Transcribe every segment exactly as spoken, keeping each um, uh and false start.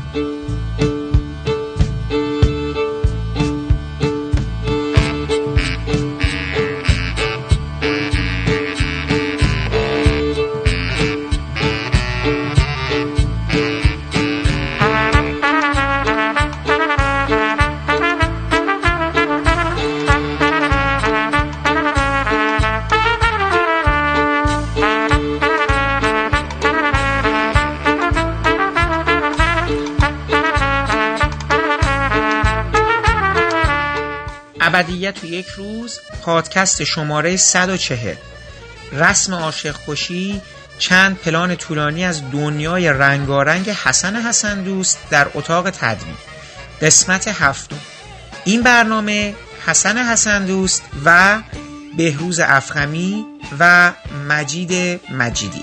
ابدیت تو یک روز، پادکست شماره صد و چهل. رسم عاشق کشی، چند پلان طولانی از دنیای رنگارنگ حسن حسن دوست در اتاق تدوین. قسمت هفتم. این برنامه حسن حسن دوست و بهروز افخمی و مجید مجیدی.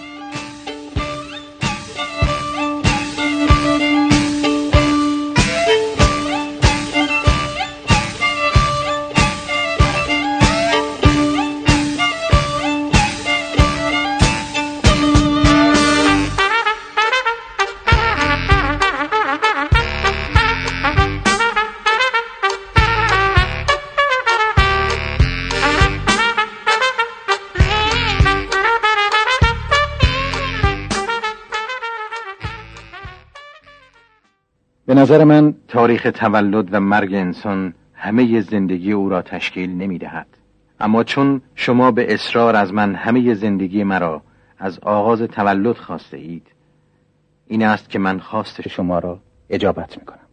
به نظر من تاریخ تولد و مرگ انسان همه زندگی او را تشکیل نمی دهد. اما چون شما به اصرار از من همه زندگی مرا از آغاز تولد خواسته اید، این است که من خواست شما را اجابت می کنم.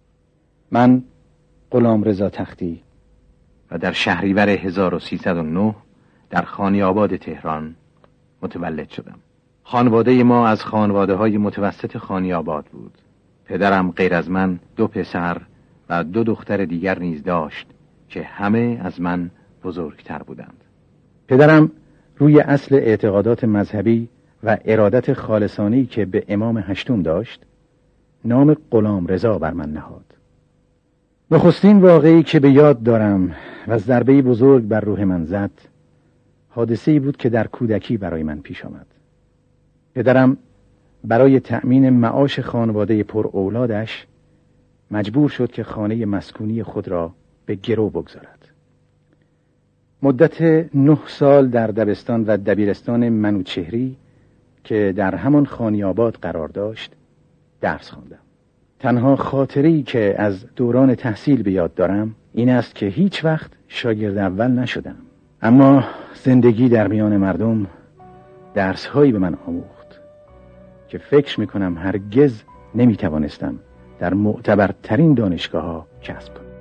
من غلامرضا تختی و در شهریور هزار و سیصد و نه در خانی‌آباد تهران متولد شدم. خانواده ما از خانواده های متوسط خانی‌آباد بود. پدرم غیر از من دو پسر و دو دختر دیگر نیز داشت که همه از من بزرگتر بودند. پدرم روی اصل اعتقادات مذهبی و ارادت خالصانه‌ای که به امام هشتم داشت، نام غلامرضا بر من نهاد. نخستین واقعی که به یاد دارم و ضربه‌ای بزرگ بر روح من زد، حادثه‌ای بود که در کودکی برای من پیش آمد. پدرم برای تأمین معاش خانواده پر اولادش مجبور شد که خانه مسکونی خود را به گرو بگذارد. مدت نه سال در دبستان و دبیرستان منوچهری که در همان خانی‌آباد قرار داشت درس خواندم. تنها خاطره‌ای که از دوران تحصیل به یاد دارم این است که هیچ وقت شاگرد اول نشدم، اما زندگی در میان مردم درس‌هایی به من آموخت که فکر میکنم هرگز نمیتوانستم در معتبرترین دانشگاه ها کسب کنم.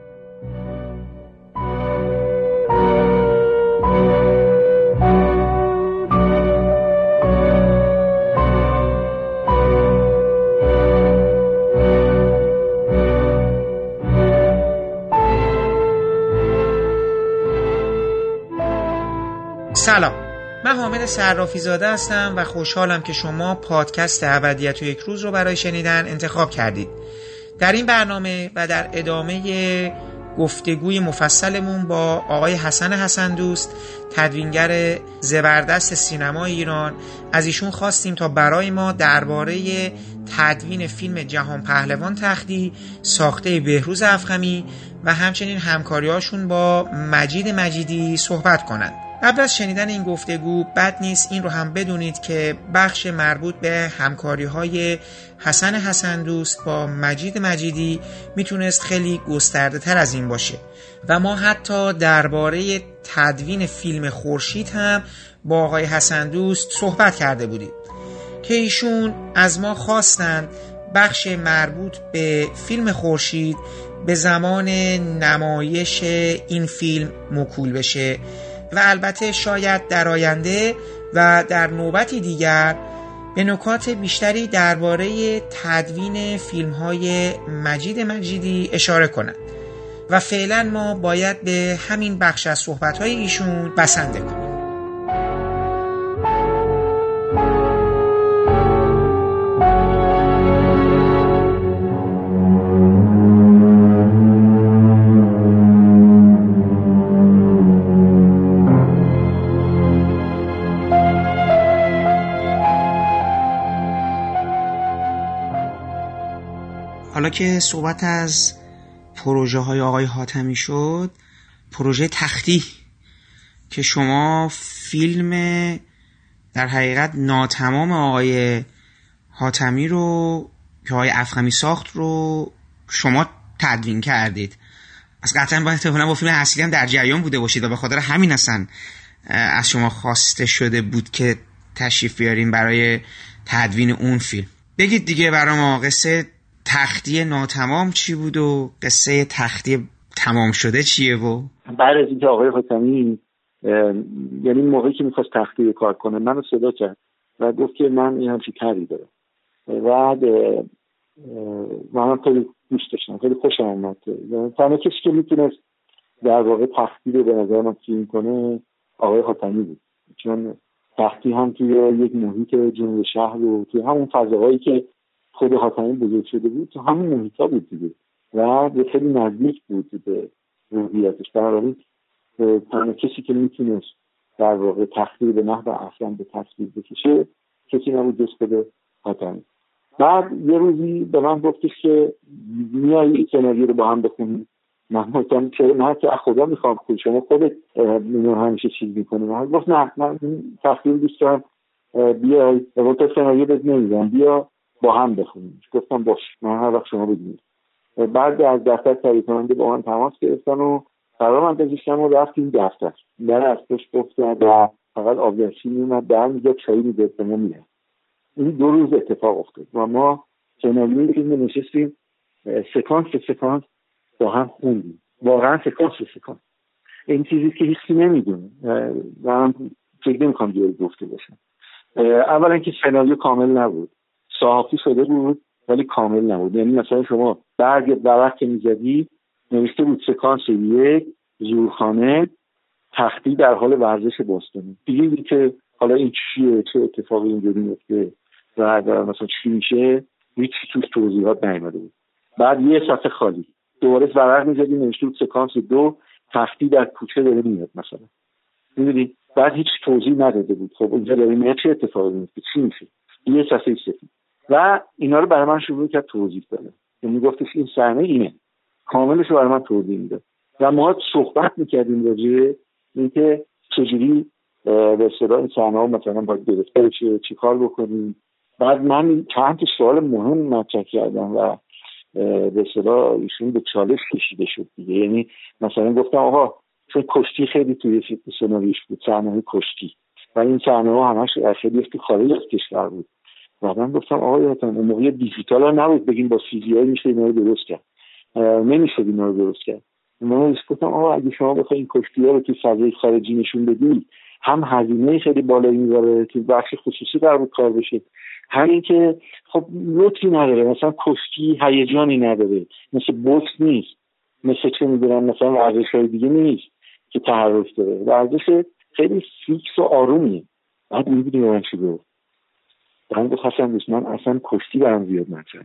سلام، من حامد صرافی زاده هستم و خوشحالم که شما پادکست ابدیت و یک روز رو برای شنیدن انتخاب کردید. در این برنامه و در ادامه گفتگوی مفصلمون با آقای حسن حسن دوست، تدوینگر زبردست سینمای ایران، از ایشون خواستیم تا برای ما درباره تدوین فیلم جهان پهلوان تختی ساخته بهروز افخمی و همچنین همکاری‌هاشون با مجید مجیدی صحبت کنند. قبل از شنیدن این گفتگو بد نیست این رو هم بدونید که بخش مربوط به همکاری‌های حسن حسن دوست با مجید مجیدی میتونست خیلی گسترده تر از این باشه و ما حتی درباره تدوین فیلم خورشید هم با آقای حسن دوست صحبت کرده بودیم که ایشون از ما خواستند بخش مربوط به فیلم خورشید به زمان نمایش این فیلم موکول بشه و البته شاید در آینده و در نوبتی دیگر به نکات بیشتری درباره تدوین فیلم‌های مجید مجیدی اشاره کنند و فعلا ما باید به همین بخش از صحبت‌های ایشون بسنده کنیم. حالا که صحبت از پروژه های آقای حاتمی شد، پروژه تختی که شما فیلم در حقیقت ناتمام آقای حاتمی رو که آقای افخمی ساخت رو شما تدوین کردید. از قطعا باید احتمالاً با فیلم اصلی هم در جریان بوده باشید و به خاطر همین اصلا از شما خواسته شده بود که تشریف بیارین برای تدوین اون فیلم. بگید دیگه برای ما قصه تختی ناتمام چی بود و قصه تختی تمام شده چیه؟ و بعد از اینکه آقای حاتمی یعنی موقعی که میخواست تختی کار کنه منو صدا کرد و گفت که من این همچی کاری دارم. بعد من خیلی دوست داشتم، خیلی خوشم اومد. تنها کسی که میتونست در واقع تختی رو به نظر من فیلم کنه آقای حاتمی بود، چون تختی هم توی یک محیط جنوب شهر و توی همون فضاهایی که خود حاتمی بزرگ شده بود تو همون محیطا بود دیگه و خیلی نزدیک بود به روحیاتش. بنابراین تنها کسی که میتونست در واقع تختی رو به نحو اصلا به تصویر بکشه کسی نبود جز خود حاتمی. بعد یه روزی به من گفتش که میایی سناریو رو با هم بخونیم. من گفتم که نه که خدا میخوام خود شما خودت اینو همیشه چیز میکنی. من گفت نه من تخیل دوست دارم بیای و تو سناریو بهت نمیدم بیا با هم بخونیم. گفتم باش من هر وقت شما بگید. بعد از دفتر تهیه کننده با من تماس گرفتن و قرار من گذاشتم و رفتیم دفتر. در از پشت گفتن و فقط آبدارچی میومد در میگه چایی میده به ما میده. این دو روز اتفاق افتاد و ما سناریوی فیلم نشستیم سکانس به سکانس با هم خوندیم. واقعا سکانس به سکانس. این چیزی که هیچی نمیدونه و من فکر نمی‌کنم دیگه گفته باشم. اولا که سناریو کامل نبود، صحافی شده بود ولی کامل نبود. یعنی مثلا شما برگ ورق که می‌زدی نوشته بود سکانس یک زورخانه تختی در حال ورزش باستانی. دیگه که حالا این چیه چه اتفاقی اینجوری میفته و مثلا چی میشه هیچ توش توضیحات نیامده بود. بعد یه صفحه خالی دوباره ورق می‌زدی نوشته بود سکانس دو تختی در کوچه داره میاد مثلا. می‌بینی بعد هیچ توضیح نداده بود. خب اونجا داره میاد چه اتفاقی میفته چی میشه. یه صفحه سفید و اینا رو برای من شروع کرد توضیح دادن. یعنی گفتش این صحنه اینه کاملش رو برای من توضیح میداد و ما صحبت می‌کردیم راجع به اینکه چجوری به اصطلاح این صحنه‌ها مثلا باید گرفته بشه چیکار بکنیم. بعد من چند تا سوال مهم مطرح کردم و به اصطلاح ایشون به چالش کشیده شد دیگه. یعنی مثلا گفتم آقا چون کشتی خیلی توی فیلم سناریوش بود صحنه‌های کشتی و این صحنه‌ها همش خیلی تو خارج از کشور بود و من گفتم آقا یادتون اون موقع دیجیتال ها نبود بگیم با سی جی آی میشه اینا رو درست کرد. نمیشه اینا رو درست کرد. من گفتم آقا اگه شما بخواید این کشتی‌ها رو تو فضای خارجی نشون بدید هم هزینه خیلی بالایی می‌بره که بخش خصوصی در بود کار بشه، همین که خب لطفی نداره مثلا کشتی هیجانی نداره مثل بوکس نیست مثل چه می‌دونم مثلا ورزش‌های دیگه نیست که تحرک داره. ورزش خیلی فیکس و آرومیه. بعد می‌بینی من چی گفت من گفت حسن دوست من اصلا کشتی برام زیاد نمی‌چنه.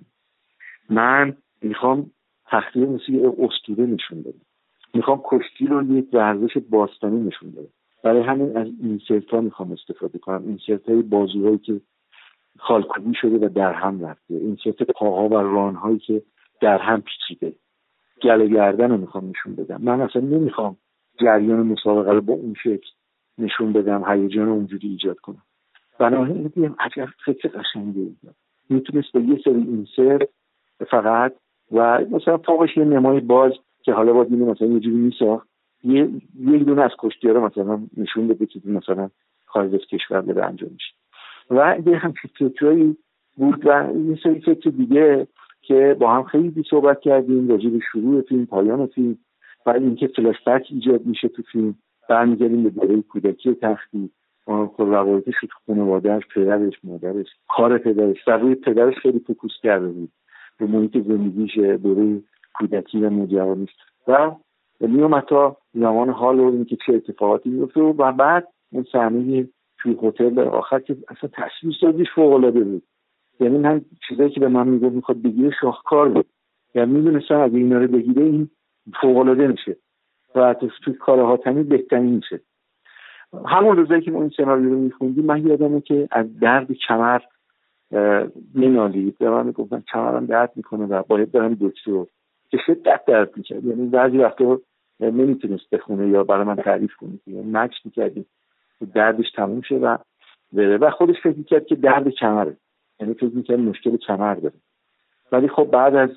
من میخوام تختی مثل یه اسطوره نشون بدم. میخوام کشتی رو یک ورزش باستانی نشون بدم. برای همین از اینسرت‌ها میخوام استفاده کنم. اینسرت‌های بازوهایی که خالکوبی شده و در هم رفته. اینسرت پاها و ران‌هایی که در هم پیچیده. گله گردن رو میخوام نشون بدم. من اصلا نمیخوام جریان مسابقه رو با اون شکل نشون بدم هیجان رو اونجوری ایجاد کنم. بنابراین میگم عجب فکر قشنگی بود. میتونست با یه سری اینسرت فقط و مثلا فوقش یه نمای باز که حالا باید اینو مثلا یه جوری میساخت یه یک دونه از کشتی‌ها رو مثلا نشون بده که مثلا خارج از کشور داره انجام میشه و یه همچین فکرایی بود و یه سری فکر دیگه که با هم خیلی صحبت کردیم راجع به شروع فیلم پایان فیلم و اینکه فلش بک ایجاد میشه تو فیلم برمیگردیم به دوره کودکی تختی خب روایتش تو خانواده‌اش پدرش مادرش کار پدرش در روی پدرش خیلی فوکوس کرده بود به محیط زندگیش دوره کودکی و نوجوانیش و میومد تا زمان حال و اینکه چه اتفاقاتی میفته و بعد اون صحنه توی هتل آخر که اصلا تصویرسازیش فوق‌العاده بود. یعنی من چیزایی که به من میگفت میخواد بگیره شاهکار بود. یعنی میدونستم اگه اینا رو بگیره این فوق‌العاده میشه و توی کار حاتمی بهترین میشه. همون روزایی که ما این سناریو رو میخوندیم من یادمه که از درد کمر مینالید و من میگفتن کمرم درد میکنه و باید برم دکتر که شدت درد میکرد. یعنی بعضی وقتا نمیتونست بخونه یا برای من تعریف کنه، یعنی مکس میکردیم دردش تموم شه و بره و خودش فکر میکرد که درد کمره، یعنی فکر میکرد مشکل کمر داره. ولی خب بعد از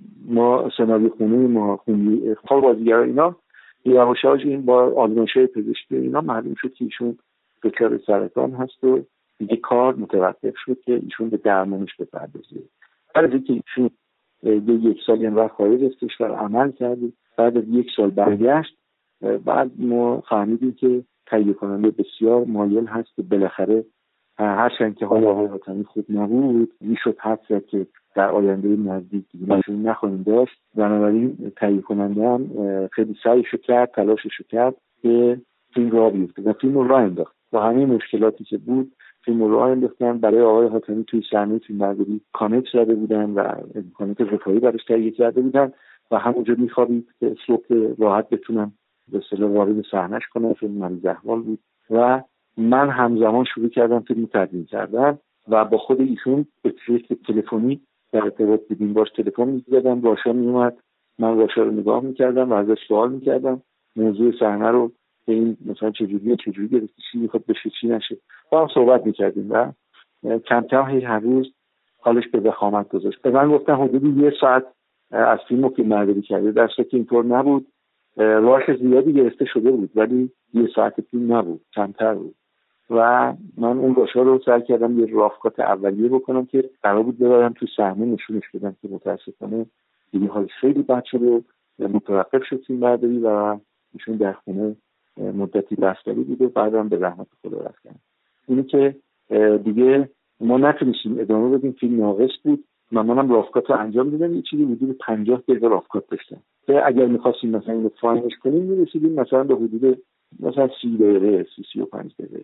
ما سناریو خونه ما خوندی خال بازیگرا اینا یواشاش این با آزمایش‌های پزشکی اینا معلوم شد که ایشون دچار سرطان هست و دیگه کار متوقف شد که ایشون به درمانش بپردازه. بعد از اینکه ایشون یه یک سال این وقت خارج از کشور عمل کرد، بعد از یک سال برگشت، بعد ما فهمیدیم که تهیه کننده بسیار مایل هست که بالاخره هرچند که حال آقای حاتمی خوب نبود میشد حد زد که در آینده نزدیک دیگرشون نخواهیم داشت. بنابراین تهیه کننده هم خیلی سعیشو کرد، تلاششو کرد که فیلم راه بیفته و فیلم رو راه انداخت. با همه مشکلاتی که بود فیلم رو راه انداختن. برای آقای حاتمی توی صحنه فیلمبرداری کانکس زده بودن و امکانات رفاهی براش تهیه کرده بودن و همونجا میخوابید که صبح راحت بتونن به اصطلاح وارد صحنه‌اش کنن. فیلم مریض احوال بود و من همزمان شروع کردم فیلم تدوین کردن و با خود ایشون به صورت تلفنی در ارتباط بودیم. باش تلفن می‌زدم، راشا میومد، من راشا رو نگاه می‌کردم و ازش سوال می‌کردم موضوع صحنه رو، به این مثلا چجوریه چجوری گرفتی، چی می‌خواد بشه چی نشه، با هم صحبت می‌کردیم و کم کم هر روز حالش به وخامت گذاشت. به من گفتن حدود یه ساعت از فیلمو که برداری کرده، در صورتی که اینطور نبود. راش زیادی گرفته شده بود ولی یه ساعت فیلم نبود، کمتر بود و من اون راشا رو سعی کردم یه رافکات اولیه بکنم که قرار بود ببرم تو صحنه نشونش بدم که متاسفانه دیگه حالش خیلی بد شد و متوقف شد فیلم برداری و ایشون در خونه مدتی بستری بود و بعدم به رحمت خدا رفتن. اینی که دیگه ما نتونستیم ادامه بدیم، فیلم ناقص بود. من منم رافکات رو انجام دیدم، یه چیزی حدود پنجاه دقیقه رافکات داشتم که اگر می‌خواستیم مثلا اینو فاینش کنیم می‌رسیدیم مثلا به حدود مثلا سی دقیقه سی سی و پنج دقیقه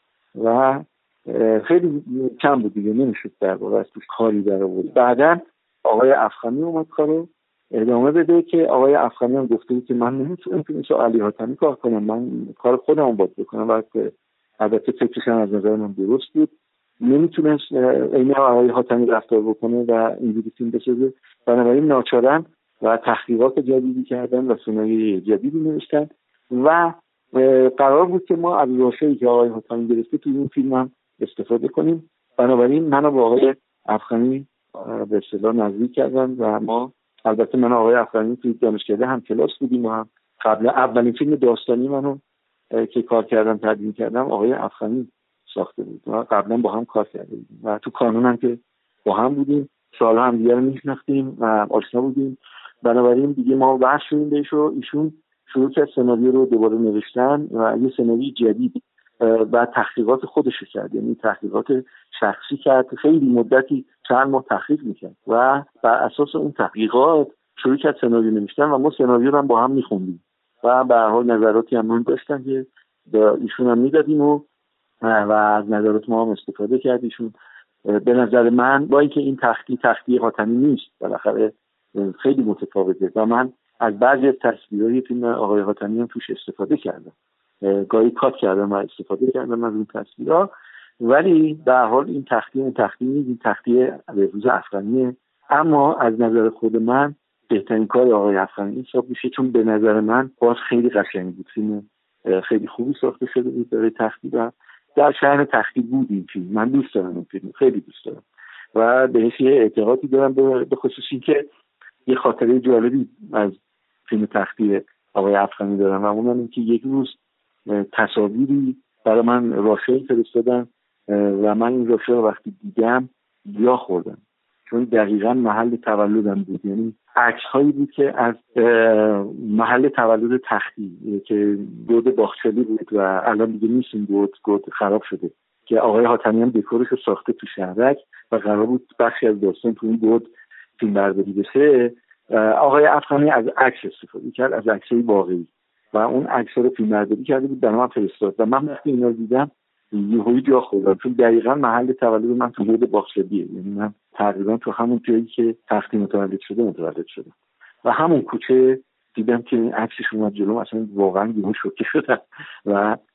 و خیلی کم بود دیگه، نمیشد در واقع از توش کاری در آورد. بعداً آقای افخمی اومد کارو ادامه بده که آقای افخمی هم گفته بود که من نمیتونم که مثل علی حاتمی کار کنم، من کار خودم باید بکنم و البته فکرش هم از نظر من درست بود. نمیتونست این آقای حاتمی رفتار بکنه و اینجوری فیلم بسازه. بنابراین ناچارن و تحقیقات جدیدی کردن و سناریوی جدیدی نوشتن و قرار بود که ما از راشایی که آقای حاتمی گرفته توی این فیلم هم استفاده کنیم. بنابراین منو با آقای افخمی به اصطلاح نزدیک کردن و ما البته من آقای افخمی توی دانشکده هم کلاس بودیم و هم قبل اولین فیلم داستانی منو که کار کردم تدوین کردم آقای افخمی ساخته بود و قبلا با هم کار کرده بودیم و تو کانون هم که با هم بودیم، سالها هم دیگه رو میشناختیم و آشنا بودیم. بنابراین دیگه ما وحش شدیم بهش و ایشون شروع کرد سناریو رو دوباره نوشتن و یه سناریوی جدید و تحقیقات خودش کرد، یعنی تحقیقات شخصی کرد. خیلی مدتی چند ماه تحقیق میکرد و بر اساس اون تحقیقات شروع کرد سناریو نوشتن و ما سناریو رو هم با هم میخوندیم و به هر حال نظراتی هم داشتن که ایشون هم میدادیم و و از نظرات ما هم استفاده کرد. ایشون به نظر من با اینکه این تحقیق تحقیق حاتمی نیست، بالاخره خیلی متفاوته و من از بعضی از تصویرهای فیلم آقای حاتمی هم توش استفاده کردم، گاهی کات کردم و استفاده کردم از اون تصویرها. ولی به هر حال این تحقیق تحقیق نیست، این تحقیق بهروز افخمیه. اما از نظر خود من بهترین کار آقای افخمی حساب میشه، چون به نظر من باز خیلی قشنگ بود، فیلم خیلی خوبی ساخته شده بود برای تحقیق. در شأن تحقیق بود این فیلم، من دوست دارم این فیلم، خیلی دوست دارم و بهش یه اعتقادی دارم، به خصوص این که یه خاطره جالبی از فیلم تحقیق آقای افخمی دارم و اونم این که یک روز تصاویری برای من راشایی فرستادن و من این راشا رو وقتی دیدم گیاه خوردم، چون دقیقاً محل تولدم بود. یعنی عکس هایی بود که از محل تولد تختی که گود باختشالی بود و الان دیگه نیستیم، گود گود خراب شده، که آقای حاتمی هم دکورش رو ساخته تو شهرک و قرار بود بخشی از داستان تو این گود فیلم برداری بشه. آقای افخمی از عکس استفاده کرد، از عکسای واقعی، و اون عکس‌ها رو فیلم برداری کرده بود برام فرستاد و من وقتی اینا رو دیدم یهویی جا خوردم، چون دقیقاً محل تولد من تو گود باختشالیه. یعنی من تقریبا تو همون جایی که تختی متولد شده متولد شدم و همون کوچه دیدم که این عکسش اومد جلوم، اصلا واقعا یهو شوکه شدم و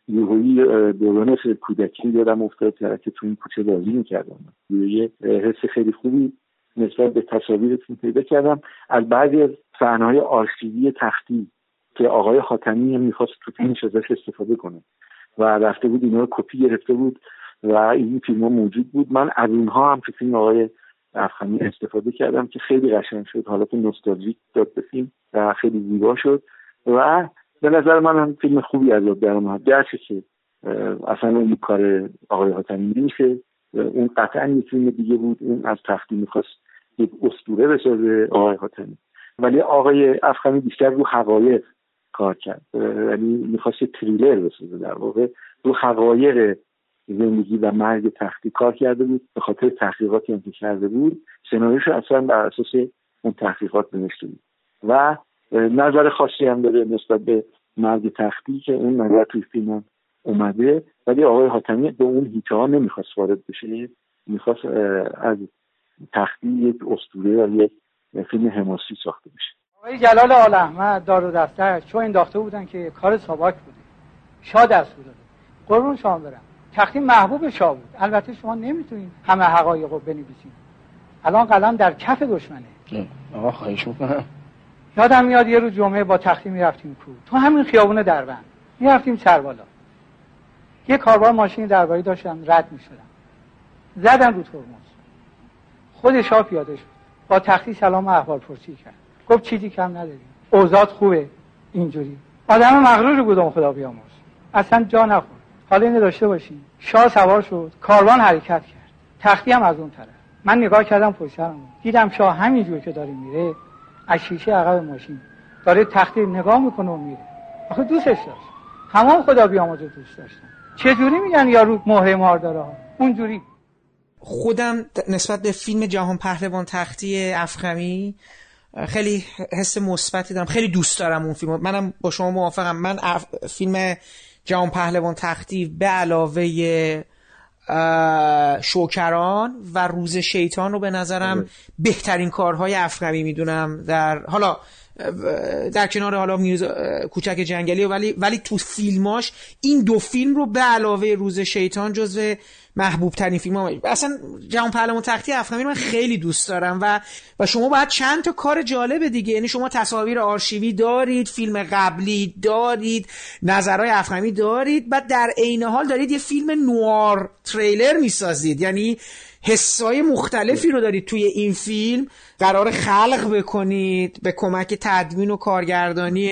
یهویی دوران کودکی یادم افتاد که تو این کوچه بازی می‌کردم. یه حس خیلی خوبی نسبت به تصاویرتون پیدا کردم از بعضی از صحنه‌های آرشیوی تختی که آقای خاتمی هم می‌خواست تو فیلمش ازش استفاده کنه و رفته بود اینا رو کپی گرفته بود و این فیلم‌ها موجود بود. من از اونها هم تو فیلم آقای افخمی استفاده کردم که خیلی قشنگ شد، حالت نوستالژیک داد به فیلم و خیلی زیبا شد و به نظر من هم فیلم خوبی از آب در اومد. گرچه که اصلا اون کار آقای خاتمی نمیشه، اون قطعا یک فیلم دیگه بود، اون از تختی میخواست یک اسطوره بسازه آقای خاتمی، ولی آقای افخمی بیشتر رو حقایق کار کرد، یعنی میخواست تریلر بسازه، در واقع رو حقایق زندگی و مرگ تختی کار کرده بود. به خاطر تحقیقاتی هم که کرده بود سناریوش اصلا بر اساس اون تحقیقات نوشته بود و نظر خاصی هم داره نسبت به مرگ تختی که اون نظر توی فیلم اومده، ولی آقای حاتمی به اون هیچ ها نمیخواست وارد بشه، میخواست از تختی یک اسطوره و یک فیلم حماسی ساخته بشه. آقای جلال آل احمد دار و دفتر چون انداخته بودن که کار ساواک بوده، شاه دست بوده. قربون شما برم، تختی محبوب شاه بود. البته شما نمیتونید همه حقایق رو بنویسید، الان قلم در کف دشمنه. آقا خواهش میکنم. یادم میاد یه روز جمعه با تختی میرفتیم کو تو همین خیابون دربند، میرفتیم سربالا، یه کاروان ماشین درباری داشتم رد میشدم، زدم رو ترمز، خود شاه پیاده شد، با تختی سلام و احوال پرسی کرد، گفت چیزی کم نداری، اوضاع خوبه. اینجوری آدم مغروری بودم خدا بیامرز، اصلا جا نخورد. حالا اینو داشته باشین، شاه سوار شد، کاروان حرکت کرد، تختی هم از اون طرف. من نگاه کردم پشت سرم، دیدم شاه همینجوری که داره میره از شیشه عقب ماشین داره تختی نگاه میکنه و میره. آخه دوستش داشت، تمام خدا بیامرز دوست داشتن. چه جوری میگن یارو مهره مار داره؟ اونجوری. خودم نسبت به فیلم جهان پهلوان تختی افخمی خیلی حس مثبتی دارم، خیلی دوست دارم اون فیلم. منم با شما موافقم. من اف... فیلم جهان پهلوان تختی به علاوه شوکران و روز شیطان رو به نظرم بهترین کارهای افخمی میدونم، در حالا در کنار حالا میوز کوچک جنگلی، ولی ولی تو فیلماش این دو فیلم رو به علاوه روز شیطان جزو محبوب ترین فیلم ها. اصلا جهان پهلوان تختی افخمی من خیلی دوست دارم و و شما باید چند تا کار جالب دیگه، یعنی شما تصاویر آرشیوی دارید، فیلم قبلی دارید، نظرهای افخمی دارید، بعد در عین حال دارید یه فیلم نوار تریلر میسازید، یعنی حسای مختلفی رو دارید توی این فیلم قرار خلق بکنید به کمک تدوین و کارگردانی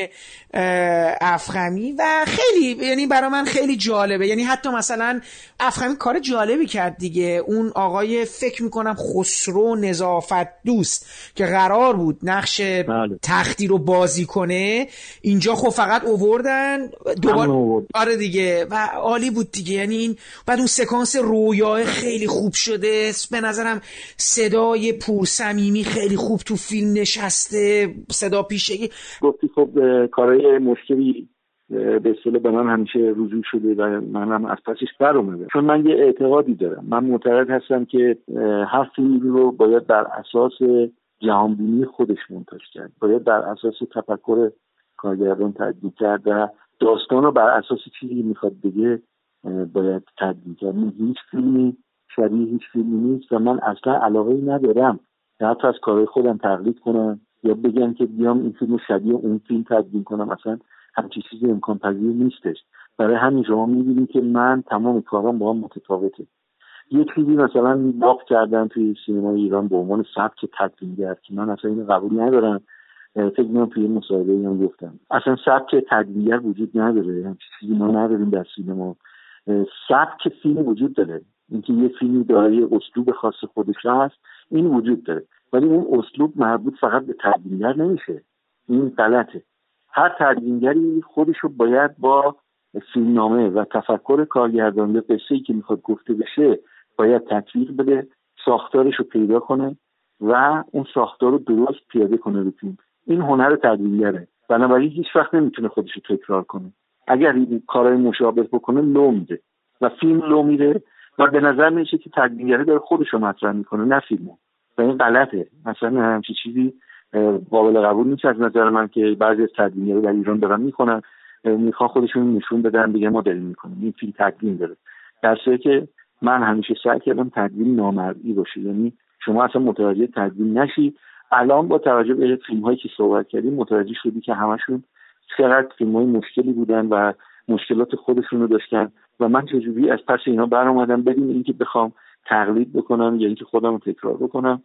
افخمی و خیلی، یعنی برای من خیلی جالبه. یعنی حتی مثلا افخمی کار جالبی کرد دیگه، اون آقای فکر میکنم خسرو نظافت دوست که قرار بود نقش تختی رو بازی کنه، اینجا خب فقط اووردن دوباره. آره دیگه، و عالی بود دیگه. یعنی این بعد اون سکانس رویاه خیلی خوب شده، به نظرم صدای پرصمیمی خیلی خوب تو فیلم نشسته، صدا پیشگی. گفتی خب کارهای مشکلی به اصطلاح به من همیشه رجوع شده و منم از پسش بر اومده، چون من یه اعتقادی دارم، من معتقد هستم که هر فیلمی رو باید بر اساس جهانبینی خودش مونتاژ کرد، باید بر اساس تفکر کارگردان تدوین کرد و داستان رو بر اساس چیزی میخواد بگه باید تدوین کرد. هیچ فیلمی شبیه هیچ فیلمی نیست و من اصلا علاقه‌ای ندارم که حتی از کارهای خودم تقلید کنم یا بگم که بیام این فیلم شبیه اون فیلم تدوین کنم، اصلا همچین چیزی امکان پذیر نیستش. برای همین شما می‌بینید که من تمام کارام با هم متفاوته. یه چیزی مثلا نقد کردن توی سینمای ایران به عنوان سبک تدوینگر که من اصلا اینو قبول ندارم. فکر می‌کنم توی مصاحبه‌ای هم گفتم اصلا سبک تدوینگر وجود نداره، همچین چیزی ما نداریم در سینما. سبک فیلم وجود داره، اینکه یه فیلمی دارای اسلوب خاص خودش هست این وجود داره، ولی اون اسلوب مربوط فقط به تدوینگر نمیشه، این غلطه. هر تدوینگری خودش رو باید با فیلمنامه و تفکر کارگردان یا قصه‌ای که میخواد گفته بشه باید تطبیق بده، ساختارش رو پیدا کنه و اون ساختار رو درست پیاده کنه رو فیلم. این هنر تدوینگره، بنابراین هیچ وقت نمیتونه خودش رو تکرار کنه. اگر این کارهای مشابه بکنه لو میده و فیلم لو میره و به نظر میشه که تدوینگره داره خودش رو مطرح میکنه نه فیلمو، و این غلطه. مثلا همچین چیزی قابل قبول نیست از نظر من که بعضی از تدوینگرا در ایران دارن میکنن میخوان خودشون نشون بدن دیگه ما داریم میکنیم، این فیلم تقدیم داره. در صورتی که من همیشه سعی کردم تقدیم نامرئی باشه، یعنی شما اصلا متوجه تقدیم نشی. الان با توجه به فیلم هایی که صحبت کردیم متوجه شدی که همشون چقدر فیلم های مشکلی بودن و مشکلات خودشون رو داشتن و من چجوری از پس اینا بر اومدم بدون اینکه بخوام تقلید بکنم یا اینکه خودم رو تکرار بکنم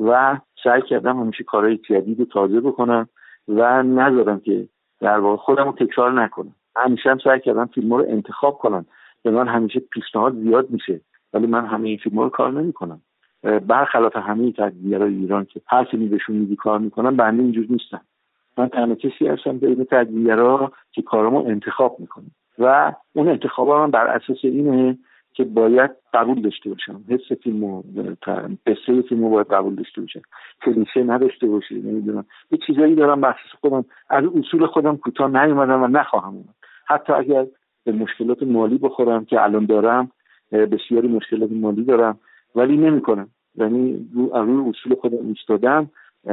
و سعی کردم همیشه کارهای جدید و تازه بکنم و نذارم که در واقع خودم رو تکرار نکنم. همیشه هم سعی کردم فیلم‌ها رو انتخاب کنم. به من همیشه پیشنهاد زیاد میشه ولی من همه این فیلم‌ها رو کار نمی‌کنم. برخلاف همه تدبیرهای ایران که هر فیلمی بهشون میگی کار میکنن، بنده اینجور نیستم. من تنها کسی هستم بین تدبیرها که کارامو انتخاب میکنم و اون انتخاب من بر اساس اینه که باید قبول داشته باشم، حس فیلمو قصه فیلمو باید قبول داشته باشم، کلیشه نداشته باشه. نمیدونم یه چیزایی دارم بر اساس خودم، از اصول خودم کوتاه نیومدم و نخواهم اومد، حتی اگر به مشکلات مالی بخورم که الان دارم، بسیاری مشکلات مالی دارم ولی نمیکنم، یعنی رو اصول خودم ایستادم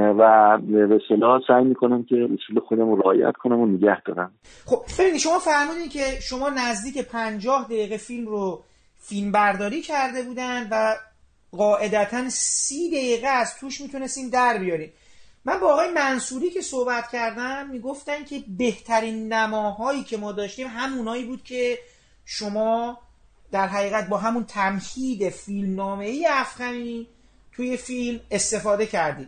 و به اصطلاح سعی میکنم که اصول خودم رو رعایت کنم و نگه دارم. خب فرید، شما فرمودین که شما نزدیک پنجاه دقیقه فیلم رو فیلم برداری کرده بودن و قاعدتاً سی دقیقه از توش میتونستین در بیارین. من با آقای منصوری که صحبت کردم میگفتن که بهترین نماهایی که ما داشتیم همونایی بود که شما در حقیقت با همون تمهید فیلمنامه‌ای افخمی توی فیلم استفاده کردید.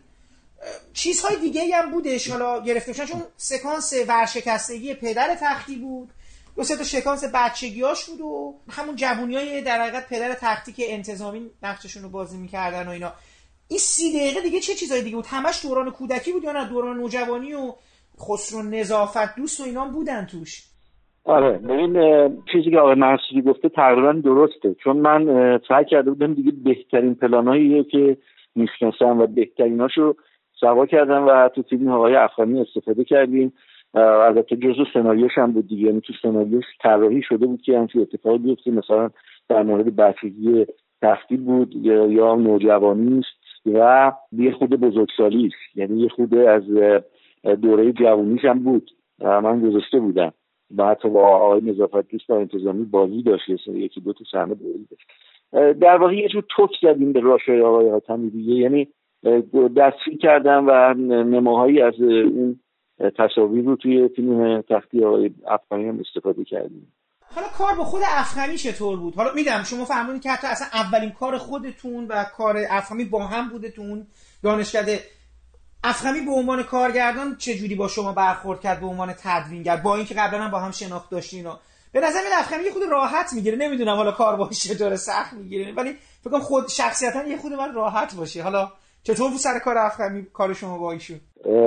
چیزهای دیگه هم بودش حالا گرفته باشن، چون سکانس ورشکستگی پدر تختی بود، دو سه تا سکانس بچگیاش بود و همون جوونیای در حقیقت پدر تختی که انتظامی نقششون رو بازی میکردن و اینا. این سی دقیقه دیگه چه چیزهای دیگه بود؟ همش دوران کودکی بود یا نه دوران نوجوانی و خسرو نظافت دوست و اینا بودن توش؟ آره، ببین چیزی که آقای منصوری گفته تقریبا درسته، چون من سعی کرده بودم دیگه بهترین پلانایی که میشناسم و بهتریناشو سوا کردم و تو فیلم آقای افخمی استفاده کردیم. البته جزء سناریوش هم بود دیگه، یعنی تو سناریوش طراحی شده بود که همچین اتفاقی بیفته، مثلا در مورد بچگی تختی بود یا نوجوانی است و یه خود بزرگسالی است، یعنی یه خود از دوره جوانیش هم بود من گذاشته بودم و حتی با آقای نظافت دوست و انتظامی بازی داشت، یکی دو تا صحنه بازی داشت. در واقع یه جور توک زدیم به راشای آقای حاتمی دیگه، یعنی دستشویی کردم و نماهایی از اون تصاویر رو توی فیلم تختی آقای افخمی هم استفاده کردیم. حالا کار با خود افخمی چطور بود؟ حالا میدم شما فهمیدین که حتی اصلا اولین کار خودتون و کار افخمی با هم بوده تو اون دانشکده. افخمی به عنوان کارگردان چجوری با شما برخورد کرد به عنوان تدوینگر، با اینکه قبلا هم با هم شناخت داشتین؟ به نظر من افخمی یه خود راحت میگیره، نمیدونم حالا کار باهاش چطوره، سخت میگیره، ولی فکر کنم خود شخصیتا یه خود من راحت باشه. حالا چطور بود سر کار افخمی کار شما با ایشون؟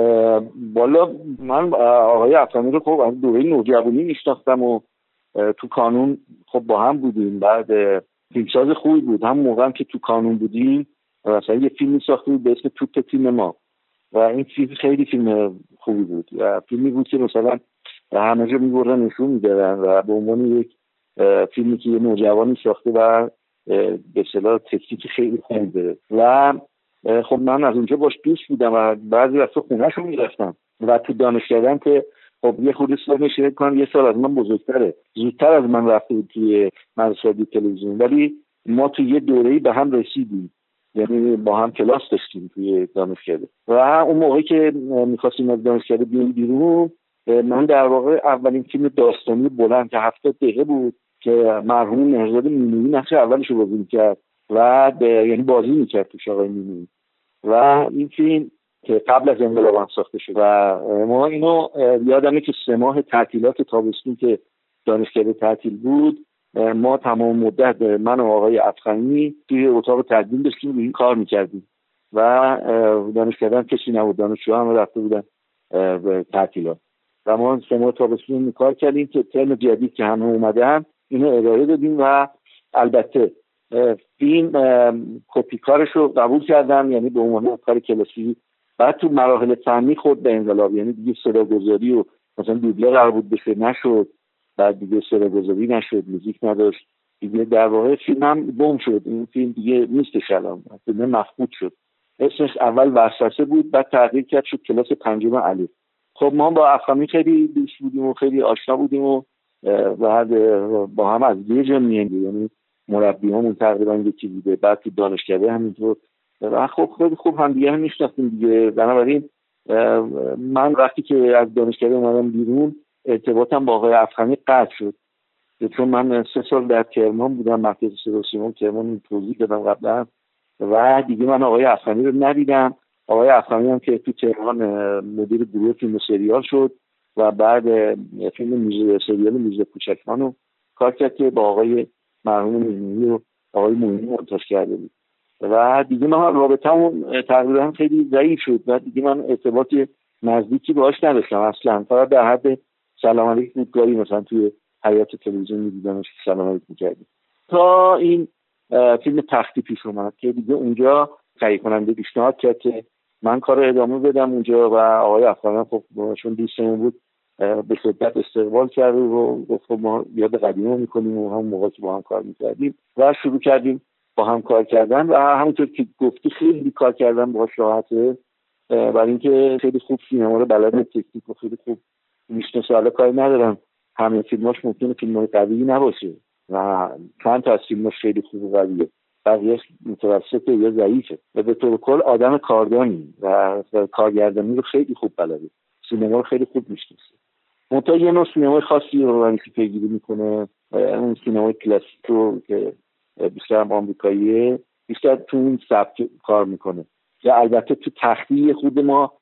والا من آقای افخمی رو خب از دوره نوجوانی میشناختم و تو کانون خب با هم بودیم. بعد فیلمساز خوبی بود، هم موقع هم که تو کانون بودیم مثلا یه فیلمی ساخته بود به اسم توپ تیم ما و این فیلم خیلی فیلم خوبی بود و فیلمی بود که مثلا همه جا میبردن نشون میدادن و به عنوان یک فیلمی که یه نوجوانی ساخته و به اصطلاح تکنیک خیلی خوبی داره و خب من از اونجا باش دوست بودم و بعضی وقتا خونه‌شون میرفتم و تو دانشکده‌ام که خب یه خورده سال میشه کنم یه سال از من بزرگتره، زودتر از من رفته بود توی مدرسه تلویزیون، ولی ما تو یه دوره‌ای به هم رسیدیم، یعنی با هم کلاس داشتیم توی دانشکده و اون موقعی که می‌خواستیم از دانشکده بیایم بیرون، من در واقع اولین فیلم داستانی بلند که هفتاد دقیقه بود که مرحوم مهرزاد مینویی نقش اولش رو بازی می‌کرد و یعنی بازی می‌کرد توش آقای مینویی و این فیلم که قبل از انقلاب ساخته شد و ما اینو یادمه که سه ماه تعطیلات تابستون که دانشکده تعطیل بود ما تمام مدت من و آقای افخمی توی اتاق تدوین داشتیم روی این کار میکردیم و دانشکده هم کسی نبود، دانشجوها هم رفته بودن به تعطیلات و ما سه ماه تابستون کار کردیم که ترم جدید که همه اومدن اینو اداره دادیم و البته فیلم کپی کارش رو قبول کردم، یعنی به عنوان کار کلاسی. بعد تو مراحل فنی خود به انقلاب، یعنی دیگه صداگذاری و مثلا دوبله قرار بود بشه نشد، بعد دیگه صداگذاری نشد، موزیک نداشت دیگه، در واقع فیلم هم گم شد، این فیلم دیگه نیستش الان، فیلم مفقود شد. اسمش اول وسوسه بود، بعد تغییر کرد شد کلاس پنجم الف. خب ما با افخمی خیلی دوست بودیم و خیلی آشنا بودیم و بعد با هم از یه جا می‌ایم، یعنی مربیامون تقریبا یکی بوده، بعد تو دانشکده همینطور و خب خیلی خوب هم دیگه هم میشناختیم دیگه. بنابراین من وقتی که از دانشکده اومدم بیرون ارتباطم با آقای افخمی قطع شد، چون من سه سال در کرمان بودم، مرکز صدا و سیما کرمان توضیح دادم قبلا و دیگه من آقای افخمی رو ندیدم. آقای افخمی هم که تو تهران مدیر گروه فیلم و سریال شد و بعد فیلم میوزیک سریال میوزیک کوچکان رو کار کرد که با آقای مرحوم مومنی و آقای مومنی مونتاژ کرده بود و دیگه من رابطه‌مون تقریبا خیلی ضعیف شد و دیگه من ارتباط نزدیکی باهاش نداشتم اصلا، فقط در حد سلام علیک بود، گاهی مثلا توی حیات تلویزیون می‌دیدمش سلام علیک می‌کردیم تا این فیلم تختی پیش اومد که دیگه اونجا تهیه کننده پیشنهاد کرد که من کار ادامه بدم اونجا و آقای افخمی خب چون دوستمون بود به شدت استقبال کرد و گفت خب ما یاد قدیمی می‌کنیم و همون موقع که با هم کار می‌کردیم و شروع کردیم با هم کار کردن و همونطور که گفتی خیلی کار کردن باهاش راحته، برای اینکه خیلی خوب سینما رو بلد، تکنیک رو خیلی خوب میشناسه. حالا کاری ندارم همه فیلماش ممکنه فیلمای قوی نباشه و چند تا از فیلماش خیلی خوب و قویه، بقیه‌اش متوسطه یا ضعیفه و به طور کل آدم کاردانی و کارگردانی رو خیلی خوب بلده، سینما رو خیلی خوب میشناسه. منتها یه نوع سینمای خاصی رو برای پیگیری میکنه، اون سینمای کلاسیک رو که بیشتر هم آمریکاییه، بیشتر تو این سبک کار میکنه. یا البته تو تختی خود ما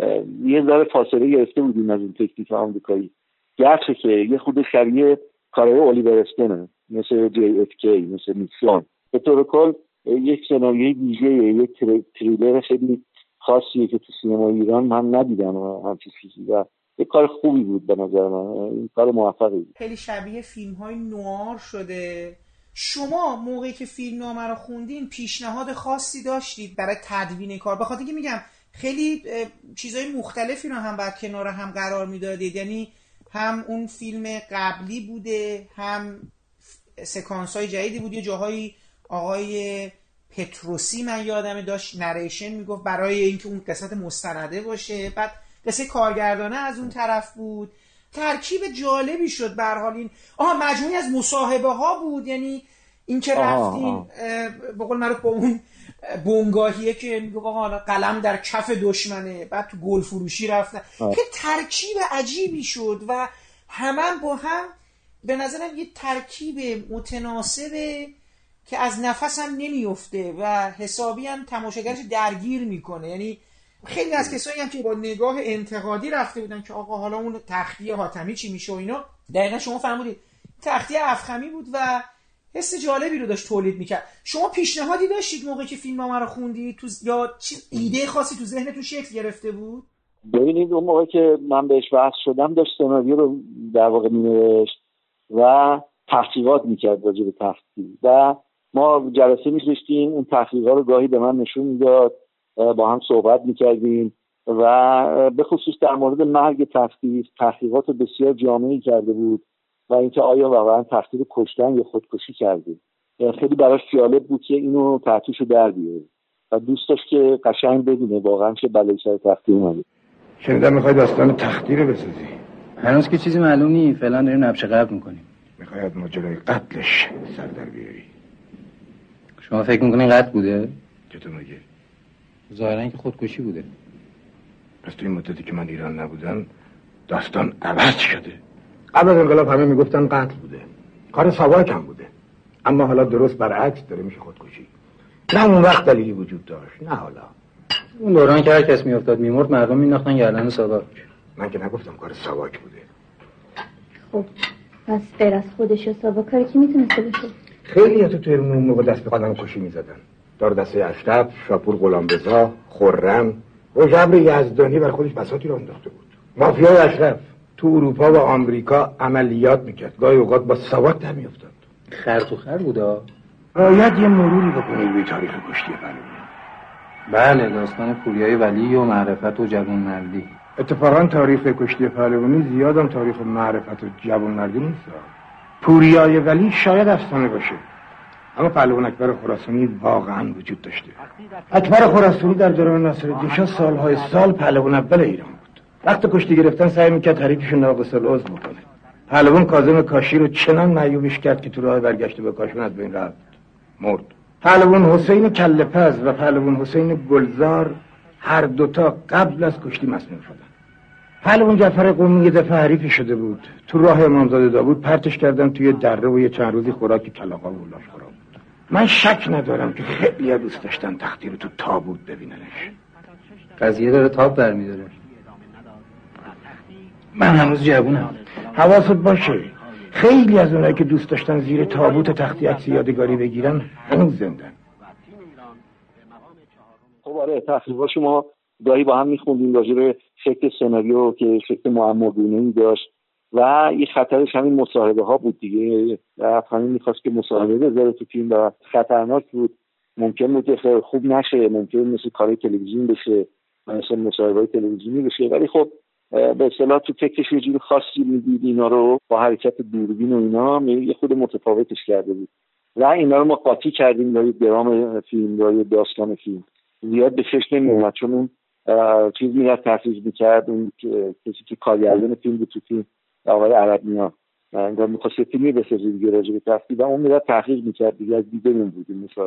یه ذره فاصله گرفته بودیم از اون تکنیک آمریکایی، گرچه که یه خود شبیه کارهای الیور استونه، مثل جی اف کی، مثل نیکسون. به طور کل یک سناریوی ویژه، یک تریلر خیلی خاصیه که تو سینما ایران من ندیدم همچین چیزی و یه کار خوبی بود به نظر من، این کار موفقی بود. خیلی شبیه فیلم‌های نوار شده. شما موقعی که فیلمنامه رو خوندین پیشنهاد خاصی داشتید برای تدوین کار؟ بخاطر اینکه میگم خیلی چیزای مختلفی رو هم بعد کنار هم قرار میدادید، یعنی هم اون فیلم قبلی بوده، هم سکانس‌های جدیدی بود، یه جاهایی آقای پتروسی من یادمه داشت نریشن میگفت برای اینکه اون قسمت مستنده باشه، بعد قصه کارگردانه از اون طرف بود. ترکیب جالبی شد به هر حال. این آها مجموعی از مصاحبه ها بود، یعنی این که رفتین به قول معروف با اون بونگاهیه که میگه آقا قلم در کف دشمنه، بعد تو گل فروشی رفتن، که ترکیب عجیبی شد و همه با هم به نظرم یه ترکیب متناسبه که از نفس هم نمیفته و حسابی هم تماشاگرش درگیر میکنه. یعنی خیلی از کسایی هم که با نگاه انتقادی رفته بودن که آقا حالا اون تختی حاتمی چی میشه و اینا، دقیقا شما فرمودید تختی افخمی بود و حس جالبی رو داشت تولید میکرد. شما پیشنهادی داشتید موقعی که فیلمنامه رو خوندی تو یا چیز ایده خاصی تو ذهنتون شکل گرفته بود؟ ببینید اون موقع که من بهش وصل شدم داشت سناریو رو در واقع مینوشت و تحقیقات میکرد راجع به تختی و ما جلسه میذاشتیم، اون تحقیقات رو گاهی به من نشون میداد، با هم صحبت میکردیم و به خصوص در مورد مرگ تختی تحقیقات بسیار جامعی کرده بود و اینکه آیا واقعا تختی رو کشتن یا خودکشی کرده. خیلی براش جالب بود که اینو تحتیش رو در بیاره و دوست داشت که قشنگ بدونه واقعا چه بلایی سر تختی اومده. شنیدم میخوای داستان تختی رو بسازی؟ هنوز که چیزی معلوم نیست، فعلا داریم نبش قبل میکنیم. میخوای ما جلوی قتلش سر در بیاری؟ شما فکر میکنین قتل بوده؟ چطور میگه؟ ظاهرا که خودکشی بوده. پس تو این مدتی که من ایران نبودم داستان عوض شده. قبل از انقلاب همه میگفتن قتل بوده، کار ساواک هم بوده، اما حالا درست برعکس داره میشه خودکشی. نه اون وقت دلیلی وجود داشت، نه حالا. اون دوران که هر کس میافتاد میمرد مردم مینداختن گردن ساواک. من که نگفتم کار ساواک بوده. خب پس غیر از خودش و ساواک کاری که میتونسته باشه؟ خیلی از تو توی اون موقع دست به آدم کشی میزدن. دار دسته اشرف، شاپور غلامرضا، خرم و جبر یزدانی بر خودش بساطی رو انداخته بود. مافیای اشرف تو اروپا و آمریکا عملیات میکرد، گاهی اوقات با ساواک در میافتاد. خر تو خر بودا. باید یه مروری بکنید روی تاریخ کشتی پهلوی. بله، داستان پوریای ولی و معرفت و جوانمردی. اتفاقا تاریخ کشتی پهلوانی زیادم تاریخ معرفت و جوانمردی نیست. پوریای ولی شاید افسانه باشه، اما پهلوان اکبر خراسانی واقعا وجود داشته. اکبر خراسانی در دوران ناصرالدین شاه سالهای سال پهلوان اول ایران بود. وقت کشتی گرفتن سعی میکرد حریفشو ناقص العضو بکنه. پهلوان کاظم کاشی رو چنان معیوبش کرد که تو راه برگشت به کاشان از بین رفت، مرد. پهلوان حسین کله‌پز و پهلوان حسین گلزار هر دوتا قبل از کشتی مسموم شدن. پهلوان جعفر قمی یه دفعه حریفی شده بود، تو راه امامزاده داوود پرتش کردن توی دره و یه چند روزی خوراک کلاغا و لاشخورا بود. من شک ندارم که خیلی دوست داشتن تختی رو تو تابوت ببیننش. قضیه داره تاب برمیداره. من هنوز جوونم، حواست باشه خیلی از اونایی که دوست داشتن زیر تابوت تختی عکس یادگاری بگیرن هنوز زندن. خب آره، تحقیقات شما گاهی با هم میخوندیم راجع به شکل سناریو که شکل معماگونه‌ای داشت و یه خطرش همین مصاحبه ها بود دیگه. افغانی میخواست که مصاحبه بذاره تو فیلم و خطرناک بود، ممکن بود که خوب نشه، ممکن مثل کار تلویزیون بشه، مثل مصاحبه تلویزیونی بشه، ولی خب به اصطلاح تو فکرش یه جوری خاصی میدید اینا رو با حرکت دوربین و اینا یه خود متفاوتش کرده بود و اینا رو ما قاطی کردیم با درام فیلم یا داستان فیلم. زیاد به چشم نمیومد چون اون چیز میرفت تحقیق میکرد، اون کسی که کارگردان فیلم بود تو فیلم آقای عرب‌نیا انگار میخواست فیلمی بسازه دیگه راجع به تحقیق و اون میرفت تحقیق میکرد دیگه، از دیده اون بود مثلا.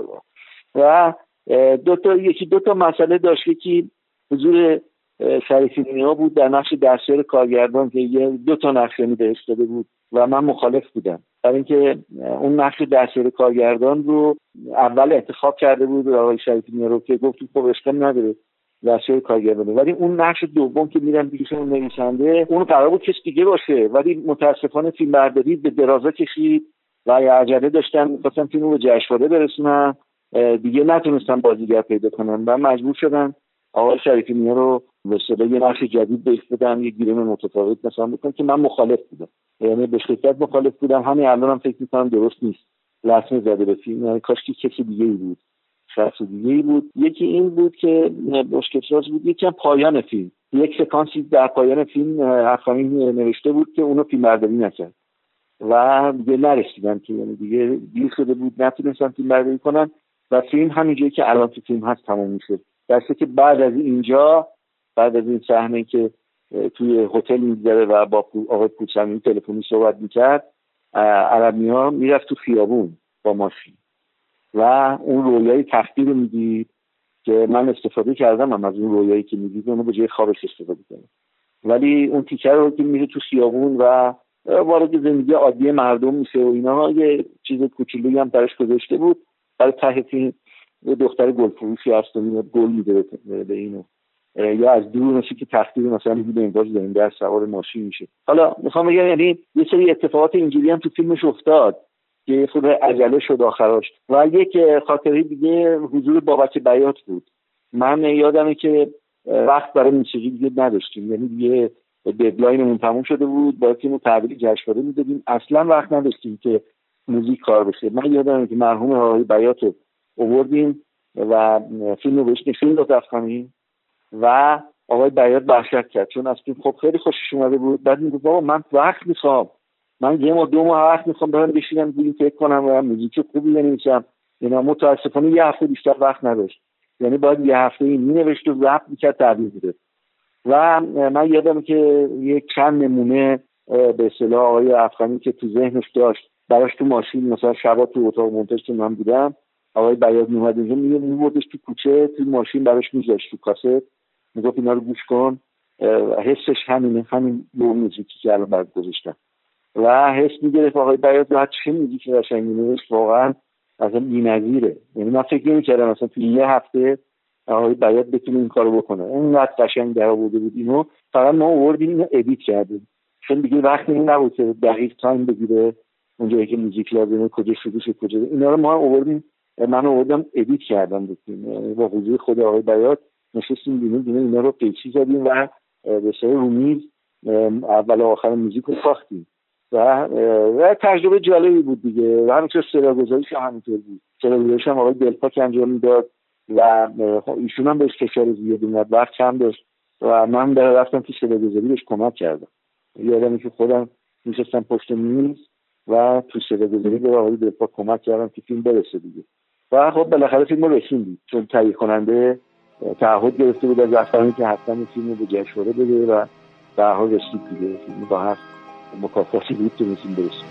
و دو تا یکی دو تا مسئله داشت که حضور شریفی نیا بود در نقش دستیار کارگردان که یه دو تا نقش بهش داده بود و من مخالف بودم، برای اینکه اون نقش دستیار کارگردان رو اول انتخاب کرده بود آقای شریفی نیا رو که گفت خب اشکال نداره دستیار کارگردان، ولی اون نقش دوم که میرن دیگه اون نویسنده اون قرار بود کسی دیگه باشه، ولی متاسفانه فیلم برداری به درازا کشید و عجله داشتن می‌خواستن فیلمو به جشنواره برسونن، دیگه نتونستن بازیگر پیدا کنن و مجبور شدن آقای شریفی نیا رو به اصطلاح یه نقش جدید بهش بدن، یه گیریم متفاوت مثلا بکنن که من مخالف بودم، یعنی به شدت مخالف بودم. همین الانم هم فکر می‌کنم درست نیست، لطمه زده به فیلم، یعنی کاش که کسی دیگه‌ای بود، شخص دیگه‌ای بود. یکی این بود که مشکل‌ساز بود، یکی هم پایان فیلم، یک سکانسی در پایان فیلم افغانی نوشته بود که اونو فیلمبرداری نکرد و دیگه نرسیدن که یعنی دیگه دیر شده بود نتونستن فیلمبرداری کنن و فیلم همینجوری که الان تو فیلم هست تموم میشه. درسته که بعد از اینجا بعد از این صحنه که توی هتل می‌گذره و با آقای پورسمی تلفنی صحبت می‌کرد، عرب‌نیا میرفت تو خیابون با ماشین و اون رویای تختی رو میدید که من استفاده کردم هم از اون رویایی که میدید اونو به جای خوابش استفاده کردم، ولی اون تیکر رو که میره تو خیابون و وارد زندگی عادی مردم میشه و اینا یه چیز کوچولویی هم درش گذاشته بود برای ته فیلم. یه دختر گلفروشی هست و میاد گل میده به اینو، یا از دور نشی که تختی مثلا میگه انگار زنده در سوار ماشین میشه. حالا میخوام بگم یعنی یه سری اتفاقات اینجوری هم تو فیلمش افتاد که خود عجله شد آخراش. و یک خاطره دیگه حضور بابک بیات بود. من یادمه که وقت برای موسیقی دیگه نداشتیم، یعنی دیگه ددلاینمون تموم شده بود، باید که ما تحویل جشنواره میدادیم، اصلا وقت نداشتیم که موزیک کار بشه. من یادمه که مرحوم آقای بیات رو آوردیم و فیلم رو بهش نشون داد افغانی و آقای بیات وحشت کرد چون از فیلم خب خیلی خوشش اومده بود. بعد میگه بابا من وقت میخوام، من یه ماه دو ماه وقت میخوام برام بشینم ببینم فکر کنم و موزیک خوبی بنویسم. اینا متاسفانه یه هفته بیشتر وقت نداشت، یعنی باید یه هفته این مینوشت و ضبط میکرد تحویل میداد. و من یادم که یک چند نمونه به اصطلاح آقای افغانی که تو ذهنش داشت براش تو ماشین مثلا شبا تو اتاق مونتاژ که من بودم آقای بیات میومد اینجا میبردش تو کوچه تو ماشین براش میذاشت تو کاست، میگفت اینا رو گوش کن. حسش همینه، همین نوع موزیکی که الان برات گذاشتم و حس میگرفت آقای بیات راحت چه موزیکی قشنگی نوشت، واقعا اصلا بی‌نظیره. یعنی من فکر نمی‌کردم مثلا تو یه هفته آقای بیات بتونه این کارو بکنه، اونقدر قشنگ در آورده بود اینو. فقط ما آوردیم اینو ادیت کردیم چون دیگه وقتی این نبود که دقیق تایم بگیره اونجایی که موزیک لازمه کجا شروع شه کجا، اینا رو ما آوردیم، من آوردم ادیت کردم بتونیم با حضور خود آقای بیات نشستیم ببینیم ببینیم اینا رو قیچی زدیم و به صورت رومیز اول و آخر موزیک رو ساختیم و و تجربه جالبی بود دیگه. و همینطور صداگذاریش هم همینطور بود، صداگذاریش هم آقای دلپاک انجام میداد و ایشون هم بهش فشار زیاد اومد، وقت کم داشت و من در رفتم تو صداگذاری بهش کمک کردم. یادمه که خودم نشستم پشت میز و تو صداگذاری به آقای دلپاک کمک کردم که فیلم برسه دیگه. و خب بالاخره فیلم رو رسوندیم چون تهیه کننده تعهد گرفته بود از افغانی که حتما فیلم رو به جشنواره بده و به هر حال رسید دیگه، فیلم با هر مکافاتی بود تونستیم برسیم.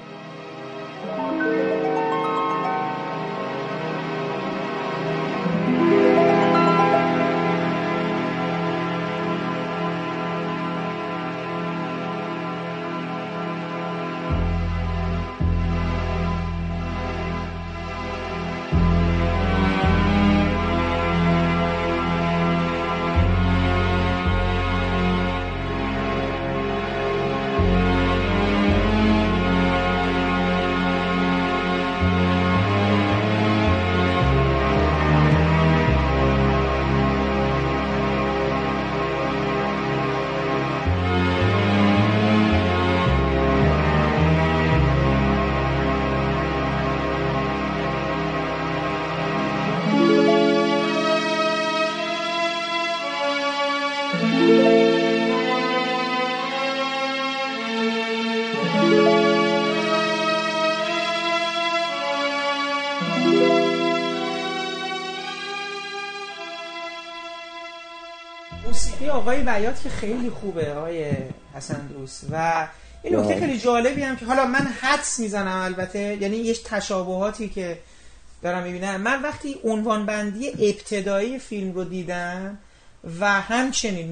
موسیقی آقای بیات که خیلی خوبه آقای حسن دوست، و این نکته خیلی جالبی هم که حالا من حدس میزنم البته، یعنی یه تشابهاتی که دارم میبینم، من وقتی عنوان بندی ابتدایی فیلم رو دیدم و همچنین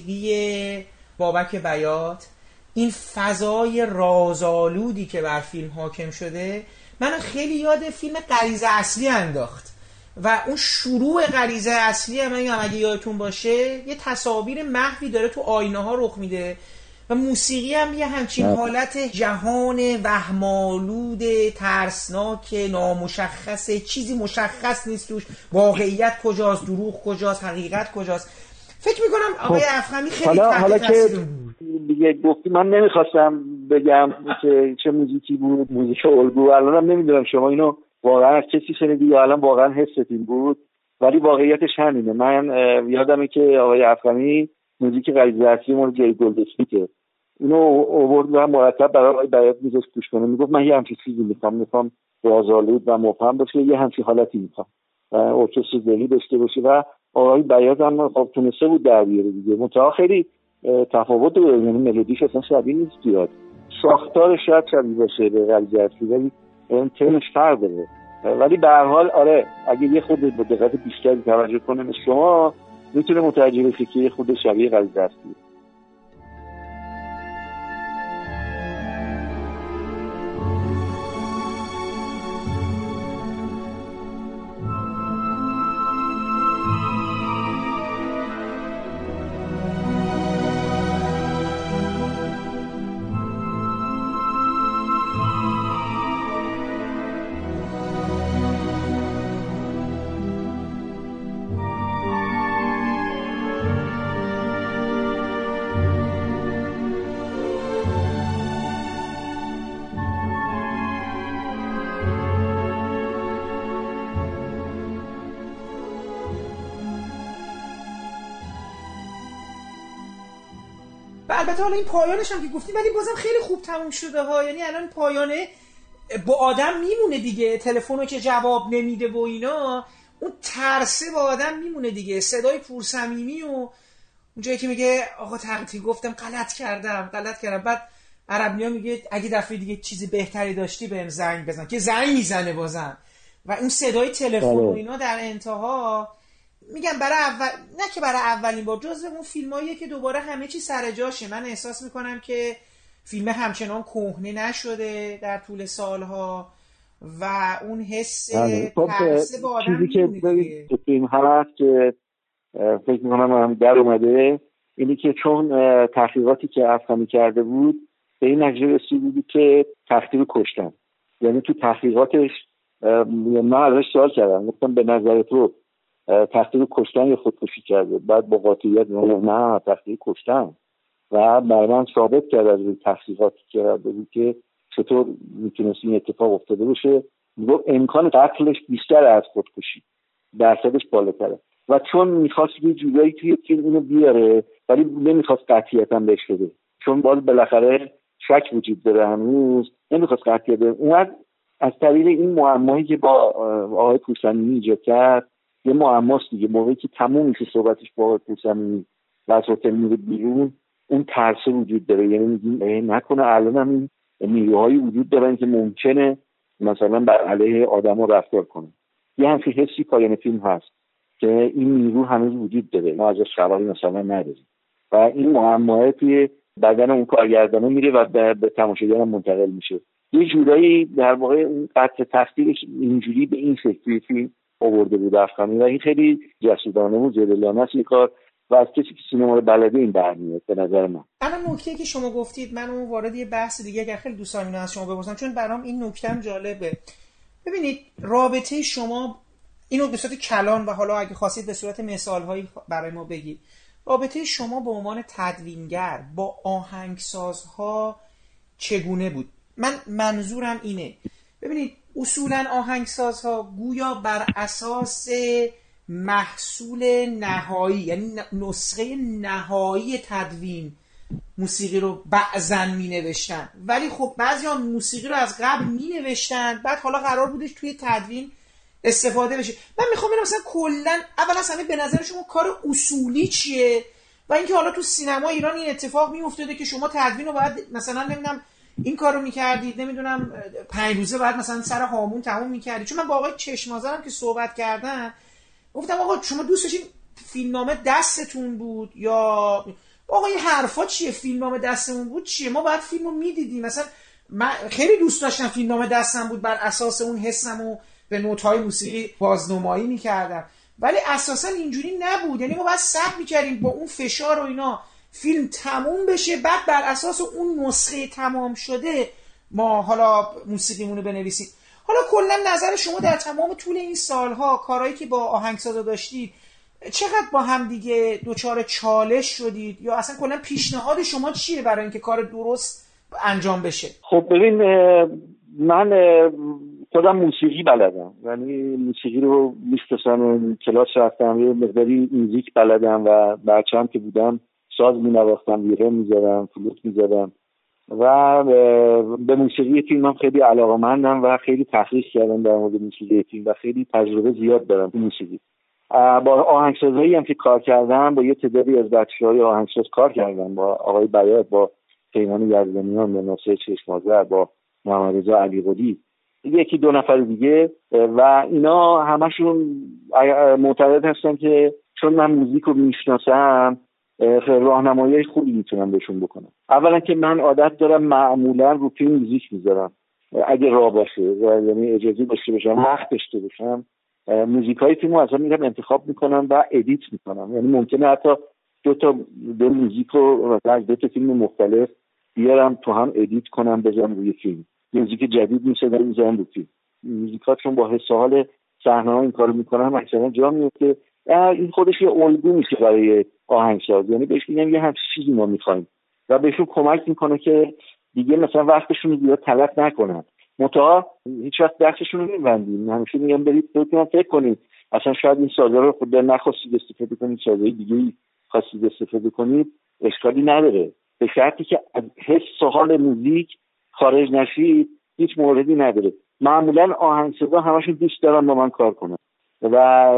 موسیقی بابک بیات، این فضای رازآلودی که بر فیلم حاکم شده، من خیلی یاد فیلم غریزه اصلی انداخت و اون شروع غریزه اصلی هم اگه یادتون باشه یه تصاویر محوی داره تو آینه ها رخ میده و موسیقی هم یه همچین حالت جهان وهم‌آلود، ترسناک، نامشخصه، چیزی مشخص نیست توش، واقعیت کجاست، دروغ کجاست، حقیقت کجاست. فکر میکنم آقای افخمی خیلی حالا تحت حالا تاثیر که بود. دیگه گفتی، من نمیخواستم بگم که چه موزیکی بود، موزیک الگو، الانم نمیدونم شما اینو واقعا از کسی شنیدی یا الان واقعا حستون بود، ولی واقعیتش همینه. من یادمه که آقای افخمی موزیک غریزه اصلی مال جی گلدسمیته، اینو آورد و مرتب برای آقای بیات میذاشت گوش کنه، میگفت من یه همچین چیزی میخوام، میخوام رازآلود و مبهم باشه، یه همچین حالتی میخوام و ارکستر دلی داشته باشه و آقای بیات هم خب تونسته بود در بیاره دیگه. منتها خیلی تفاوت داره، یعنی ملودیش اصلا شبیه نیست زیاد، ساختارش شاید شبیه باشه به غریزه اصلی ولی اون تنش فرق داره، ولی به هر حال آره اگه یه خود با دقت بیشتری توجه کنه مثل شما میتونه متوجه بشه که یه خود شبیه غریزه اصلیه. البته حالا این پایانش هم که گفتیم ولی بازم خیلی خوب تموم شده ها، یعنی الان پایانه با آدم میمونه دیگه، تلفنو که جواب نمیده و اینا، اون ترسه با آدم میمونه دیگه، صدای پرصمیمی و اون جایی که میگه آقا تقصیر گفتم، غلط کردم غلط کردم، بعد عربنیا میگه اگه دفعه دیگه چیزی بهتری داشتی بهم زنگ بزن، که زنگ میزنه بازم، و اون صدای تلفن و اینا در انتها میگم برای اول، نه که برای اولین بار، جزو اون فیلماییه که دوباره همه چی سر جاشه. من احساس میکنم که فیلم همچنان کهنه نشده در طول سالها و اون حس ترس با آدم چیزی که تو فیلم هست که فکر میکنم هم در اومده اینی که چون تحقیقاتی که افخمی کرده بود به این نتیجه رسیده بود که تقتیل کشتن، یعنی تو تحقیقاتش من ازش سوال کردم، گفتم به نظر تو تقتیل کشتن یا خودکشی کرده؟ بعد با قاطعیت نه تقتیل کشتن، و برای من ثابت کرد از تحقیقاتی که کرده بود که چطور میتونست این اتفاق افتاده باشه. میگفت امکان قتلش بیشتر از خودکشی، درصدش بالاتره، و چون میخواست یه جورایی توی فیلم اینو بیاره ولی نمیخواست قطعیت هم بهش بده، چون باز بالاخره شک وجود داره هنوز، نمیخواست قطعیت بده. اون از طریق این معمایی که با آقای پورصمیمی ایجاد کرد، یه معماست دیگه، موقعی که تموم میشه صحبتش با آقای پورصمیمی و از هتل میره بیرون، اون ترس وجود داره. یعنی میگیم نکنه الان هم این نیروهایی وجود دارن که ممکنه مثلا بر علیه آدم‌ها رفتار کنه. یه همچین حسی پایان فیلم هست که این نیرو هنوز وجود داره، ما ازش خبری مثلا نداریم و این معماها توی بدن اون کارگردانه میره و به, به تماشاگرم منتقل میشه. یه جورایی در واقع اون قطع تفسیرش اینجوری به این شکلی فیلم آورده بود افغانی و این خیلی جسورانه و جدلانه است این کار و از کسی که سینما رو بلده این برمیاد به نظر من. الان نکته که شما گفتید من اون وارد یه بحث دیگه که خیلی دوست دارم از شما بپرسم چون برام این نکته‌ام جالبه. ببینید رابطه شما اینو به صورت کلان و حالا اگه خواستید به صورت مثال‌هایی برای ما بگید، رابطه شما به عنوان تدوینگر با آهنگسازها چگونه بود؟ من منظورم اینه، ببینید اصولاً آهنگسازها گویا بر اساس محصول نهایی یعنی نسخه نهایی تدوین موسیقی رو بعضن می نوشتن، ولی خب بعضی ها موسیقی رو از قبل می نوشتن بعد حالا قرار بودش توی تدوین استفاده بشه. من میخوام ببینم مثلا کلا اول از همه به نظر شما کار اصولی چیه و اینکه حالا تو سینما ایران این اتفاق میافتاده که شما تدوین رو باید مثلا نمیدونم این کارو میکردید، نمیدونم پنج روزه بعد مثلا سر هامون تموم میکردید. چون من با آقای چشمازرم که صحبت کردم گفتم آقا شما دوست داشتین فیلمنامه دستتون بود یا آقا این حرفا چیه؟ فیلمنامه دستمون بود چیه؟ ما باید فیلمو میدیدیم. مثلا من خیلی دوست داشتم فیلمنامه دستم بود، بر اساس اون حسمو به نوت‌های موسیقی بازنمایی میکردم، ولی اساسا اینجوری نبود. یعنی ما باید صبر میکردیم با اون فشار و اینا فیلم تموم بشه بعد بر اساس اون نسخه تمام شده ما حالا موسیقیمونو بنویسیم. حالا کلا نظر شما در تمام طول این سالها کارهایی که با آهنگسازا داشتید چقدر با هم دیگه دوچار چالش شدید یا اصلا کلا پیشنهاد شما چیه برای اینکه کار درست انجام بشه؟ خب ببین من خودم موسیقی بلدم، یعنی موسیقی رو بیست سال کلاس رفتم، یه مقداری موزیک بلدم و بچه‌ام که بودم ساز می‌نواختم، ویرن می‌زدم، فلوت می‌زدم و به موسیقی فیلم هم خیلی علاقه‌مندم و خیلی تحقیق کردم در مورد موسیقی فیلم و خیلی تجربه زیاد دارم تو موسیقی. با آهنگسازایی هم که کار کردم، با یه تعدادی از بچه‌های آهنگساز کار کردم، با آقای بیات، با پیمان یزدانیان، با ناصر چشمازر، با محمد رضا علیقلی، یکی دو نفر دیگه و اینا همشون معتقد هستن که چون من موزیک رو میشناسم راهنمایی خوبی میتونم بهشون بکنم. اولا که من عادت دارم معمولا رو فیلم موزیک میذارم اگه راه باشه، یعنی اجازه داشته باشم، وقت داشته باشم، موزیکای فیلمو اصلا میرم انتخاب میکنم و ادیت میکنم. یعنی ممکنه حتی دو تا دو موزیک رو از دو تا فیلم مختلف بیارم تو هم ادیت کنم بذارم روی فیلم. موزیک جدید میسازم میذارم رو فیلم. موزیکاتون با حس و حال صحنه‌ها این کارو میکنم، مثلا جا میفته این خودش یه الگو میشه برای آهنگساز. یعنی بهش میگم یه همچین چیزی ما میخوایم و بهشون کمک میکنه که دیگه مثلا وقتشون رو زیاد تلف نکنن. متا هیچ وقت دستشون رو نمیبندیم، همیشه میگم برید خودتون فکر کنید اصلا شاید این سازا رو خود نخواستید استفاده کنید، سازهای دیگه خواستید استفاده کنید، اشکالی نداره، به شرطی که حس و حال موزیک خارج نشید هیچ موردی نداره. معمولا آهنگسازا همشون دوست دارن با من کار کنن و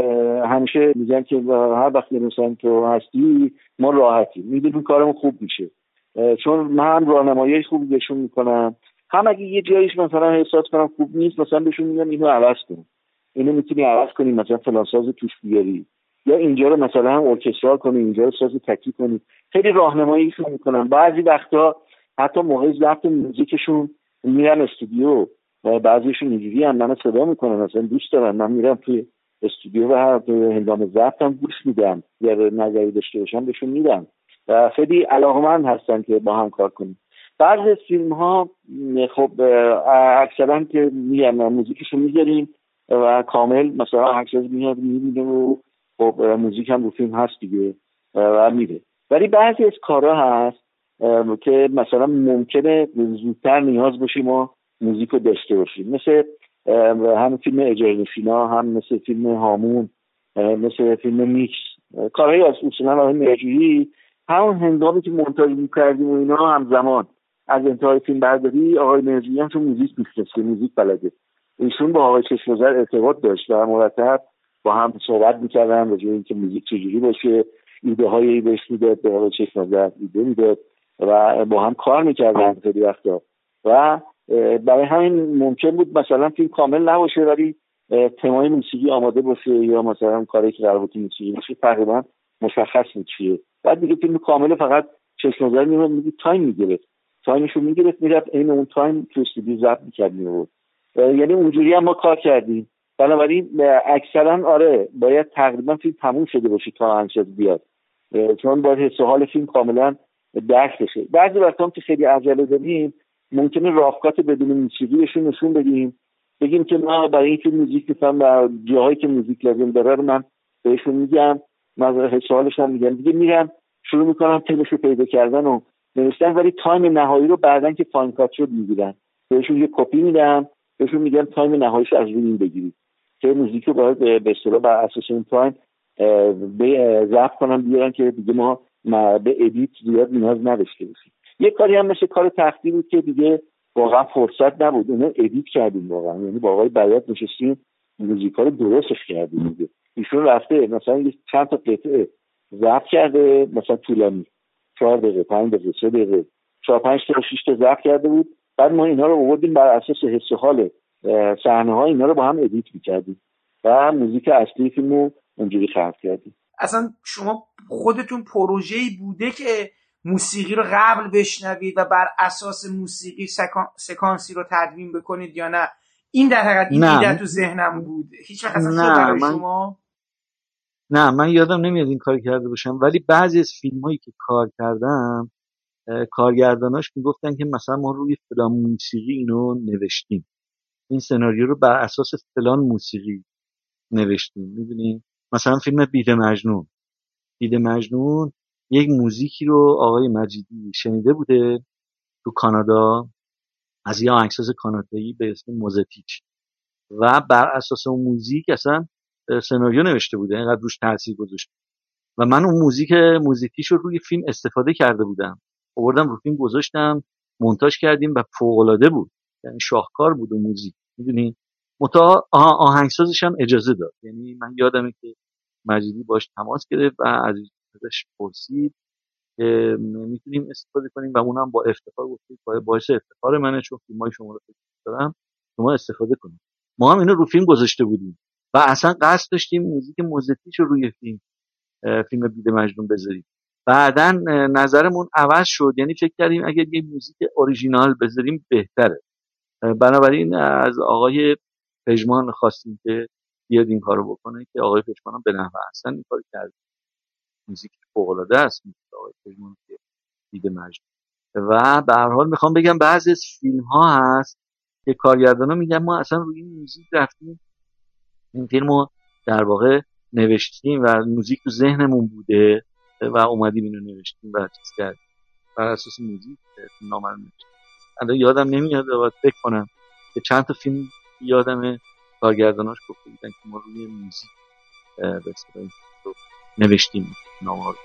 همیشه میگن که هر وقت مثلا تو هستی ما راحتیم، میدونیم کارمون خوب میشه، چون من راهنمایی خوبی بهشون میکنم. هم اگه یه جایش مثلا احساس کنم خوب نیست مثلا بهشون میگم اینو عوض کن، اینو میتونی عوض کنی، مثلا فلان ساز توش بیاری یا اینجا رو مثلا هم ارکسترال کنی، اینجا رو ساز تکی کنی. خیلی راهنماییشون میکنم. بعضی وقتا حتی موقع ضبط موزیکشون میرن استودیو و بعضیشون اینجوری هم منو صدا میکنن، مثلا دوست دارن من میرم توی استودیو و هنگام ضبطم گوش میدم یا نظری داشته باشم بهشون میدم و خیلی علاقه‌مند هستن که با هم کار کنیم. بعضی از فیلم ها خب اکثرا که میگم موزیکشو میذاریم و کامل مثلا اکثر میاد میبینه و خب موزیک هم رو فیلم هست دیگه و میره. ولی بعضی از کارها هست که مثلا ممکنه زودتر نیاز باشیم ما موزیک رو داشته باشیم، مثل هم فیلم اجرنشینا، هم مثل فیلم هامون، مثل فیلم میکس. کارهایی از اصولا آقای مرجویی همون هنگامی که مونتاژ میکردیم و اینا همزمان از انتهای فیلم برداری آقای مرجویی هم چون موزیک میشناسه، موزیک بلده، ایشون با آقای چشم‌گذار ارتباط داشت و مرتب با هم صحبت میکردن راجع به اینکه موزیک چجوری باشه. ایده هایی بهش میداد، به حال چشم نظر ایده میداد و با هم کار میکردن خیلی وقتا و برای همین ممکن بود مثلا فیلم کامل نباشه ولی تمای موسیقی آماده باشه یا مثلا کاری که قرار بود موسیقی باشه تقریبا مشخص بود چیه. بعد دیگه فیلم کامل فقط چشم نظر میمد، میگه تایم میگرفت، تایمشو میگرفت میرفت این اون تایم تو استودیو ضبط می‌کردیم. یعنی اونجوری هم ما کار کردیم. بنابراین اکثرا آره باید تقریبا فیلم تموم شده باشه تا انشاءالله بیاد، چون باید حس و حال فیلم کاملا درک بشه. بعضی وقتا هم که خیلی عجله داریم ممکنه راهکات بدون موسیقیشون نشون بدیم، بگیم که ما برای این فیلم موزیک می‌خوام و جاهایی که موزیک لازم داره رو من بهشون میگم، من حس و حالش هم میگم، دیگه میرم شروع میکنم تمشو پیدا کردن و نوشتن، ولی تایم نهایی رو بعدن که فاین کات شد میگیرن، بهشون یه کپی میدم، بهشون میگم تایم نهاییش از روی این بگیرید که موزیک رو باید به اصطلاح بر اساس این تایم به ضبط کنم بیارن که دیگه ما به ادیت زیاد نیاز نداشته باشیم. یه کاری هم مثل کار تختی بود که دیگه واقعا فرصت نبود، اونو ادیت کردیم واقعا، یعنی با آقای بیات نشستیم موزیکا رو درستش کردیم دیگه. ایشون رفته مثلا چند تا قطعه ضبط کرده، مثلا طولانی چهار دقیقه پنج دقیقه سه دقیقه چهار پنج تا شش تا ضبط کرده بود، بعد ما اینا رو آوردیم بر اساس حس و حال صحنه‌ها اینا رو با هم ادیت می‌کردیم و موزیک اصلی فیلمو اونجوری خلق کردیم. اصلا شما خودتون پروژه‌ای بوده که موسیقی رو قبل بشنوید و بر اساس موسیقی سکان... سکانسی رو تدوین بکنید یا نه؟ این در حقیقت این ایده تو ذهنم بود. هیچ وقت اصلا شد برای من... شما؟ نه من یادم نمیاد این کار کرده باشم، ولی بعضی از فیلم‌هایی که کار کردم کارگرداناش میگفتن که مثلا ما روی فلان موسیقی اینو نوشتیم، این سناریو رو بر اساس فلان موسیقی نوشتیم. میدونی مثلا فیلم بید مجنون بید مجنون یک موزیکی رو آقای مجیدی شنیده بوده تو کانادا از یه آهنگساز کانادایی به اسم موزتیچ و بر اساس اون موزیک اصلا سناریو نوشته بوده، اینقدر روش تاثیر گذاشته و من اون موزیک موزیکیش رو روی فیلم استفاده کرده بودم، آوردم رو فیلم گذاشتم، مونتاژ کردیم و فوق‌العاده بود، یعنی شاهکار بود اون موزیک. میدونی متا آهنگسازش هم اجازه داد، یعنی من یادمه که مجیدی باش تماس گرفت و از ازش پرسید که میتونیم استفاده کنیم و اونم با افتخار گفت باعث افتخار منه چون فیلمای شما رو دوست دارم، شما استفاده کنید. ما هم اینو رو فیلم گذاشته بودیم و اصلا قصد داشتیم موزیک موزتیچ رو روی فیلم فیلم بید مجنون بذاریم. بعدن نظرمون عوض شد، یعنی فکر کردیم اگر یه موزیک اوریجینال بذاریم بهتره. بنابراین از آقای پژمان خواستیم که بیاد این کارو بکنه که آقای پژمان هم به نحو احسن این کارو کرد. موزیک فوق‌العاده است آقای پژمان که بید مجنون. و به هر حال میخوام بگم بعضی از فیلم ها هست که کارگردانا میگن ما اصلا روی این موزیک رفتیم این فیلمو در واقع نوشتیم و موزیک تو ذهنمون بوده و اومدیم اینو نوشتیم و چیز کردیم بر اساس موزیک نامه رو نوشتیم. الان یادم نمیاد باید فکر کنم که چند تا فیلم یادمه کارگرداناش گفته بودن که ما روی موزیک به اصطلاح نوشتیم نامه رو.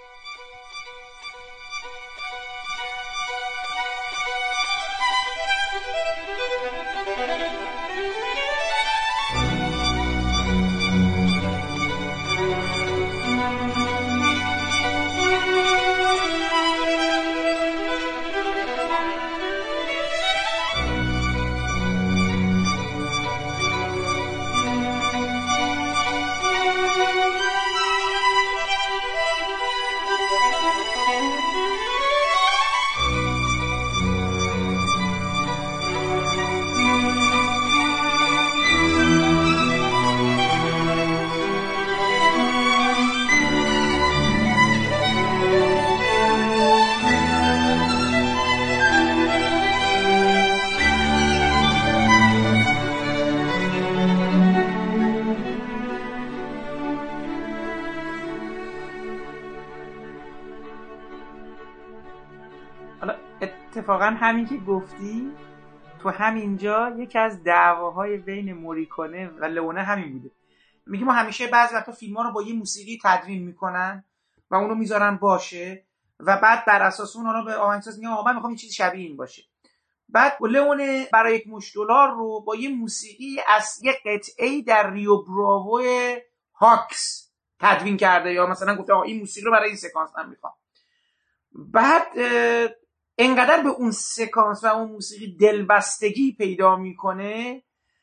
اتفاقا همین که گفتی تو همینجا یکی از دعواهای بین موریکونه و لئونه همین بوده. میگه ما همیشه بعضی وقتا فیلم‌ها رو با یه موسیقی تدوین میکنن و اونو میذارن باشه و بعد بر اساس اون رو به آهنگساز میگن آقا من میخوام این چیز شبیه این باشه. بعد لئونه برای یک مشت دلار رو با یه موسیقی از یه قطعه‌ای در ریو براوو هاکس تدوین کرده یا مثلا گفته آقا این موسیقی رو برای این سکانس من میخوام. بعد انقدر به اون سکانس و اون موسیقی دلبستگی پیدا میکنه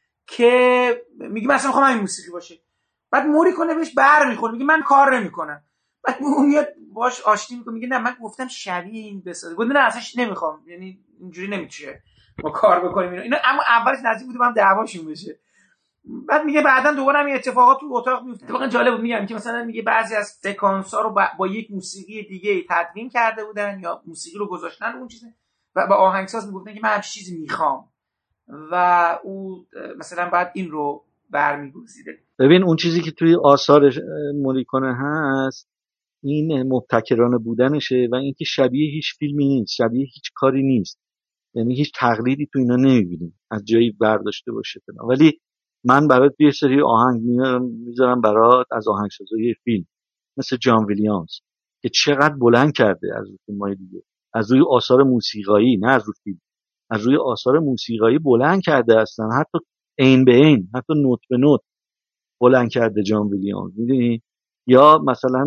که میگه مثلا میخوام این موسیقی باشه. بعد موریکونه بهش بر میخوره، میگه من کار نمیکنم. بعد اون میاد باش آشتی میکنه، میگه نه من گفتم شبیه این بسازه، گفت نه اصلاش نمیخوام، یعنی اینجوری نمیشه ما کار بکنیم اینا. اما اولش نزدیک بودم هم دعواشون بشه. بعد میگه بعدن دوباره هم اتفاقات تو اتاق میفته. اتفاقا جالب بود، میگم که مثلا میگه بعضی از سکانس ها رو با, با یک موسیقی دیگه تدوین کرده بودن یا موسیقی رو گذاشتن اون چیزه و با آهنگساز میگفتن که من همین چیزی میخوام و او مثلا بعد این رو برمیگزیده. ببین اون چیزی که توی آثار موریکونه هست این مبتکرانه بودنشه و اینکه شبیه هیچ فیلمی نیست، شبیه هیچ کاری نیست، یعنی هیچ تقلیدی تو اینا نمیبینیم از جایی برداشته باشه. ولی من برات یه سری آهنگ میذارم برات از آهنگسازای فیلم مثل جان ویلیامز که چقدر بلند کرده از روی فیلم‌های دیگه، از روی آثار موسیقایی، نه از روی فیلم، از روی آثار موسیقایی بلند کرده هستن، حتی عین به عین، حتی نوت به نوت بلند کرده جان ویلیامز، میدونی؟ یا مثلا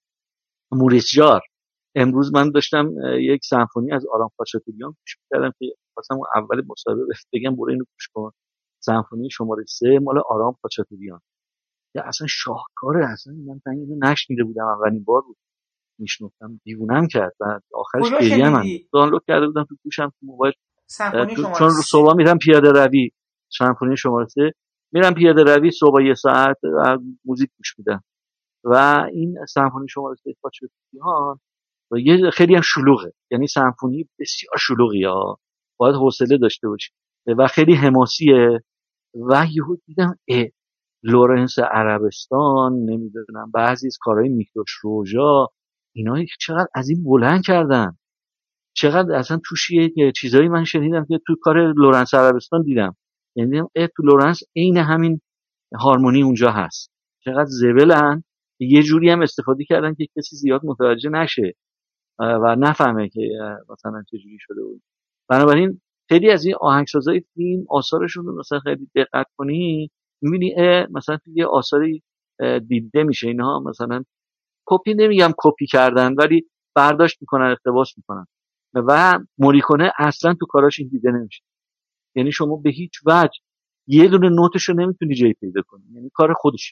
موریس جار. امروز من داشتم یک سمفونی از آرام خاچاتوریان گوش می‌کردم که واسه اون اول مصاحبه بگم برو اینو گوش کن، سمفونی شماره سه مال آرام خاچاتوریان. یا اصلا شاهکاره، اصلا من تا اینو نشنیده بودم، اولین بار بود میشنوختم، دیوونم کرد و آخرش گریه من دانلود کرده بودم تو گوشم تو موبایل، چون رو صبح میرم پیاده روی، سمفونی شماره سه میرم پیاده روی صبح یه ساعت موزیک گوش میدم و این سمفونی شماره سه خاچاتوریان و یه خیلی هم شلوغه، یعنی سمفونی بسیار شلوغی ها، باید حوصله داشته باشی و خیلی حماسیه. و یهو دیدم اه لورنس عربستان، نمیدونم بعضی از کارهای میکلوش روژا، اینا چقدر از این بلند کردن، چقدر اصلا توش یه چیزایی من شنیدم که تو کار لورنس عربستان دیدم، یعنی اه تو لورنس عین همین هارمونی اونجا هست، چقدر زبلن، یه جوری هم استفاده کردن که کسی زیاد متوجه نشه و نفهمه که مثلا چه جوری شده بود. بنابراین خیلی از این آهنگسازای فیلم آثارشون رو مثلا خیلی دقت کنی می‌بینی مثلا توی یه آثاری دیده میشه اینها مثلا کپی، نمیگم کپی کردن، ولی برداشت میکنن، اقتباس میکنن و موریکونه اصلا تو کاراش این دیده نمیشه. یعنی شما به هیچ وجه یه دونه نوتش رو نمیتونی جایی پیدا کنی، یعنی کار خودش،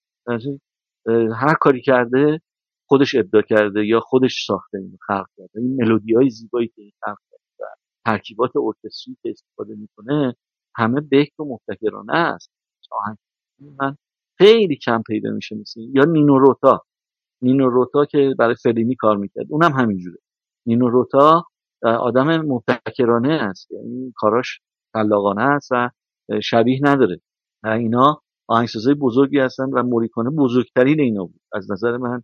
هر کاری کرده خودش ابداع کرده یا خودش ساخته، اینو خلق کرده. این ملودی‌های زیبایی که خلق کرده، ترکیبات ارکستری که استفاده میکنه همه بهتر و مبتکرانه است. آهنگ من خیلی کم پیدا میشه مثل یا نینو روتا. نینو روتا که برای فلینی کار میکرد اونم همینجوره. نینو روتا آدم مبتکرانه است، یعنی کاراش خلاقانه است و شبیه نداره. اینا آهنگسازای بزرگی هستن و موریکونه بزرگترین اینا بود از نظر من،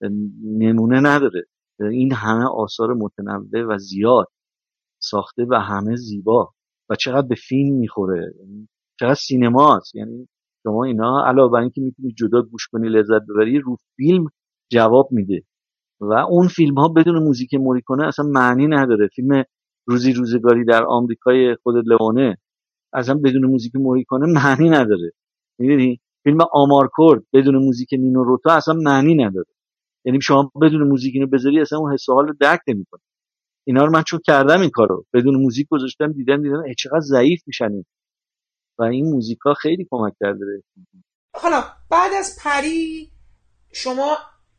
نمونه نداره. این همه آثار متنوع و زیاد ساخته و همه زیبا و چقدر به فیلم میخوره، چقدر سینماست. یعنی شما اینا علاوه بر اینکه میتونی جدا گوش کنی لذت ببری، رو فیلم جواب میده و اون فیلم ها بدون موزیک موریکونه اصلا معنی نداره. فیلم روزی روزگاری در آمریکای خود لئونه اصلا بدون موزیک موریکونه معنی نداره. میدونی فیلم آمارکورد بدون موزیک نینو روتا اصلا معنی نداره. یعنی شما بدون موزیک اینو بذاری اصلا اون حس و حال رو درک نمی‌کنی. اینا رو من چون کردم این کارو، بدون موزیک گذاشتم، دیدم دیدم ای چقدر ضعیف میشن و این موزیکا خیلی کمک کرده به. حالا بعد از پری شما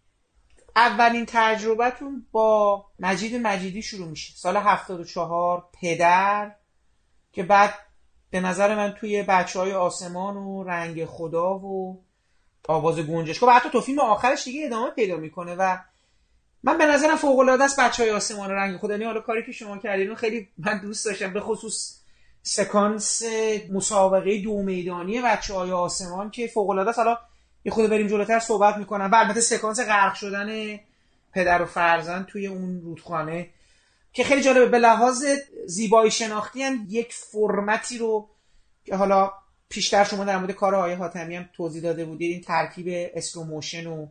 اولین تجربتون با مجید مجیدی شروع میشه سال هفتاد و چهار، پدر، که بعد به نظر من توی بچه‌های آسمان و رنگ خدا و آواز گنجشک و حتی تو فیلم آخرش دیگه ادامه پیدا میکنه و من به نظرم فوق العاده است بچه‌های آسمان و رنگ خدا. یعنی حالا کاری که شما کردین خیلی من دوست داشتم، به خصوص سکانس مسابقه دو میدانی بچه‌های آسمان که فوق العاده است. حالا یه خود بریم جلوتر صحبت میکنم و البته سکانس غرق شدن پدر و فرزند توی اون رودخانه که خیلی جالبه. به لحاظ زیبایی شناختی هم یک فرمتی رو که حالا پیشتر شما در مورد کار آقای حاتمی هم توضیح داده بودید، این ترکیب اسلو موشن و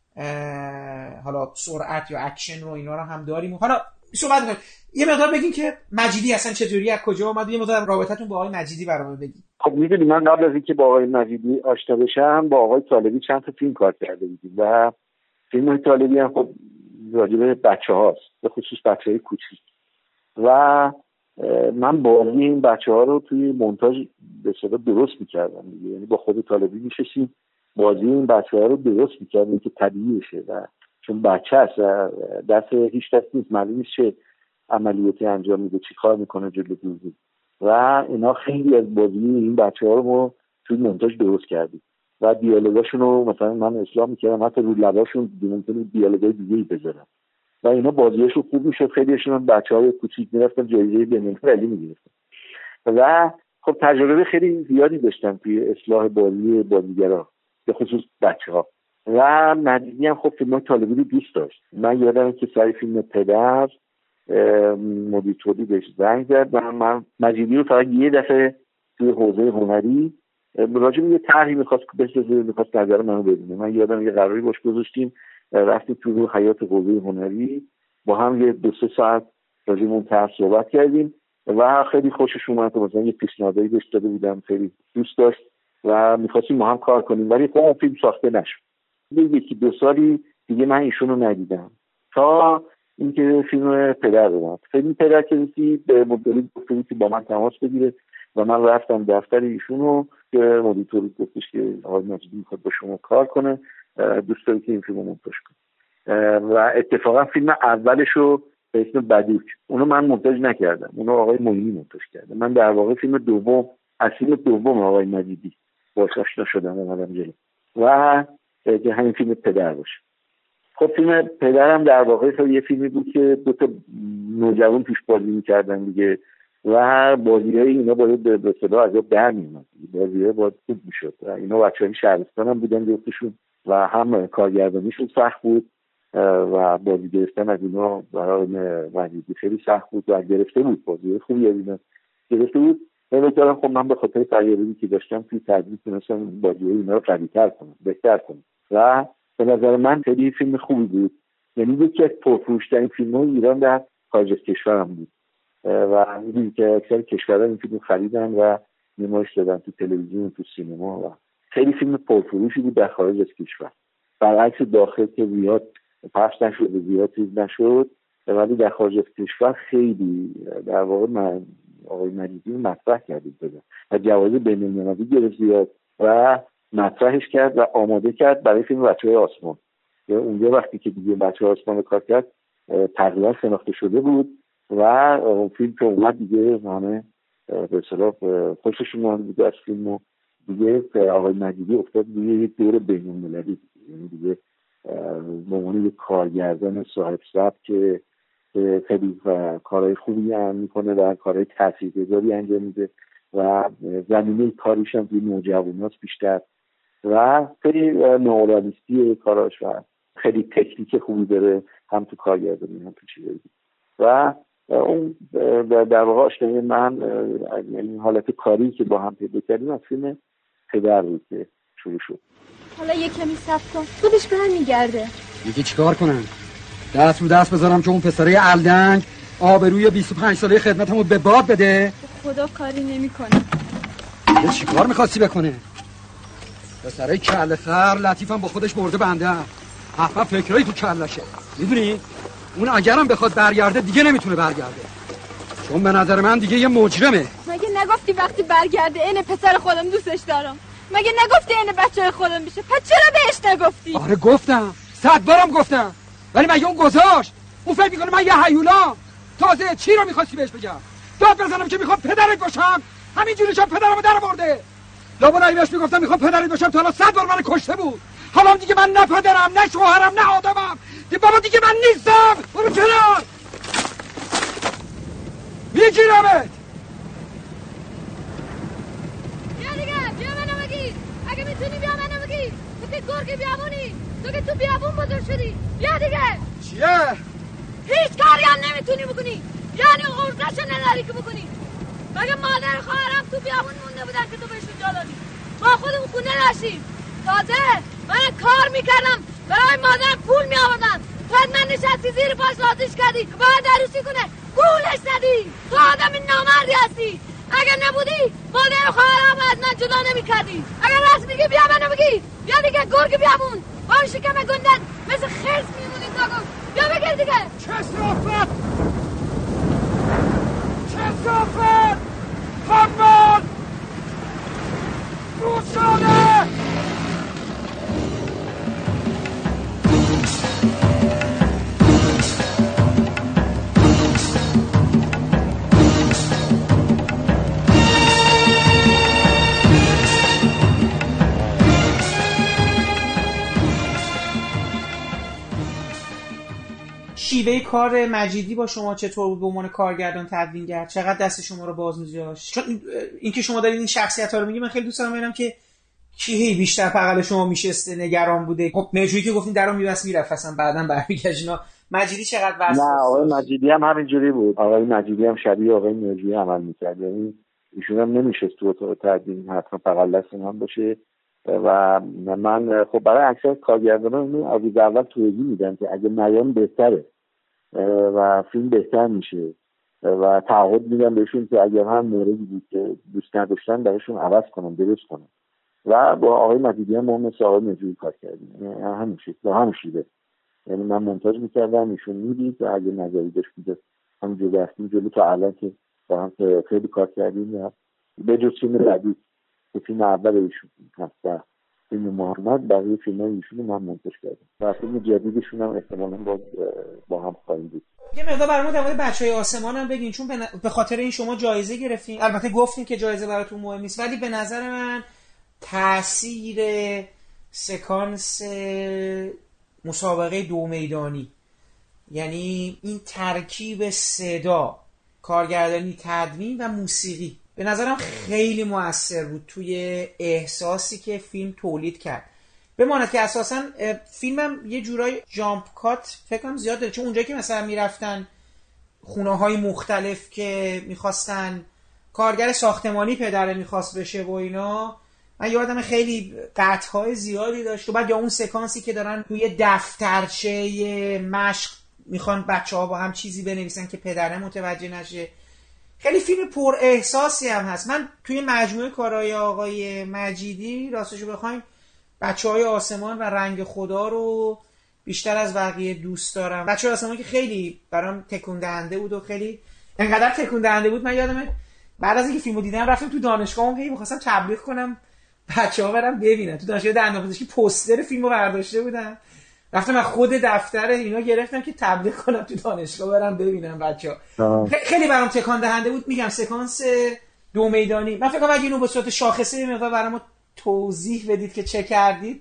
حالا سرعت یا اکشن رو اینا رو هم داریم. حالا صحبت کنیم یه مقدار بگین که مجیدی اصلا چطوری، از کجا اومد، یه مقدار رابطتون با آقای مجیدی برام بگین. خب میدونی من قبل از اینکه با آقای مجیدی آشنا بشم با آقای طالبی چند تا فیلم کار کرده بودیم و فیلم طالبی هم خب راجع به بچه هاست، به خصوص بچه های کوچیک و من بازی این بچه ها رو توی مونتاژ به صدا درست میکردم دیگه، یعنی با خود طالبی میشستیم بازی این بچه ها رو درست میکردیم که طبیعی بشه و چون بچه هست دست هیچ دست نیست، معلوم نیست چه عملیاتی انجام میده، چی کار میکنه جلو دوزی و اینا. خیلی از بازی این بچه ها رو ما توی مونتاژ درست کردیم و دیالوگاشون رو مثلا من اصلاح میکردم، حتی رو لباشون ممکنه دیالوگای دیگه‌ای بذارم و اینا بازیاشون خوب میشد. خیلیشون بچه‌های کوچیک میرفتن جایزه بین‌المللی میگرفتن و خب تجربه خیلی زیادی داشتم توی اصلاح بازی بازیگرا به خصوص بچه‌ها. و مجیدی هم خب فیلم طالبی رو دوست داشت. من یادمه که سر فیلم پدر مدیر تولید بهش زنگ زد و من مجیدی رو فقط یه دفعه توی حوزه هنری راجع به یه طرحی می‌خواست بسازه، می‌خواست نظر منو بدونه. من یادم یه قراری باش گذاشتیم، رفتیم تو حیاط حوزه هنری با هم یه دو سه ساعت راجع به اون طرح صحبت کردیم و خیلی خوشش اومد. مثلا یه پیشنهادی بهش داده بودم، خیلی دوست داشت و می‌خواستیم ما هم کار کنیم، ولی خب اون فیلم ساخته نشد. یکی دو سالی دیگه من ایشون رو ندیدم تا اینکه فیلم پدر اومد. فیلم پدر که رسید به مدیری گفت که با من تماس بگیره و من رفتم دفتر ایشون رو که مدیر تولید گفتش که آقای مجیدی میخواد با شما کار کنه، دوست داره که این فیلم رو مونتاژ کنه و اتفاقا فیلم اولش رو به اسم بدوک اونو من مونتاژ نکردم، اونو آقای معینی مونتاژ کرده. من در واقع فیلم دوم از فیلم دوم آقای مجیدی باهاش آشنا شدم اومدم جلو و که همین فیلم پدر باشه. خب فیلم پدرم در واقع یه فیلمی بود که دو تا نوجوان پیش بازی می‌کردن دیگه و بازی‌های اینا باید به اصطلاح از در میومد، بازی‌ها باید خوب می‌شد و اینا بچه‌های شهرستان هم بودن جفتشون و هم کارگردانیشون سخت بود و بازی گرفتن از اینا برای مجیدی خیلی سخت بود و گرفته بود، بازی خوبی از اینا گرفته بود. مثلا خب من به خاطر تجربه‌ای که داشتم توی تدریس تونستم بازی‌های اینا رو قوی‌تر کنم، بهتر کنم و به نظر من خیلی فیلم خوبی بود. یعنی یکی از پرفروش‌ترین فیلم‌های ایران در خارج از کشورم بود و می‌دونی که اکثر کشورها این فیلم خریدن و نمایش دادن تو تلویزیون، تو سینما و خیلی فیلم پرفروشی بود در خارج از کشور. برعکس داخل که زیاد پخش نشد، زیاد چیز نشد، ولی در خارج از کشور خیلی در واقع من آقای مجیدی مطرح کردید دادن و جوایز بین‌المللی گرفت زیاد و مطرحش کرد و آماده کرد برای فیلم بچه‌های آسمان. اونجا وقتی که دیگه بچه‌های آسمان رو کار کرد تقریبا شناخته شده بود و اون فیلم که اومد دیگه همه به اصطلاح خوششون اومد بود از فیلم و دیگه آقای مجیدی افتاد دیگه یک دور بین‌المللی، یعنی دیگه به عنوان یک کارگردان صاحب سبک که خیلی کارهای خوبی هم میکنه و کارهای تاثیرگذاری انجام میده و زمینه کاریش هم توی نوجوانیاست بیشتر و خیلی نئورالیستی کاراش و خیلی تکنیک خوبی داره هم تو کارگردانی هم تو چیزایی و اون در واقع آشنایی من یعنی حالت کاری که با هم پیدا کردیم از فیلم پدر بود که شروع شد. حالا یه کمی صبر کن، خودش برمیگرده. میگه چیکار کنم؟ دست رو دست بذارم که اون پسره الدنگ آبروی بیست و پنج ساله خدمتمو به باد بده؟ خدا کاری نمی‌کنه. یه چیکار می‌خواستی بکنه؟ پسره کله خر لطیفم با خودش برده بنده. حتما فکرایی تو کلشه. میدونی؟ اون اگرم بخواد برگرده دیگه نمیتونه برگرده. چون به نظر من دیگه یه مجرمه. مگه نگفتی وقتی برگرده این پسر خودم دوستش دارم؟ مگه نگفتی این بچه خودم میشه؟ پس چرا بهش نگفتی؟ آره گفتم. صد بارم گفتم. ولی مگه اون گذاشت؟ اون فکر میکنه من یه هیولام. تازه چی رو میخواستی بهش بگم؟ داد بزنم که میخوام پدرت باشم؟ همینجوری چون پدرمو در آورده. لابد اگه بهش میگفتم میخوام پدرت باشم تا حالا صد بار منو کشته بود. حالا دیگه من نه پدرم، نه شوهرم، نه آدمم. دیگه بابا دیگه من نیستم. برو کنار. میگیرمت. بیا دیگه، بیا منو بگیر. اگه میتونی بیا منو بگیر. تو که گرگ بیابونی. تو که تو بیابون بزرگ شدی. بیا دیگه. چیه؟ هیچ کاری هم نمیتونی بکنی. یعنی ارزش نداری که بکنی. مگه مادر خواهرم تو بیابون مونده بودن که تو بهشون جا دادی. ما خودمون خونه داشتیم. تازه من کار میکردم برای مادر پول میآوردم. بعد من نشستی زیر پاش رازیش کردی که باید عروسی کنه. گولش ندی. تو آدم نامردی هستی. اگر نبودی مادر خواهرم از من جدا نمی‌کردی. اگر راست میگی بیا منو بگی، بیا دیگه گرگ بیامون با اون شکم گندت مثل خرس میمونی نگو. بیا بگیر دیگه. چه صافت چه صافت حمال روزانه شیوه کار مجیدی با شما چطور بود به عنوان کارگردان تدوینگر؟ چقدر دست شما رو باز می‌ذاشت؟ چون اینکه شما دارین این شخصیت‌ها رو میگی من خیلی دوست دارم ببینم که کی بیشتر بغل شما میشسته نگران بوده. خب مجیدی که گفتین درو میبست میرفت اصلا بعداً برمیگشت اینا. مجیدی چقدر واسه؟ نه آقای مجیدی هم همینجوری بود. آقای مجیدی هم شبیه آقای مجیدی عمل می‌کرد. یعنی ایشون هم نمی‌شست تو اتاق تدوین حتما بغل دست من باشه و من خب برای اکثر کارگردانان اینو از اول توضیح میدم که اگه نیام بهتره و فیلم بهتر میشه و تعهد میدم بهشون که اگر هم موردی بود که دوست نداشتن براشون عوض کنم درست کنم و با آقای مجیدی هم ما مثل آقای مجیدی کار کردیم. یعنی همین شکل با همین شیوه، یعنی من مونتاژ میکردم ایشون میدید و اگه نظری داشت میدید هم جلو دستیم جلو تا الان که با هم خیلی کار کردیم و به جز فیلم بعدی که فیلم اول ایشون هست فیلم محمد بقیه فیلم‌های ایشون من منتج کردم و فیلم جدیدشون هم احتمالاً با با هم خواهیم بود. یه مقدار برامون در مورد بچهای آسمان هم بگین چون به خاطر این شما جایزه گرفتین. البته گفتین که جایزه براتون مهم نیست ولی به نظر من تأثیر سکانس مسابقه دو میدانی، یعنی این ترکیب صدا، کارگردانی، تدوین و موسیقی به نظرم خیلی مؤثر بود توی احساسی که فیلم تولید کرد. بماند که اساساً فیلمم یه جورای جامپ کات فکرم زیاد داره، چون اونجایی که مثلا میرفتن خونه‌های مختلف که میخواستن کارگر ساختمانی پدره میخواست بشه و اینا، من یادم خیلی قطعهای زیادی داشت. و بعد یا اون سکانسی که دارن توی دفترچه مشق میخوان بچه‌ها با هم چیزی بنویسن که پدره متوجه نشه، خیلی فیلم پر احساسی هم هست. من توی مجموعه کارهای آقای مجیدی راستشو بخوایم بچه‌های آسمان و رنگ خدا رو بیشتر از بقیه دوست دارم. بچه‌های آسمان که خیلی برام تکون دهنده بود و خیلی انقدر تکون دهنده بود من یادمه بعد از اینکه فیلمو دیدم رفتم تو دانشگاهم هی می‌خواستم تبلیغ کنم بچه‌ها برام ببینن. تو دانشگاه دندانپزشکی پوستر فیلمو برداشته بودن، رفتم از خود دفتر اینا گرفتم که تبلیغ کنم تو دانشگاه برام ببینن بچه‌ها. خیلی برام تکان دهنده بود. میگم سکانس دو میدانی من فکر کنم اگه اینو به صورت شاخصه یه مقدار برام توضیح بدید که چه کردید،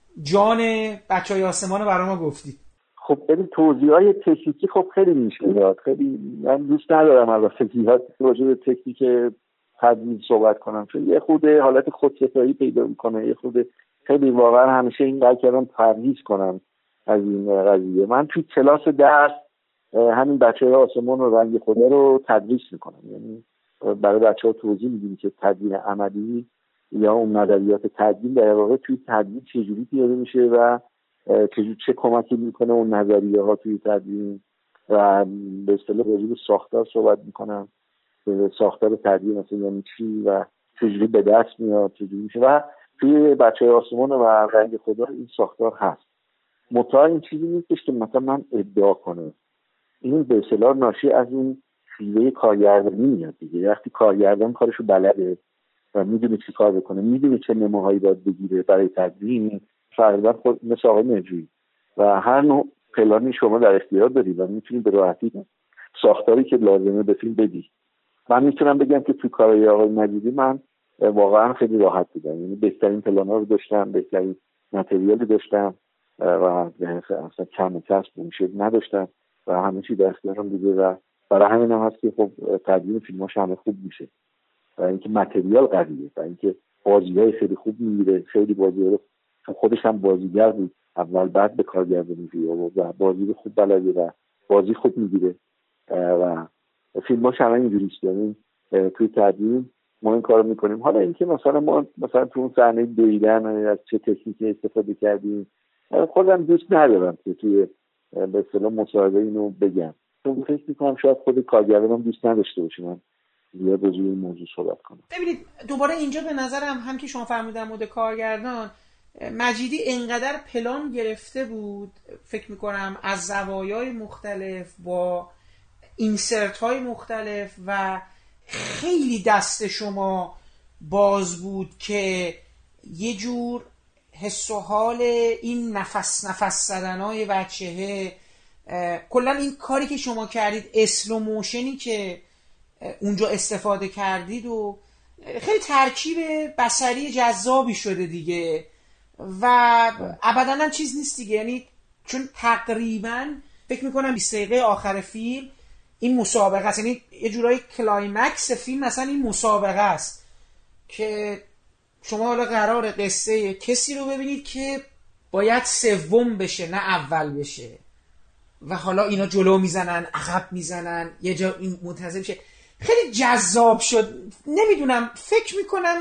جان بچهای آسمان رو برام گفتید. خب ببین توضیحات تکنیکی خب خیلی میشه داد. خیلی من دوست ندارم از توضیحات راجع به تکنیک تدوین صحبت کنم چون یه خود حالت خودستایی پیدا میکنه، یه خود خیلی واقعا همیشه این قضیه کردم پرهیز کنم از این قضیه. من توی کلاس درس همین بچه‌های آسمان و رنگ خدا رو تدریس میکنم، یعنی برای بچه‌ها توضیح میدیم که تدوین عملی یا اون نظریات تدوین در واقع توی تدوین چجوری پیاده میشه و چجوری چه کمکی میکنه اون نظریه ها توی تدوین و به اصطلاح راجع به ساختار صحبت میکنم، ساختار تدوین مثلا یعنی چی و چجوری به دست میاد چجوری میشه و توی بچه‌های آسمان و رنگ خدا این ساختار هست. مطمئن این چیزی نیستش که مثلا من ادعا کنم، این به اصطلاح ناشی از این شیوه کارگردانی میاد دیگه. وقتی کارگردان کارشو بلده و میدونه چی کار بکنه، میدونه چه نموهایی باید بگیره برای تدوین، فرضاً خود مثل آقای مجری و هر نوع پلانی شما در اختیار دارید و میتونید به راحتی ساختاری که لازمه به فیلم بدید. من میتونم بگم که تو کارهای آقای مجیدی من واقعا خیلی راحت بودم، یعنی بهترین پلانا رو داشتم، بهترین متریالی داشتم و اصلا کم و کسب میشه نداشتم و همه چی در اختیارم بوده و برای همین هم هست که خب تدوین فیلماش همه خوب میشه و اینکه متریال قویه و اینکه بازی‌های خیلی خوب میگیره. خیلی بازی‌ها خودش هم بازیگر بود اول، بعد به کارگردانی میشه و بازی خوب بلده و بازی خوب میگیره و فیلماش همه اینجوریه. یعنی توی تدوین ما این کارو میکنیم. حالا اینکه مثلا ما مثلا تو اون صحنه دویدن از چه تکنیکی استفاده کردیم خودم دوست ندارم که توی به اصطلاح مصاحبه اینو بگم، چون فکر میکنم شاید خود کارگردانم دوست نداشته باشه من زیاد راجع به این موضوع صحبت کنم. ببینید دوباره اینجا به نظرم هم که شما فرمودن مورد کارگردان، مجیدی انقدر پلان گرفته بود فکر میکنم از زوایای مختلف با اینسرت های مختلف و خیلی دست شما باز بود که یه جور حس و حال این نفس نفس زدن های بچهه، کلا این کاری که شما کردید، اسلو موشنی که اونجا استفاده کردید و خیلی ترکیب بصری جذابی شده دیگه و ابداً هم چیز نیست دیگه، یعنی چون تقریباً فکر میکنم بیست دقیقه آخر فیلم این مسابقه است، یعنی یه جورای کلایمکس فیلم مثلا این مسابقه است که شما حالا قراره قصه کسی رو ببینید که باید سوم بشه نه اول بشه و حالا اینا جلو میزنن عقب میزنن یه جا این منتظر میشه. خیلی جذاب شد. نمیدونم فکر میکنم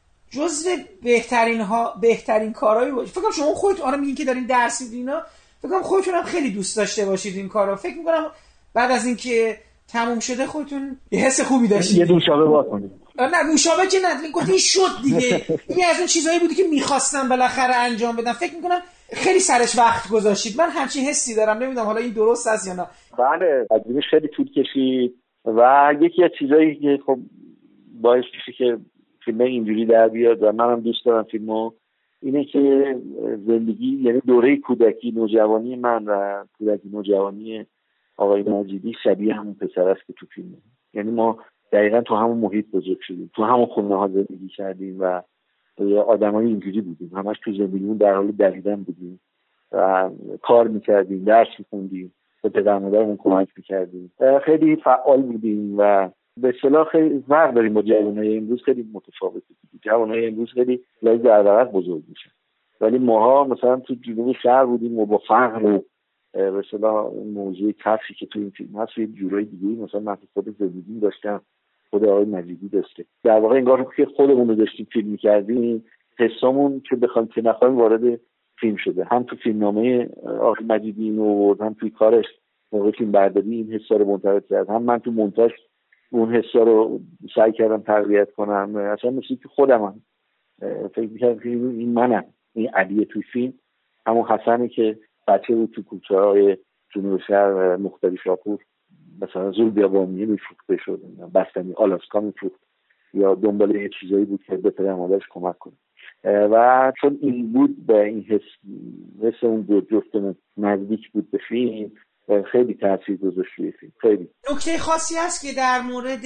جزو بهترین ها بهترین کارهایی باشه. فکر کنم شما خودت آره میگین که دارین درس میدین اینا، فکر کنم خودتون هم خیلی دوست داشته باشید این کارو. فکر میکنم بعد از اینکه تموم شده خودتون یه حس خوبی داشتید. یه نوشابه باز کنید. نه نوشابه که نه، گفتین شد دیگه. این از اون چیزایی بودی که می‌خواستم بالاخره انجام بدم. فکر میکنم خیلی سرش وقت گذاشتید. من همچین حسی دارم، نمیدونم حالا این درست است یا نه. بله تجربه خیلی طول کشید و یکی از چیزایی که خب باعث میشه که فیلم اینجوری در بیاد و منم دوست دارم فیلمو اینه که زندگی یعنی دوره کودکی نوجوانی من و کودکی نوجوانی آقای مجیدی شبیه همون پسر است که تو فیلمه. یعنی ما دقیقا تو همون محیط بزرگ شدیم، تو همون خونه ها زندگی کردیم و آدمای اینجوری بودیم، همش تو زندگیمون در حال دویدن بودیم و کار میکردیم، درس میخوندیم، به پدر مادرمون کمک میکردیم، خیلی فعال بودیم و به اصطلاح خیلی فرق داریم با جوانای امروز. خیلی متفاوته. جوانای امروز خیلی لای در بزرگ میشن ولی ماها مثلا تو جنوب شهر بودیم و با فقر و به اصطلاح موضوع کفشی که تو این فیلم هست یه جورای دیگه مثلا من خود زندگی داشتم، خود آقای مجیدی داشته. در واقع انگار که خودمون رو داشتیم فیلم می‌کردیم، حسامون که بخوایم که نخوایم وارد فیلم شده. هم تو فیلمنامه آقای مجیدی اینو آورد، هم توی کارش موقع فیلم برداری این حسا رو منتقل کرد، هم من تو مونتاژ اون حسا رو سعی کردم تقویت کنم. اصلا مثل که خودم هم فکر می‌کردم که این منم، این علی توی فیلم همون حسنی که بچه بود تو کوچه‌های جنوب شهر مختاری شاپور مثلا زور بیابانی میفروخته شد، بستنی آلاسکا میفروخت یا دنبال یه چیزایی بود که به پدر مادرش کمک کنه و چون این بود به این حس حس اون دو جفتمون نزدیک بود به فیلم خیلی تاثیر گذاشت روی فیلم. خیلی نکته خاصی هست که در مورد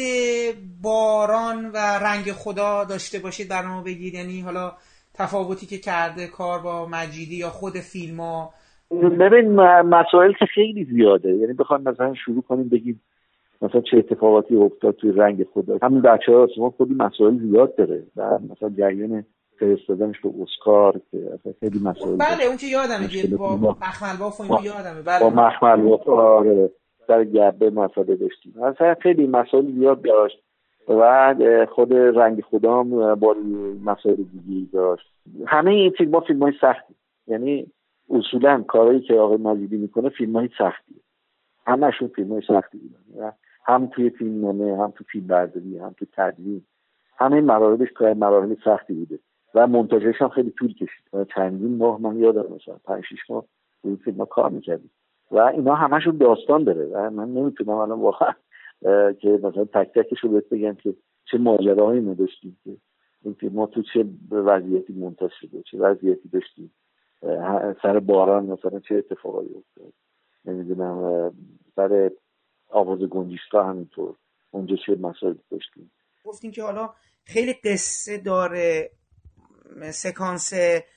باران و رنگ خدا داشته باشید برنامه بگید، یعنی حالا تفاوتی که کرده کار با مجیدی یا خود فیلم‌ها؟ ببین مسائل که خیلی زیاده، یعنی بخوام مثلا شروع کنیم بگیم مثلا چه اتفاقاتی افتاد توی رنگ خدا، همین بچه‌ها ما خودی مسائل زیاد داره و مثلا جریان فرستادنش به اسکار که اصلا خیلی مسائل. بله اون که یادمه که با مخمل باف اینو یادمه. بله با مخمل باف آره در گبه مسائل داشتیم، مثلا خیلی مسائل زیاد داشت و خود رنگ خدا هم با مسائل دیگه‌ای داشت. همه این فیلم‌ها فیلم‌های سختی، یعنی اصولا کارهایی که آقای مجیدی میکنه فیلم‌های سختیه، همه‌شون فیلم‌های سختی بودن، هم توی فیلمنامه، هم تو فیلم برداری، هم تو تدوین، همه مراحلش کار مراحل سختی بوده و مونتاژش هم خیلی طول کشید. چندین ماه من یادم مثلا پنج شش ماه روی فیلم‌ها کار می‌کردیم و اینا همه‌شون داستان داره و من نمیتونم الان واقعا که مثلا تک تکش رو بهت بگم که چه ماجراهایی ما داشتیم که این فیلم‌ها تو چه وضعیتی مونتاژ شده، چه وضعیتی داشتیم، سر باران مثلا چه اتفاقایی افتاد، نمیدونم سر آواز گنجشکا همینطور اونجا چه مسائلی داشتیم. گفتین که حالا خیلی قصه داره، سکانس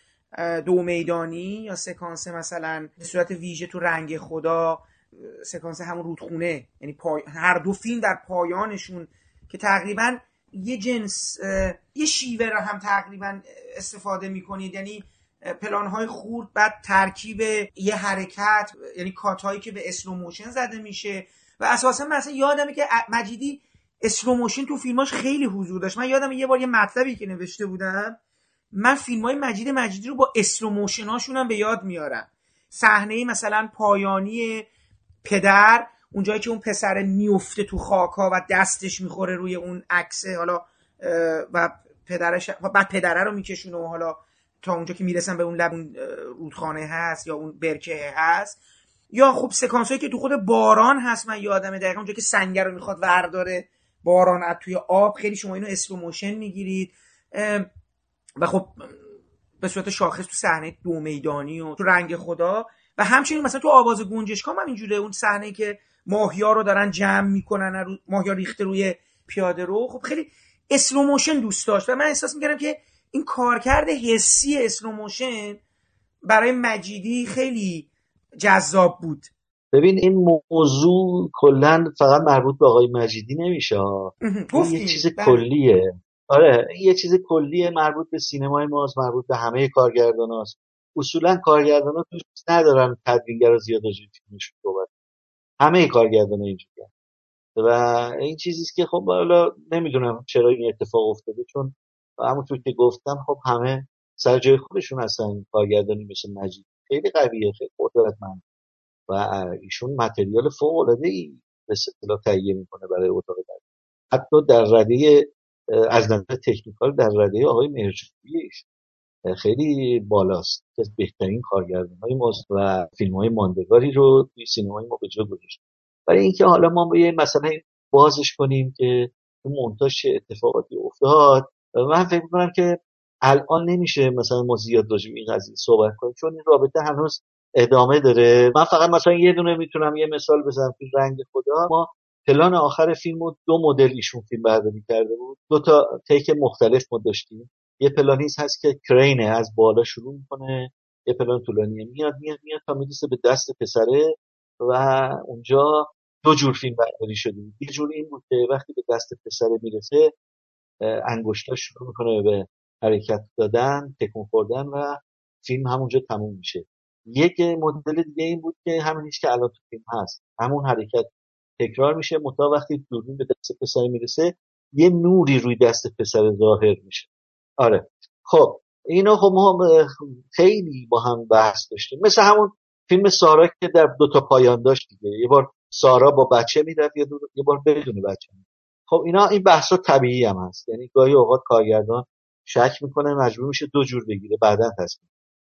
دو میدانی یا سکانس مثلا به صورت ویژه تو رنگ خدا، سکانس همون رودخونه، یعنی پای... هر دو فیلم در پایانشون که تقریبا یه جنس یه شیوه را هم تقریبا استفاده میکنید، یعنی پلان‌های خورد بعد ترکیب یه حرکت، یعنی کات‌هایی که به اسلو موشن زده میشه و اساسا مثلا یادمه که مجیدی اسلو موشن تو فیلماش خیلی حضور داشت. من یادمه یه بار یه مطلبی که نوشته بودم، من فیلم‌های مجید مجیدی رو با اسلو موشن‌هاشون هم به یاد میارم. صحنه مثلا پایانی پدر اونجایی که اون پسر میفته تو خاکا و دستش میخوره روی اون عکسه، حالا و پدرش و بعد پدره رو میکشونه و حالا تا اونجا که میرسن به اون لب اون رودخانه هست یا اون برکه هست، یا خب سکانسایی که تو خود باران هست. من یادمه دقیقاً اونجا که سنگر رو میخواد ورداره باران از توی آب، خیلی شما اینو اسلو موشن میگیرید و خب به صورت شاخص تو صحنه دو میدانی و تو رنگ خدا. و همچنین مثلا تو آواز گنجشکام هم اینجوره، اون صحنه که ماهیا رو دارن جمع میکنن، رو... ماهیا ریخته روی پیاده رو، خب خیلی اسلو موشن دوست داشت و من احساس میکردم که این کارکرد حسی اسلو موشن برای مجیدی خیلی جذاب بود. ببین این موضوع کلا فقط مربوط به آقای مجیدی نمیشه، یه چیز کلیه. آره یه چیز کلیه، مربوط به سینمای ماست، مربوط به همه کارگرداناست. اصولا کارگردانا توش ندارن تدوینگر زیاد راجع به فیلمشون صحبت، همه کارگردانا اینجوریه و این چیزیست که خب حالا نمیدونم چرا این اتفاق افتاده، چون همونطور که گفتم خب همه سر جای خودشون هستن. کارگردانی مثل مجید خیلی قویه، خیلی قدرتمند و ایشون متریال فوق العاده ای به اصطلاح تهیه میکنه برای اتاق درباری. حتی در رده از نظر تکنیکال در رده آقای مهرجویی خیلی بالاست، که از بهترین کارگردان‌های ماست و فیلم‌های ماندگاری رو توی سینمای ما به جا گذاشت. برای اینکه حالا ما به مثلا بازش کنیم که تو مونتاژ چه اتفاقاتی افتاد، من فکر می‌کنم که الان نمیشه مثلا ما زیاد راجع به این قضیه صحبت کنیم، چون این رابطه هنوز ادامه داره. من فقط مثلا یه دونه میتونم یه مثال بزنم. تو رنگ خدا ما پلان آخر فیلمو دو مدل ایشون فیلم برداری کرده بود، دو تا تیک مختلف ما داشتیم. یه پلانیست هست که کرینه از بالا شروع میکنه، یه پلان طولانیه میاد میاد میاد تا میرسه به دست پسره و اونجا دو جور فیلم برداری شده. یه جور این بود که وقتی به دست پسره میرسه انگشتاش شروع میکنه به حرکت دادن، تکون خوردن و فیلم همونجا تموم میشه. یک مدل دیگه این بود که همینیش که الان تو فیلم هست، همون حرکت تکرار میشه، متا وقتی دوربین به دست پسر میرسه یه نوری روی دست پسر ظاهر میشه. آره خب اینا خب ما خیلی با هم بحث داشتیم، مثل همون فیلم سارا که در دو تا پایان داشت دیگه، یه بار سارا با بچه میرفت یه, یه بار بدون بچه میرفت. خب اینا این بحثا طبیعی هم هست، یعنی گاهی اوقات کارگردان شک میکنه مجبور میشه دو جور بگیره بعداً تصمیم.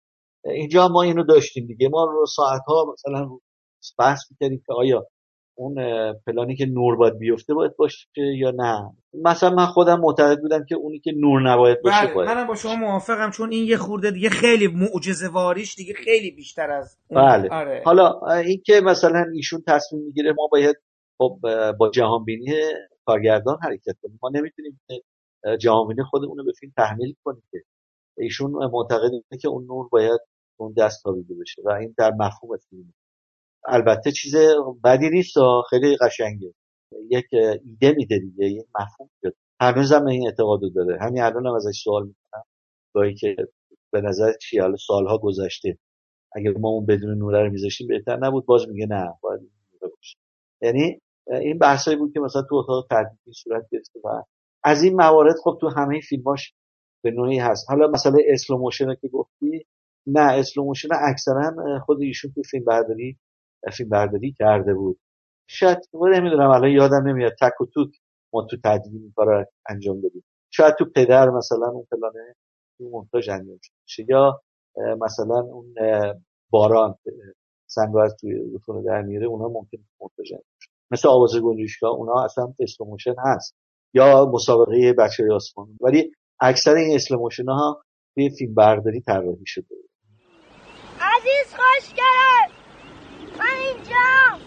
اینجا ما اینو داشتیم دیگه، ما رو ساعت‌ها مثلا بحث می‌کردیم که آیا اون پلانی که نور باید بیفته باید باشه یا نه. مثلا من خودم معتقد بودم که اونی که نور نباید باشه بله، باید. منم با شما موافقم، چون این یه خورده دیگه خیلی معجزه واریش دیگه خیلی بیشتر از اون. بله. آره. حالا این که مثلا ایشون تصمیم میگیره ما باید خب با جهان بینی کارگردان حرکت کنیم، ما نمیتونیم جهان بینی خودمون رو به فیلم تحمیل کنیم که ایشون معتقده که اون نور باید اون دست تابیده بشه و این در مفهوم فیلم. البته چیز بدی نیست، خیلی قشنگه، یک ایده میده دیگه، یک مفهوم میده. هنوزم این اعتقادو داره. همین الان هم ازش سوال میکنم گاهی که به نظر چی، حالا سالها گذشته اگه ما اون بدون نوره رو میذاشتیم بهتر نبود، باز میگه نه باید نوره باشه. یعنی این بحثایی بود که مثلا تو اتاق تدوین صورت گرفته و از این موارد خب تو همه فیلماش به نوعی هست. حالا مثلا اسلو موشن که گفتی، نه اسلو موشن اکثرا خود ایشون تو فیلم برداری فیلم برداری کرده بود. شاید من نمیدونم الان یادم نمیاد تک و توک ما تو تدوین این کارا انجام دادیم. شاید تو پدر مثلا اون پلانه تو مونتاژ انجام شد، یا مثلا اون باران سنگ از توی رودخانه در میاره، اونا ممکن مونتاژ انجام شد. مثل آواز گنجشکا اونا اصلا اسلو موشن هست، یا مسابقه بچه‌های آسمان، ولی اکثر این اسلو موشن ها توی فیلم برداری طراحی شده. عزیز خوشگله من اینجا.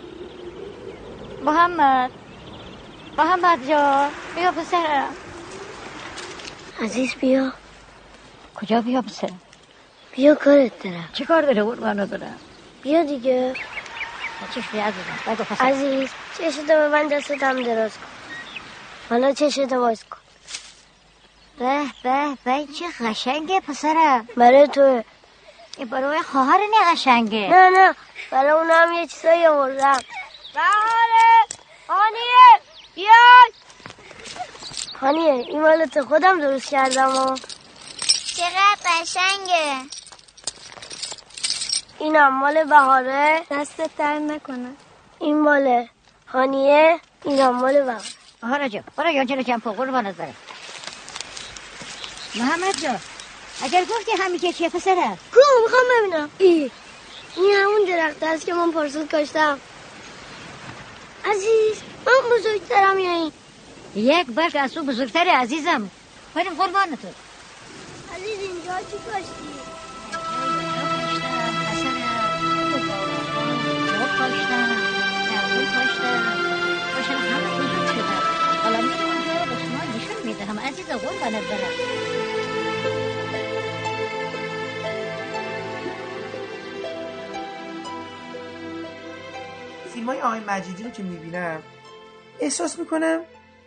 محمد محمد جان بیا پسرم. عزیز بیا. کجا بیا پسرم؟ بیا کارت دارم. چه کار داره قربانو دارم؟ بیا دیگه. چشمی عزیزم بگو پسرم. عزیز چشتو ببند دستم دراز کن. حالا چشتو باز کن. به به به چه قشنگه پسرم. برای توه. این برای خواهر نه قشنگه. نه نه برای اونا هم یه چیزایی آوردم. بهاره هانیه بیای. هانیه این مالت خودم درست کردم و چقدر قشنگه. اینم مال بهاره. دستت درد نکنه. این ماله هانیه این مال بابا. آها رجا برو یا جلو کم پا قربانت برم. محمد جا اگر گفتی همین که چیه پسره کو میخوام ببینم. ای این همون درخت است که من پارسال کاشتم. عزیز من بزرگترم یا این؟ یک برگ از تو بزرگتره عزیزم. بریم قربانتون. عزیز اینجا چی کاشتی؟ کاشتم نرگل کاشتم کاشتم همه بزرگ شدم. حالا میرم اونجا به شما نشون میدهم عزیز قربانت برم. فیلم های آقای مجیدی رو که میبینم احساس میکنم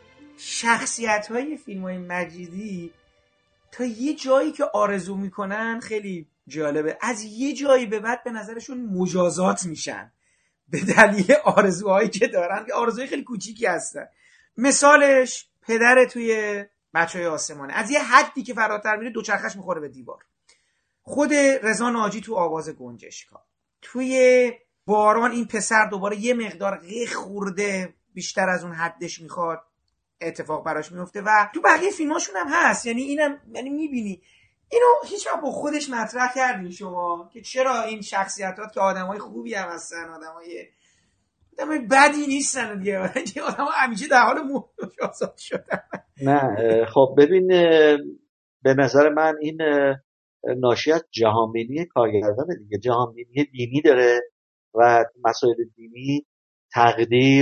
شخصیت های فیلم های مجیدی تا یه جایی که آرزو میکنن خیلی جالبه، از یه جایی به بعد به نظرشون مجازات میشن به دلیل آرزوهایی که دارن که آرزوهای خیلی کوچیکی هستن. مثالش پدر توی بچه‌های آسمانه، از یه حدی که فراتر میره دوچرخش میخوره به دیوار. خود رضا ناجی تو آواز گنجشکا، توی باران این پسر دوباره یه مقدار غیخ خورده بیشتر از اون حدش میخواد اتفاق براش میفته و تو بقیه فیلماشون هم هست. یعنی اینم یعنی میبینی اینو هیچ وقت با خودش مطرح کردین شما که چرا این شخصیتات که آدمای خوبی هم هستن، آدمای آدمای بدی نیستن دیگه، آدم‌ها همیشه در حال مجازات شدن؟ نه خب ببین به نظر من این ناشی از جهانبینی کارگردانه دیگه. جهانبینی دینی داره و مسائل دینی تقدیر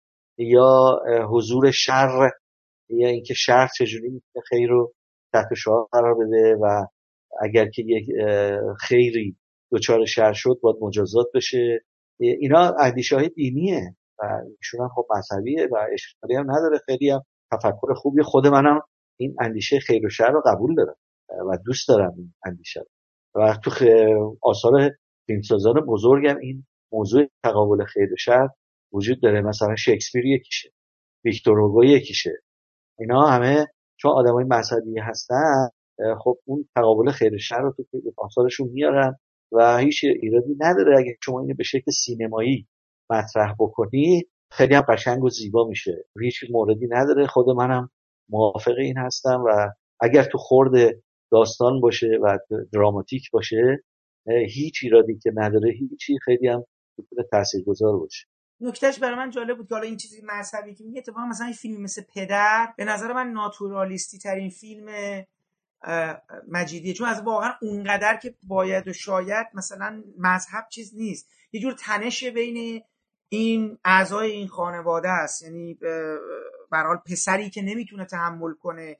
یا حضور شر یا اینکه شر چجوری میتونه خیر رو تحت شعار قرار بده و اگر که یک خیری دچار شر شد باید مجازات بشه. اینا اندیشه‌های دینیه و ایشون هم خب مذهبیه و اشکالی هم نداره، خیلی هم تفکر خوبی. خود منم این اندیشه خیر و شر رو قبول دارم و دوست دارم این اندیشه و تو آثار فیلمسازان بزرگم این موضوع تقابل خیر و شر وجود داره. مثلا شکسپیر یکیشه، ویکتور هوگو یکیشه. اینا همه چون آدمای مذهبی هستن خب اون تقابل خیر و شر رو تو آثارشون میارن و هیچ ایرادی نداره اگه شما اینو به شکل سینمایی مطرح بکنی، خیلی هم قشنگ و زیبا میشه، هیچ موردی نداره. خود منم موافق این هستم و اگر تو خورد داستان باشه و دراماتیک باشه هیچ ایرادی که نداره، هیچی، خیلی هم میتونه تاثیرگذار باشه. نکتهش برای من جالب بود که حالا این چیزی مذهبی که میگه اتفاقا مثلا این فیلمی مثل پدر به نظر من ناتورالیستی ترین فیلم مجیدیه، چون از واقعا اونقدر که باید و شاید مثلا مذهب چیز نیست، یه جور تنش بین این اعضای این خانواده است. یعنی به هر حال پسری که نمیتونه تحمل کنه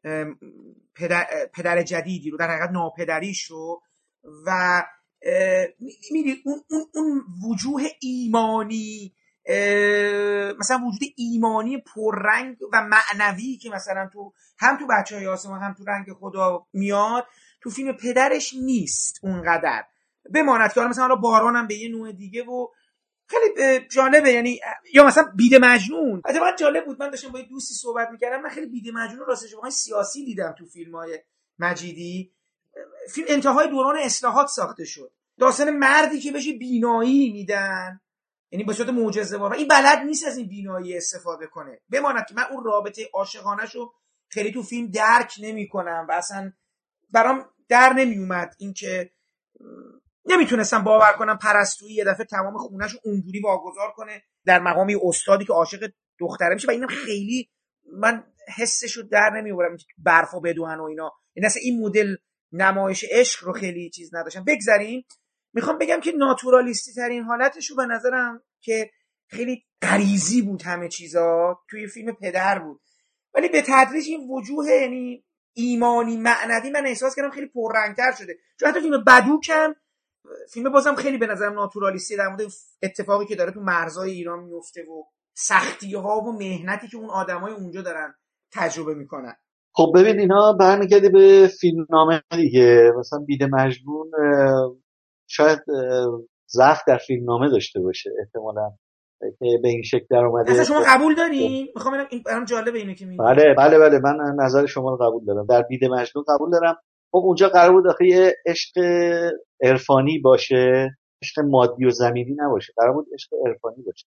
پدر, پدر جدیدی رو، در حقیقت ناپدریش رو، و می‌بینید اون اون اون وجوه ایمانی، مثلا وجود ایمانی پررنگ و معنوی که مثلا تو هم تو بچه‌های آسمان هم تو رنگ خدا میاد، تو فیلم پدرش نیست اونقدر. بماند که حالا مثلا باران هم به یه نوع دیگه و خیلی جالبه. یعنی یا مثلا بید مجنون، اتفاقا جالب بود، من داشتم با یه دوستی صحبت می‌کردم، من خیلی بید مجنون رو راستش واقعا سیاسی دیدم تو فیلم‌های مجیدی. فیلم انتهای دوران اصلاحات ساخته شد، داستان مردی که بهش بینایی میدن، یعنی به صورت معجزه‌آور، این بلد نیست از این بینایی استفاده کنه. بماند که من اون رابطه عاشقانه‌شو خیلی تو فیلم درک نمی‌کنم و اصلا برام در نمیومد این که نمیتونستم باور کنم پرستویی یه دفعه تمام خونه‌شو اونجوری واگذار کنه در مقامی استادی که عاشق دختره میشه و اینم خیلی من حسشو در نمیآورم، برفو بدوهن و اینا. این اصلا این مدل نمایش عشق رو خیلی چیز نداشتم. بگذاریم، میخوام بگم که ناتورالیستی ترین حالتشو به نظرم که خیلی غریزی بود، همه چیزا توی فیلم پدر بود، ولی به تدریج این وجوه یعنی ایمانی معنوی من احساس کردم خیلی پررنگ‌تر شده. چون حتی فیلم بدوک هم فیلم بازم خیلی به نظرم ناتورالیستی در مورد اتفاقی که داره تو مرزهای ایران میفته و سختی‌ها و مهنتی که اون آدمای اونجا دارن تجربه میکنن. خب ببین اینا برمیگرده به فیلمنامه دیگه. مثلا بید مجنون شاید ضعف در فیلمنامه داشته باشه احتمالاً که به این شکل در اومده. اصلا شما قبول دارین؟ میخوام ببینم این برام جالبه اینو که میگی. بله بله بله من نظر شما رو قبول دارم. در بید مجنون قبول دارم. خب اونجا قرار بود آخه یه عشق عرفانی باشه، عشق مادی و زمینی نباشه، قرار بود عشق عرفانی باشه.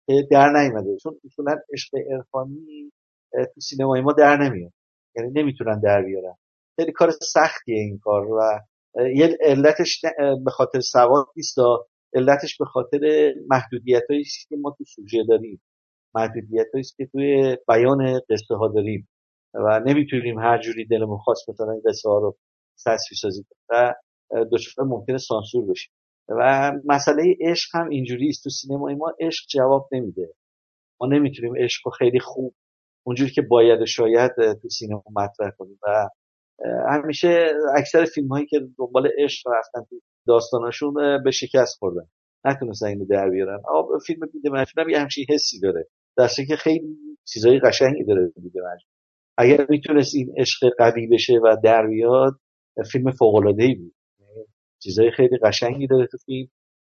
که در نیامده، چون اصولا عشق عرفانی تو سینمای ما در نمیاد، یعنی نمیتونن در بیارن. خیلی کار سختیه این کار و یه علتش به خاطر سواد نیست، علتش به خاطر محدودیتایی است که ما تو سوژه داریم، محدودیتایی است که توی بیان قصه ها داریم و نمیتونیم هر جوری دلمون خواست مثلا این قصه ها رو تصویر سازی کنیم و دچار ممکنه سانسور بشیم. و مسئله عشق هم اینجوری است، تو سینمای ما عشق جواب نمیده، ما نمیتونیم عشق رو خیلی خوب اونجوری که باید و شاید تو سینما مطرح کنیم و همیشه اکثر فیلم هایی که دنبال عشق رفتن تو داستاناشون به شکست خوردن، نتونستن اینو در بیارن. آب فیلم دیده مجنون یه همچین حسی داره، درسته که خیلی چیزای قشنگی داره دیده مجنون. اگر میتونست این عشق قوی بشه و در بیاد فیلم فوق العاده ای بود، چیزای خیلی قشنگی داره تو فیلم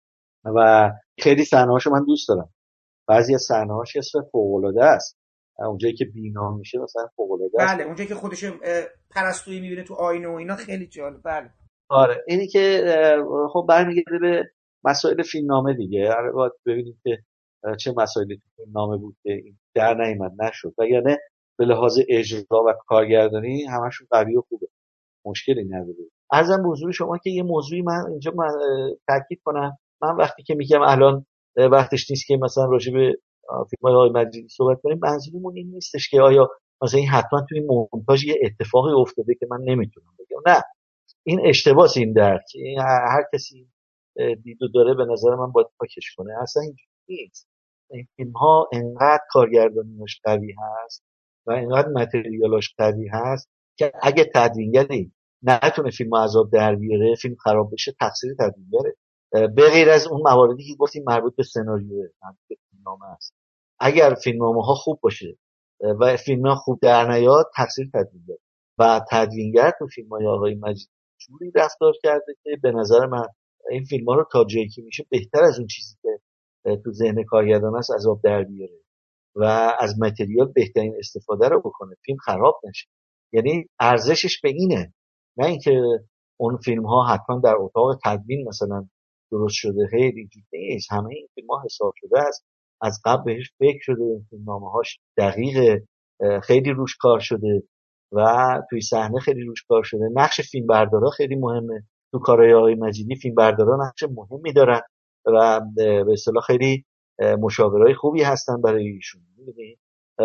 و خیلی صحنه‌هاشو من دوست دارم. بعضی از صحنه‌هاش اصلا فوق العاده است، اونجایی که بینا میشه مثلا فوق العاده است. بله، اونجایی که خودش پرستویی میبینه تو آینه و اینا خیلی جالب. بله آره، اینی که خب برمیگرده به مسائل فیلمنامه دیگه. آره، باید ببینید که چه مسائلی تو فیلمنامه بود که در نیامد نشد، وگرنه به لحاظ اجرا و کارگردانی همشون قوی و خوبه، مشکلی نداره. عرضم به حضور شما که یه موضوعی من اینجا من تاکید کنم، من وقتی که میگم الان وقتش نیست که مثلا راجع به فیلم‌های آقای مجیدی صحبت کنیم، منظورمون این نیستش که آیا مثلا این حتما توی مونتاژ یه اتفاقی افتاده که من نمیتونم بگم. نه، این اشتباهه. این درک این هر کسی دیدو داره به نظر من باید پاکش کنه، اصلا اینجوری نیست. این فیلم‌ها انقدر کارگردانیش قوی هست و انقدر متریالاش قوی هست که اگه تدوینگری نتونه فیلمو از آب در بیاره، فیلم خراب بشه، تقصیر تدوینگره. به غیر از اون مواردی که گفتیم مربوط به سناریو، مربوط به فیلمنامه است. اگر فیلمنامه‌ها خوب باشه و فیلم‌ها خوب در نیاد، تقصیر تدوینگره. و تدوینگر تو فیلم‌های آقای مجیدی جوری رفتار کرده که به نظر من این فیلم‌ها رو تا جایی که میشه بهتر از اون چیزی که تو ذهن کارگردان است از آب در بیاره و از متریال بهترین استفاده رو بکنه، فیلم خراب نشه. یعنی ارزشش به اینه، نه اینکه اون فیلم‌ها حتما در اتاق تدوین مثلا درست شده. خیلی نیست، همه این فیلم‌ها حساب شده است، از قبل بهش فکر شده، فیلمنامه‌هاش دقیق، خیلی روش کار شده و توی صحنه خیلی روش کار شده. نقش فیلمبردارا خیلی مهمه تو کارهای آقای مجیدی، فیلمبردارا نقش مهمی دارن و به اصطلاح خیلی مشاورای خوبی هستن برای ایشون. می‌دونید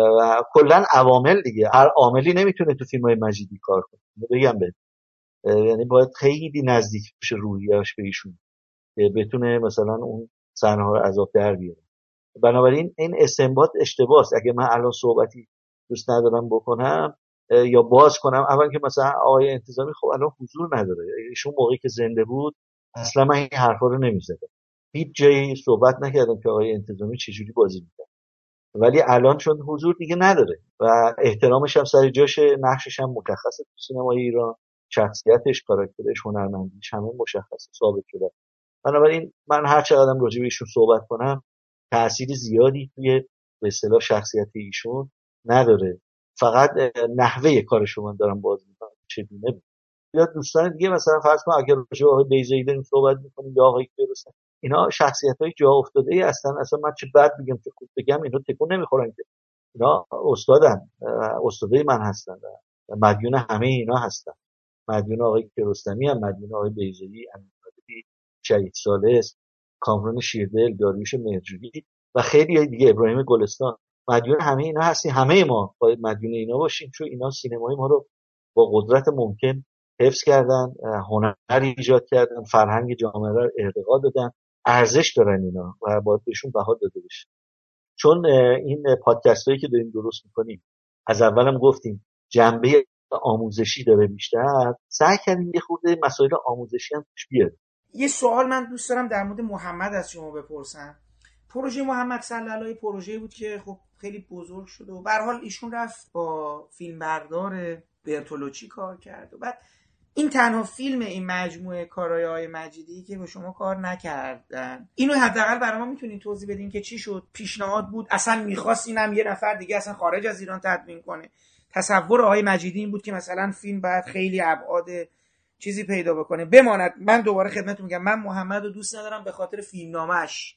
و کلا عوامل دیگه، هر عاملی نمیتونه تو فیلم‌های مجیدی کار کنه. بگم به یعنی باید خیلی نزدیک بشه روحیه‌اش به ایشون که بتونه مثلا اون صحنه‌ها رو از آب در بیاره. بنابراین این استنباط اشتباهه. اگه من الان صحبتی دوست ندارم بکنم یا باز کنم، اول که مثلا آقای انتظامی خب الان حضور نداره، ایشون موقعی که زنده بود اصلا من این حرفا رو نمی‌زدم، هیچ جایی صحبت نکردم که آقای انتظامی چجوری بازی می‌کنه، ولی الان چون حضور دیگه نداره و احترامش هم سر جاشه، نقشش هم مشخصه تو سینمای ایران، شخصیتش، کاراکترش، هنرمندیش همه مشخصه، ثابت شده. بنابراین من هر چقدرم راجع به ایشون صحبت کنم تأثیر زیادی توی به اصطلاح شخصیت ایشون نداره، فقط نحوه کارشو من دارم باز می‌کنم چگونه بود. یا دوستان دیگه مثلا فرض کن اگر راجع به آقای بیضایی داریم صحبت می‌کنیم یا آقای کیارستمی، اینا شخصیت‌های جا افتاده‌ای هستن، اصلا من چه بد میگم چه خوب بگم اینا تکون نمیخورن که، اینا استادن، استادای من هستن، مدیون همه اینا هستن، مدیون آقای کیارستمی هم، مدیون آقای بیضایی، امیرعلی، شهید ثالث، کامران شیردل، داریوش مهرجویی و خیلی دیگه، ابراهیم گلستان، مدیون همه اینا هستیم. همه ما باید مدیون اینا باشیم، چون اینا سینمای ما رو با قدرت ممکن حفظ کردن، هنر ایجاد کردن، فرهنگ جامعه رو ارتقا دادن، ارزش دارن اینا و باید بهشون بها داده بشه. چون این پادکستایی که داریم درست میکنیم از اولم گفتیم جنبه آموزشی داره بیشتر، سعی کردیم یه خورده مسائل آموزشی هم توش بیاره. یه سوال من دوست دارم در مورد محمد از شما بپرسم. پروژه محمد صلعلایی پروژه‌ای بود که خب خیلی بزرگ شد و به هر حال ایشون رفت با فیلمبردار برتولوچی کار کرد و بعد این تنها فیلم این مجموعه کارهای آقای مجیدی که با شما کار نکردن. اینو حداقل برای ما میتونین توضیح بدین که چی شد؟ پیشنهاد بود، اصلا می‌خواستین هم یه نفر دیگه اصلا خارج از ایران تدوین کنه؟ تصور آقای مجیدی این بود که مثلا فیلم بعد خیلی ابعاد چیزی پیدا بکنه بماند. من دوباره خدمتتون میگم من محمد رو دوست ندارم به خاطر فیلمنامه‌اش،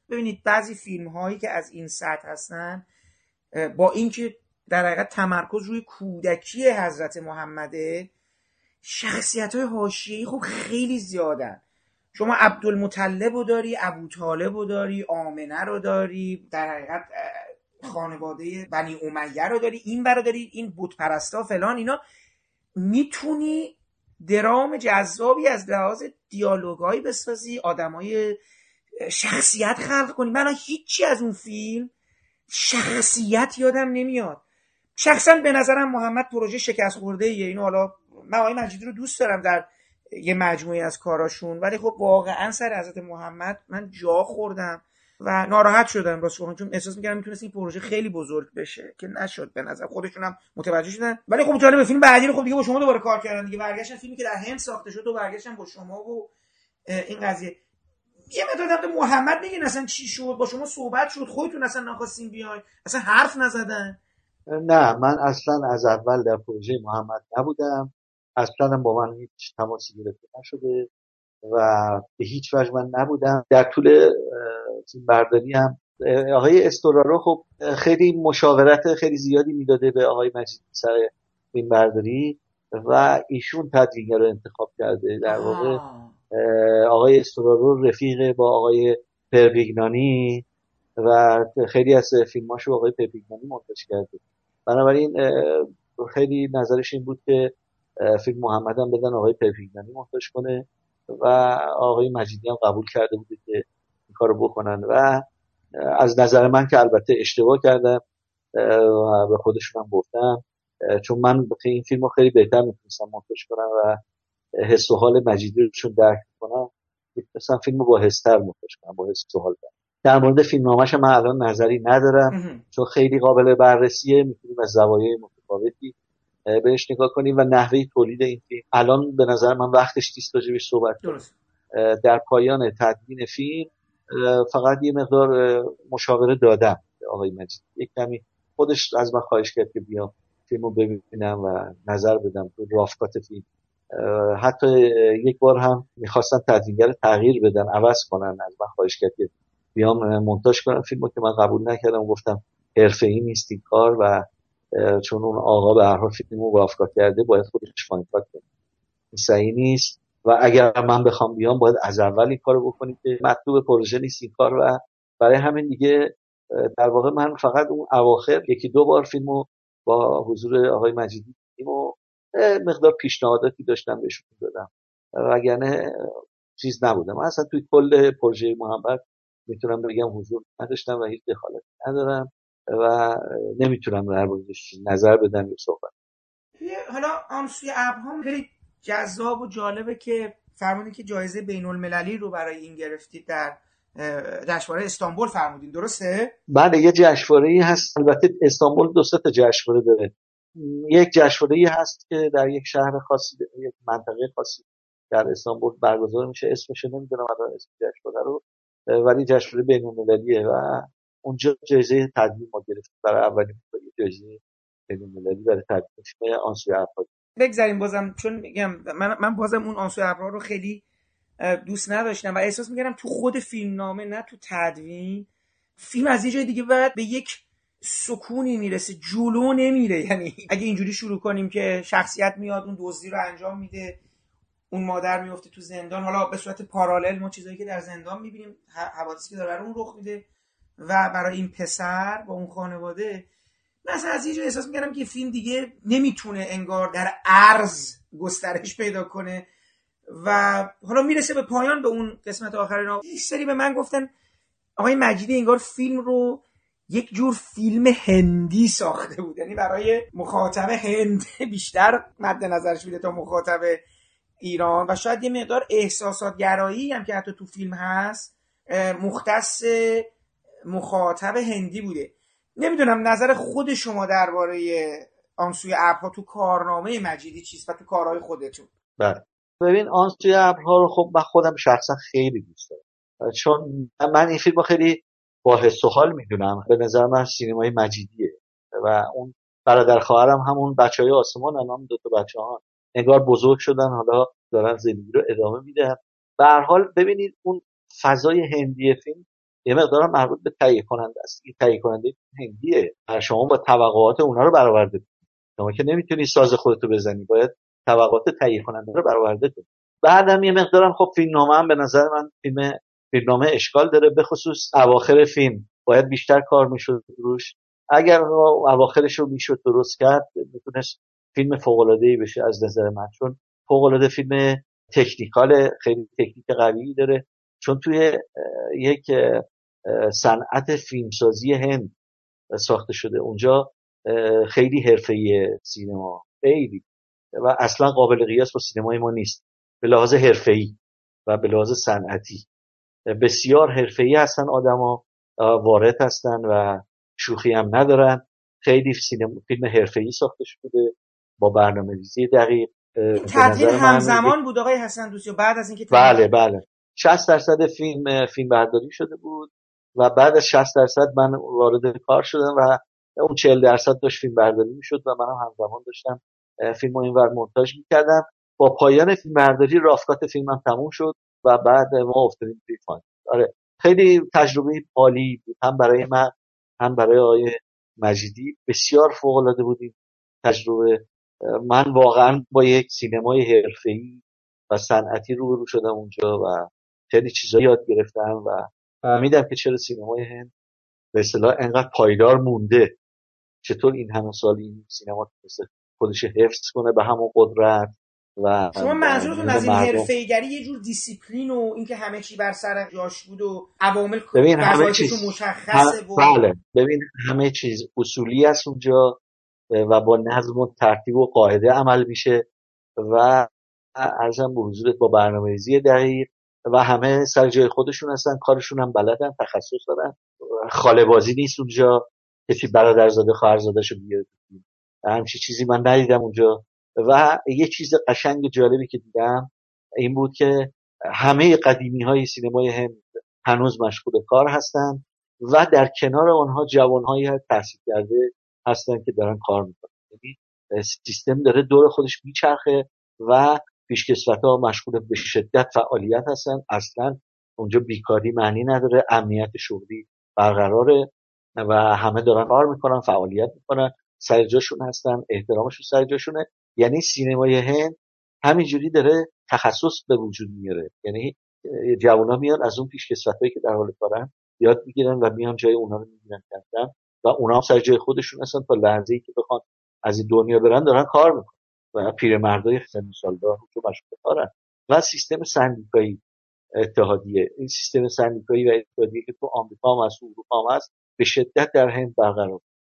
ببینید بعضی فیلم هایی که از این سطح هستن با اینکه در حقیقت تمرکز روی کودکی حضرت محمده، شخصیت های حاشیه‌ای خب خیلی زیادن. شما عبدالمطلب رو داری، ابوطالب رو داری، آمنه رو داری، در حقیقت خانواده بنی امیه رو داری، این برو داری، این بت پرستا فلان. اینا میتونی درام جذابی از لحاظ دیالوگایی بسازی، آدمای شخصیت خلق کنی. من هیچی از اون فیلم شخصیت یادم نمیاد. شخصا به نظرم محمد پروژه شکست خورده ایه. اینو حالا من آقای مجیدی رو دوست دارم در یه مجموعه از کاراشون، ولی خب واقعا سر حضرت محمد من جا خوردم و ناراحت شدم راست بخوام، چون احساس می‌کردم میتونست این پروژه خیلی بزرگ بشه که نشد. به نظر خودشون هم متوجه شدن. ولی خب جالب فیلم بعدی رو خب دیگه با شما دوباره کار کردن دیگه، برگشتن فیلمی که در هند ساخته شد و برگشتن با شما و این قضیه. یه مقدار در محمد بگین اصلا چی شد؟ با شما صحبت شد؟ خودتون اصلا نخواستین بیاین؟ اصلا حرف نزدن؟ نه، من اصلا از اول در پروژه محمد نبودم، اصلا با من هیچ تماسی گرفته نشده و به هیچ وجه من نبودم. در طول فیلم برداری هم آقای استورارو خب خیلی مشاورت خیلی زیادی میداده به آقای مجیدی سر فیلم برداری و ایشون تدوینگر رو انتخاب کرده. در واقع آقای استورارو رفیق با آقای پرپیگنانی و خیلی از فیلماشو آقای پرپیگنانی مونتاژ کرده. بنابراین خیلی نظرش این بود که فیلم محمد هم بدن آقای پرپیگنانی مونتاژ کنه و آقای مجیدی هم قبول کرده بود که این کارو بکنن و از نظر من که البته اشتباه کردم و به خودشون هم گفتم، چون من این فیلمو خیلی بهتر میتونستم مونتاژ کنم و حس و حال مجیدی رو چون درک کنم، مثلا فیلمو با حس‌تر مونتاژ کنم، با حس و حال. در مورد فیلمنامه‌ش من الان نظری ندارم چون خیلی قابل بررسیه، میتونیم از زوایای متفاوتی بهش نگاه کنیم و نحوه تولید این فیلم الان به نظر من وقتش نیست راجعش صحبت کنیم. در پایان تدوین فیلم فقط یه مقدار مشاوره دادم به آقای مجید، یک کمی خودش از من خواهش کرد که بیام فیلمو ببینم و نظر بدم تو رافتات فیلم. حتی یک بار هم میخواستن تدوینگر تغییر بدن، عوض کنن، از من خواهش کرد که بیام مونتاژ کنم فیلمو که من قبول نکردم و گفتم حرفه‌ای نیست این کار و چون اون آقا به هر حال فیلمو وافقا کرده باید خودش فاین کات کنه، این صحیح نیست و اگر من بخوام بیام باید از اول این کارو بکنیم که مطلوب پروژه نیست این کار. و برای همین دیگه در واقع من فقط اون اواخر یکی دو بار فیلمو با حضور آقای مجیدی دیدیم و مقدار پیشنهاداتی داشتم بهشون دادم، وگرنه چیز نبودم. اصلا توی کل پروژه محمد میتونم بگم حضور نداشتم و هیچ دخالتی ندارم و نمیتونم در موردش نظر بدم یا صحبت. حالا آنسوی ابرها خیلی جذاب و جالبه که فرمودین که جایزه بین المللی رو برای این گرفتید، در جشنواره استانبول فرمودین، درسته؟ بله، یه جشنواره‌ای هست. البته استانبول دو سه تا جشنواره داره. یک جشنواره‌ای هست که در یک شهر خاصی، یک منطقه خاصی در استانبول برگزار میشه، اسمش نمیدونم الان اسم جشنواره رو، ولی جشنواره بین‌المللیه و اونجا جایزه تدوین ما گرفتیم برای اولین بار، جایزه بین‌المللی برای تدوین آنسوی ابرها. بگذاریم بازم، چون میگم من من بازم اون آنسوی ابرها رو خیلی دوست نداشتم و احساس میکردم تو خود فیلمنامه نه تو تدوین فیلم از یه جای دیگه بعد به یک سکونی میرسه، جلو نمیره. یعنی اگه اینجوری شروع کنیم که شخصیت میاد اون دزدی رو انجام میده، اون مادر میفته تو زندان، حالا به صورت پارالل ما چیزایی که در زندان میبینیم، حوادثی که داره اون رخ میده و برای این پسر با اون خانواده، مثلا از یه جای احساس میکردم که فیلم دیگه نمیتونه انگار در عرض گسترش پیدا کنه و حالا میرسه به پایان، به اون قسمت آخر. یه سری به من گفتن آقای مجیدی انگار فیلم رو یک جور فیلم هندی ساخته بود، یعنی برای مخاطب هند بیشتر مد نظرش میده تا مخاطب ایران و شاید یه مقدار احساسات گرایی هم که حتی تو فیلم هست مختص مخاطب هندی بوده. نمیدونم نظر خود شما درباره آنسوی ابرها تو کارنامه مجیدی چیست و تو کارهای خودتون؟ بله، ببین آنسوی ابرها رو خب من خودم شخصا خیلی دوست دارم، چون من این فیلمو خیلی با حس و حال میدونم. به نظر من سینمای مجیدیه و اون برادر خواهرم همون بچهای آسمان، هم دو تا بچه‌ها انگار بزرگ شدن، حالا دارن زندگی رو ادامه میدن. به هر حال ببینید اون فضای هندی فیلم یه مقدارم مربوط به تهیه کننده است. این تهیه کننده هندیه، شما با توقعات اونها رو برآورده کنید. شما که نمیتونی ساز خودتو بزنی، باید توقعات تهیه کننده رو برآورده کنی. بعدم یه مقدارم خب فیلمنامه هم به نظر من فیلم فیلمنامه اشکال داره، به خصوص اواخر فیلم باید بیشتر کار میشد روش. اگر اواخرش رو میشد درست کرد میتونست فیلم فوق العاده ای بشه از نظر من، چون فوق العاده فیلم تکنیکال، خیلی تکنیک قوی داره، چون توی یک صنعت فیلمسازی هند ساخته شده. اونجا خیلی حرفه‌ای سینما، خیلی و اصلا قابل قیاس با سینمای ما نیست به لحاظ حرفه‌ای و به لحاظ صنعتی. بسیار حرفه‌ای هستن آدما، وارد هستن و شوخی هم ندارن. خیلی سینما فیلم حرفه‌ای ساخته شده با برنامه‌ریزی دقیق. تدوین همزمان بود آقای حسن دوستی بعد از اینکه بله بله شصت درصد فیلم فیلم برداری شده بود و بعد از شصت درصد من وارد کار شدم و اون چهل درصد داشت فیلم برداری میشد و منم همزمان داشتم فیلمو اینور مونتاژ میکردم. با پایان فیلم برداری رافتات فیلمم تموم شد و بعد ما افتادیم توی فایل. آره خیلی تجربه عالی بود، هم برای من هم برای آقای مجیدی. بسیار فوق العاده بود این تجربه. من واقعا با یک سینمای حرفه‌ای و صنعتی روبرو شدم اونجا و خیلی چیزا یاد گرفتم و فهمیدم که چرا سینمای هند به اصطلاح انقدر پایدار مونده، چطور این همه سال این سینما تونسته خودش حفظ کنه به همون قدرت. و شما منظورتون از این حرفه‌ایگری یه جور دیسیپلین و اینکه همه چی بر سر جاش بود و عوامل وظایفشون مشخصه و بله ببین همه چیز اصولی است اونجا و با نظم و ترتیب و قاعده عمل میشه و ارزم به حضورت با برنامه‌ریزی دقیق و همه سر جای خودشون هستن، کارشون هم بلدن، تخصص دارن. خاله بازی نیست اونجا، کسی برادرزاده خواهرزاده‌شو بیاره. همچین چیزی من ندیدم اونجا. و یه چیز قشنگ جالبی که دیدم این بود که همه قدیمی‌های سینمای هند هنوز مشغول کار هستن و در کنار آنها جوان‌هایی تحصیل کرده هستن که دارن کار میکنن. یعنی سیستم داره دور خودش میچرخه و پیشکسوت‌ها مشغول به شدت فعالیت هستن. اصلا اونجا بیکاری معنی نداره، امنیت شغلی برقراره و همه دارن کار میکنن، فعالیت میکنن، سر جاشون هستن، احترامشون سر جاشونه. یعنی سینمای هند همینجوری داره تخصص به وجود میاره. یعنی جوونا میان از اون پیشکسوتایی که در حال کارن یاد میگیرن و میان جای اونا رو میگیرن کردن و اونا هم سر جای خودشون هستن تا لحظه‌ای که بخوان از این دنیا برن دارن کار میکنن و پیرمردای سن سالدار رو مشغول کارن. و سیستم سندیکایی اتحادیه، این سیستم سندیکایی و اتحادیه که تو آمریکا هم هست، اروپا هم هست، به شدت در هند برقرار.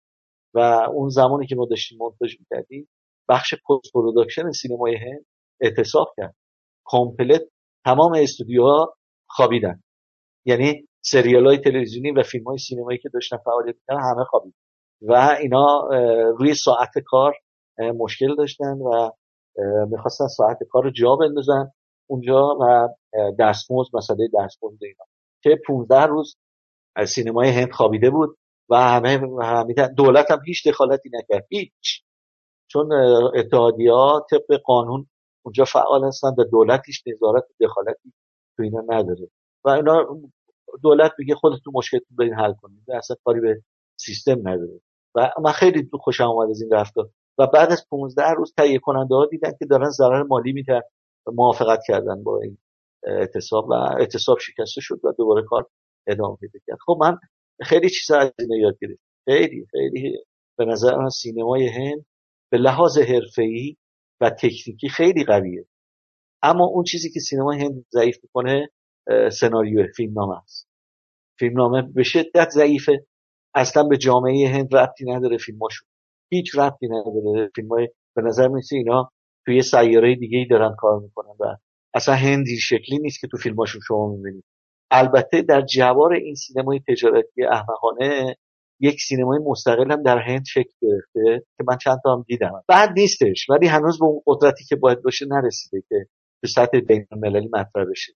و اون زمانی که ما داشتیم مونتاژ می‌کردیم بخش پست پروداکشن سینمای هند اعتصاب کرد، کامپلت تمام استودیوها خوابیدن. یعنی سریال‌های تلویزیونی و فیلم‌های سینمایی که داشتن فعالیت می‌کردن همه خوابیدن و اینا روی ساعت کار مشکل داشتن و می‌خواستن ساعت کار رو جا بندازن اونجا و دستمزد، مسئله دستمزد اینا که پانزده روز از سینمای هند خوابیده بود و همه فهمیدن. دولت هم هیچ دخالتی نکرد، هیچ، چون اتحادیه‌ها طبق قانون اونجا فعال هستن و دولت هیچ نظارت و دخالتی تو اینا نداره و اینا دولت میگه خودتون مشکلتون برین حل کنید، اصلا کاری به سیستم نداره. و من خیلی خوشم اومد از این رفتار. و بعد از پانزده روز تهیه کننده ها دیدن که دارن ضرر مالی میدن، موافقت کردن با این اعتصاب و اعتصاب شکسته شد و دوباره کار ادامه پیدا کرد. خب من خیلی چیزا از اینا یاد گرفتم. خیلی خیلی به نظر من سینمای هند به لحاظ حرفه‌ای و تکنیکی خیلی قویه، اما اون چیزی که سینمای هند ضعیف میکنه سناریو فیلمنامه است. فیلمنامه به شدت ضعیفه، اصلا به جامعه هند ربطی نداره فیلماشون، هیچ ربطی نداره. فیلمای به نظر میاد اینا توی سیاره دیگه‌ای دارن کار میکنن و اصلا هندی شکلی نیست که تو فیلماشون شما میبینید. البته در جوار این سینمای تجارتی احمقانه یک سینمای مستقل هم در هند شکل گرفته که من چند تا هم دیدم. بعد نیستش ولی هنوز به اون قدرتی که باید باشه نرسیده که تو سطح بین‌المللی مطرح بشه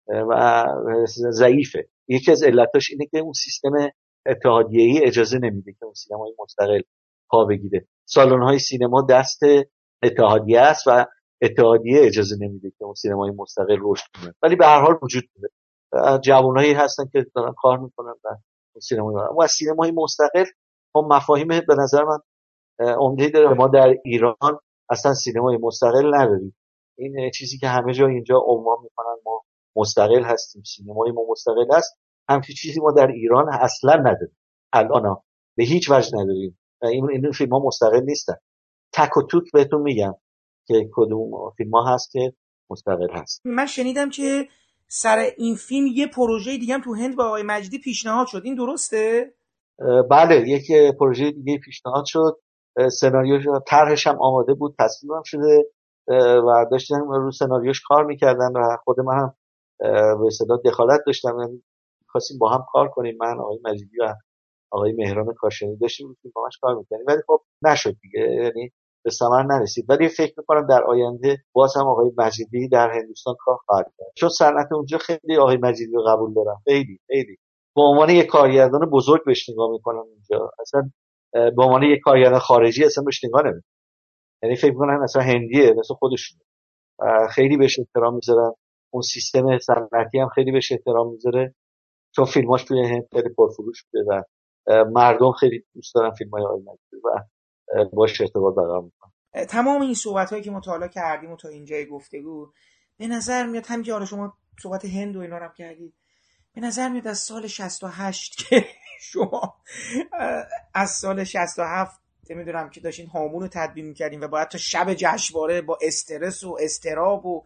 و ضعیفه. یکی از علتاش اینه که اون سیستم اتحادیه‌ای اجازه نمیده که اون سینمای مستقل پا بگیره. سالن‌های سینما دست اتحادیه است و اتحادیه اجازه نمیده که اون سینمای مستقل رشد کنه، ولی به هر حال وجود داره جوانایی هستن که دارن کار میکنن در سینمای ایران. و سینمای مستقل هم مفاهیم به نظر من عمده‌ای داره. ما در ایران اصلا سینمای مستقل نداریم. این چیزی که همه جا اینجا عنوان میکنن ما مستقل هستیم، سینمای ما مستقل است، همچین چیزی ما در ایران اصلا نداریم. الان به هیچ وجه نداریم. این این فیلم‌ها مستقل نیستن. تک و توک بهتون میگم که کدوم فیلم‌ها هست که مستقل هست. من شنیدم که سر این فیلم یه پروژه دیگه هم تو هند با آقای مجیدی پیشنهاد شد. این درسته؟ بله، یک پروژه دیگه پیشنهاد شد. سناریوش طرحش هم آماده بود، تصویبم شده و داشتن رو سناریوش کار میکردن و خود من هم به اصطلاح دخالت داشتم، یعنی خواستیم با هم کار کنیم. من آقای مجیدی و آقای مهران کاشانی داشتیم با همش کار میکنیم، ولی خب نشد دیگه، یعنی به ثمر نرسید. ولی فکر میکنم در آینده باز هم آقای مجیدی در هندوستان کار خواهد کرد، چون صنعت اونجا خیلی آقای مجیدی رو قبول دارم، خیلی خیلی به عنوان یک کارگردان بزرگ بهش نگاه میکنن اونجا. اصلا به عنوان یک کارگردان خارجی اصلا بهش نگاه نمیکنن، یعنی فکر میکنن اصلا هندیه مثل خودشون. خیلی بهش احترام میذارن، اون سیستم صنعتی هم خیلی بهش احترام میذاره، چون فیلماش توی هند خیلی پرفروش بوده و مردم خیلی دوست دارن فیلمای آقای مجیدی و باش ارتباط برقرار میکنن. تمام این صحبتایی که ما تا حالا کردیم و تا اینجای گفتگو به نظر میاد، همین که شما صحبت هند و اینا رو هم کردید، به نظر میاد از سال شصت و هشت که شما از سال شصت و هفت نمیدونم که داشتین هامون رو تدوین میکردین و باید تا شب جشنواره با استرس و استراب و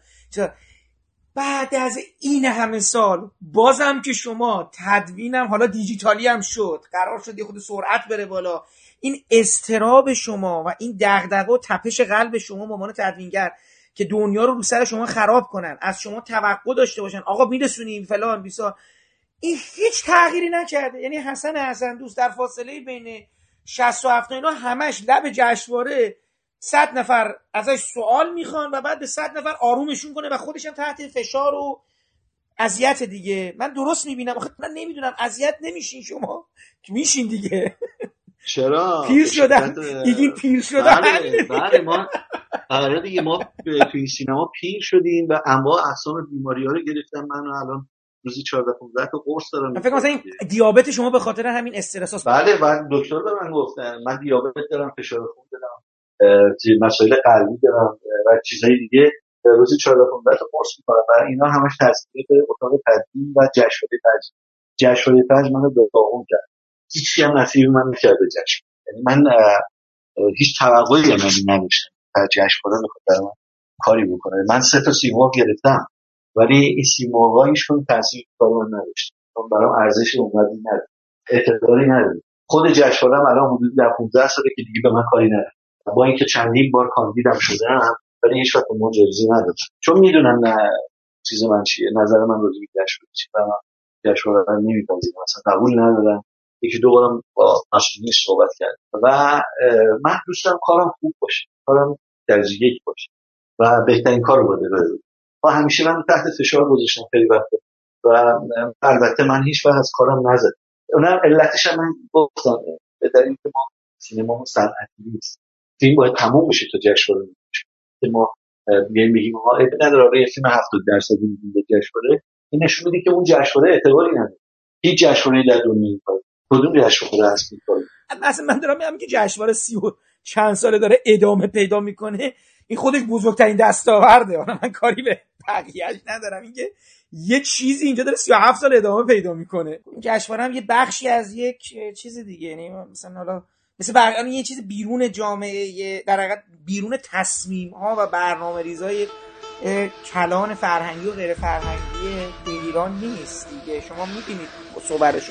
بعد از این همه سال بازم که شما تدوینم حالا دیجیتالی هم شد، قرار شد یه خود سرعت بره بالا، این استراب شما و این دغدغه و تپش قلب شما به عنوان تدوینگر که دنیا رو رو سر شما خراب کنن، از شما توقع داشته باشن آقا میرسونیم فلان بیسا، این هیچ تغییری نکرده. یعنی حسن حسن دوست در فاصله بین شصت و هفت اینا همش لب جشنواره صد نفر ازش سوال میخوان و بعد به صد نفر آرومشون کنه و خودش هم تحت فشار و اذیت دیگه. من درست میبینم؟ آخه من نمیدونم اذیت نمیشین شما؟ میشین دیگه. چرا؟ پیر شدن دیگه، پیر شدن. بله بله ما آره دیگه، ما توی سینما پیر شدیم و انواع اقسام بیماری‌ها رو گرفتن. من الان روزی چهارده پانزده تا قرص دارم. من فکر مثلا این دیابت شما به خاطر همین استرساست. بله بعد دکتر به من گفتن من دیابت دارم، فشار خون دارم، مسائل قلبی دارم و چیزای دیگه. روزی چهارده پانزده تا قرص می‌خورم و اینا همش تاثیر به اتاق تدوین و جشنواره فجر جشنواره فجر منو داغون کرد. هیچ هم نصیب من نکرد به جشن. یعنی من هیچ توقعی من نداشتم تا جشنواره بخواد کاری بکنه. من سه تا سیمرغ گرفتم ولی این سیمرغ‌ها هیچکدوم تاثیر کار من نداشت. چون برام ارزش اومدی نداره، اعتباری نداره. خود جشنواره هم الان حدود ده پانزده ساله که دیگه به من کاری نداره. با اینکه چندین بار کاندیدم شدم ولی هیچ وقت من جایزه ندادم، چون میدونن چیز من چیه، نظر من راجع به جشنواره چیه و من جشنواره رو نمی‌پذیرم، مثلا قبول ندارم. یکی دو بارم با مسئولینش صحبت کردم و من دوست دارم کارم خوب باشه، کارم درجه یک باشه و بهترین کار رو بده بده. و همیشه من تحت فشار گذاشتم خیلی وقتا و البته من هیچ وقت از کارم نزدم. اونم علتش هم من گفتم به دلیل که ما سینما صنعتی نیست، فیلم باید تموم بشه تا جشنواره بشه. که ما میایم میگیم آقا عیب نداره آقا یه فیلم هفتاد درصدی میدیم به جشنواره، این نشون میده که اون جشنواره اعتباری نداره. هیچ جشنواره‌ای در دنیا نیست. کدوم جشنواره هست می‌کنه؟ مثلا من دارم میگم که جشنواره سی و چند ساله داره ادامه پیدا میکنه، این خودش بزرگترین دستاورده. من کاری به بقیه‌اش ندارم، اینکه یه چیزی اینجا داره سی و هفت سال ادامه پیدا میکنه. جشنواره هم یه بخشی از یک چیز دیگه، یعنی مثلا حالا مثل بقیه یه چیز بیرون جامعه، در حقیقت بیرون تصمیم‌ها و برنامه‌ریزای کلان فرهنگی و غیر فرهنگی ایران نیست دیگه. شما می‌بینید صحبتشو.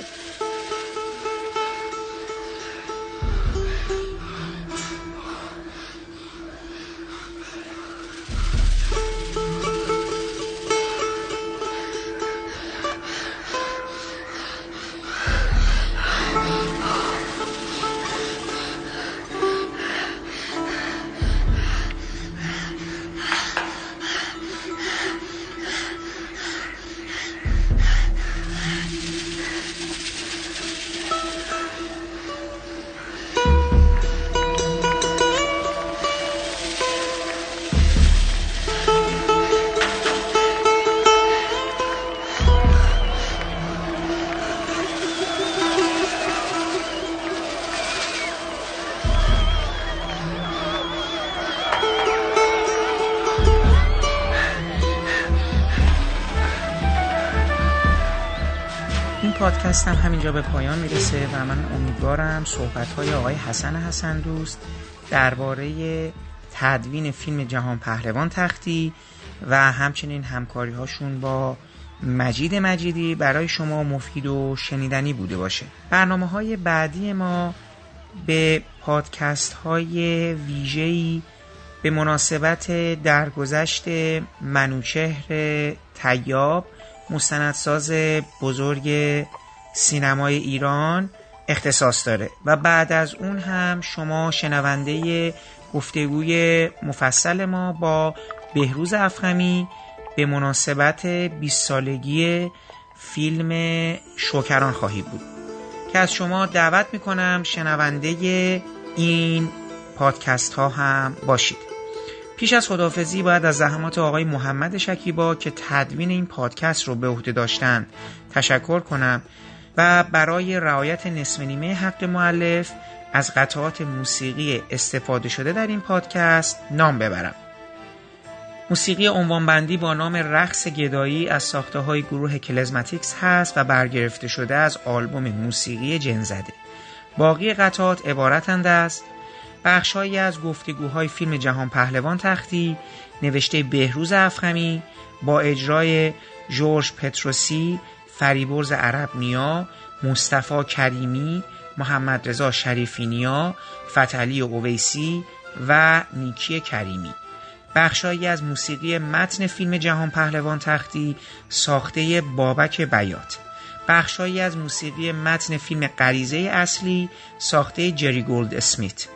پادکست هم همینجا به پایان میرسه و من امیدوارم صحبت‌های آقای حسن حسن دوست درباره تدوین فیلم جهان پهلوان تختی و همچنین همکاری‌هاشون با مجید مجیدی برای شما مفید و شنیدنی بوده باشه. برنامه‌های بعدی ما به پادکست‌های ویژه‌ای به مناسبت درگذشت منوچهر طیاب، مستندساز بزرگ سینمای ایران اختصاص داره و بعد از اون هم شما شنونده گفتگوی مفصل ما با بهروز افخمی به مناسبت بیست سالگی فیلم شوکران خواهی بود که از شما دعوت میکنم شنونده این پادکست ها هم باشید. پیش از خداحافظی باید از زحمات آقای محمد شکیبا که تدوین این پادکست رو به عهده داشتن تشکر کنم و برای رعایت نصف نیمه حق مؤلف از قطعات موسیقی استفاده شده در این پادکست نام ببرم. موسیقی عنوانبندی با نام رقص گدایی از ساخته‌های گروه کلزماتیکس هست و برگرفته شده از آلبوم موسیقی جن‌زده. باقی قطعات عبارتند از بخش‌هایی از گفتگوهای فیلم جهان پهلوان تختی نوشته بهروز افخمی با اجرای جورج پتروسی، فریبرز عرب نیا، مصطفی کریمی، محمد رضا شریفی نیا، فتحعلی اویسی و نیکی کریمی. بخشایی از موسیقی متن فیلم جهان پهلوان تختی ساخته بابک بیات. بخشایی از موسیقی متن فیلم غریزه اصلی ساخته جری گولد اسمیت.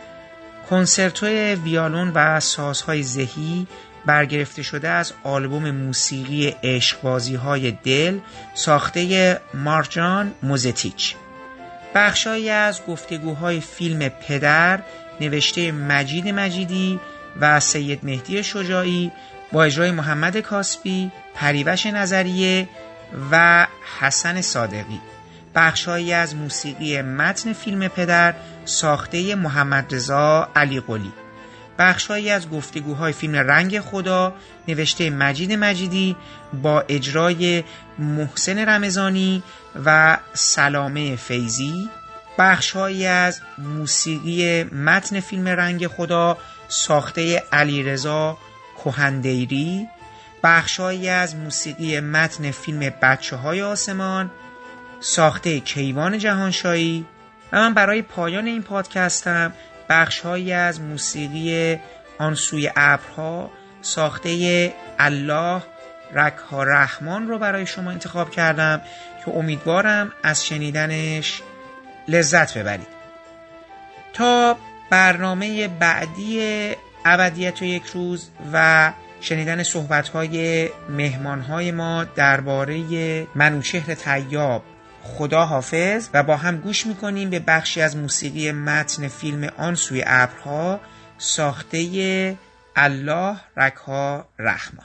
کنسرتوی ویالون و سازهای زهی برگرفته شده از آلبوم موسیقی عشقبازی‌های دل ساخته مارجان موزتیچ. بخشایی از گفتگوهای فیلم پدر نوشته مجید مجیدی و سید مهدی شجاعی با اجرای محمد کاسبی، پریوش نظریه و حسن صادقی. بخشایی از موسیقی متن فیلم پدر ساخته محمد رضا علی قلی. بخشایی از گفتگوهای فیلم رنگ خدا نوشته مجید مجیدی با اجرای محسن رمضانی و سلامه فیضی. بخشایی از موسیقی متن فیلم رنگ خدا ساخته علیرضا کهندیری. بخشایی از موسیقی متن فیلم بچه های آسمان ساخته کیوان جهانشاهی. و من برای پایان این پادکستم بخشهایی از موسیقی آن سوی ابرها ساخته الله رکها رحمان رو برای شما انتخاب کردم که امیدوارم از شنیدنش لذت ببرید. تا برنامه بعدی ابدیت و یک روز و شنیدن صحبت‌های مهمان‌های ما درباره منوچهر طیاب، خدا حافظ و با هم گوش می‌کنیم به بخشی از موسیقی متن فیلم آن سوی ابرها ساخته الله رکها رحمان.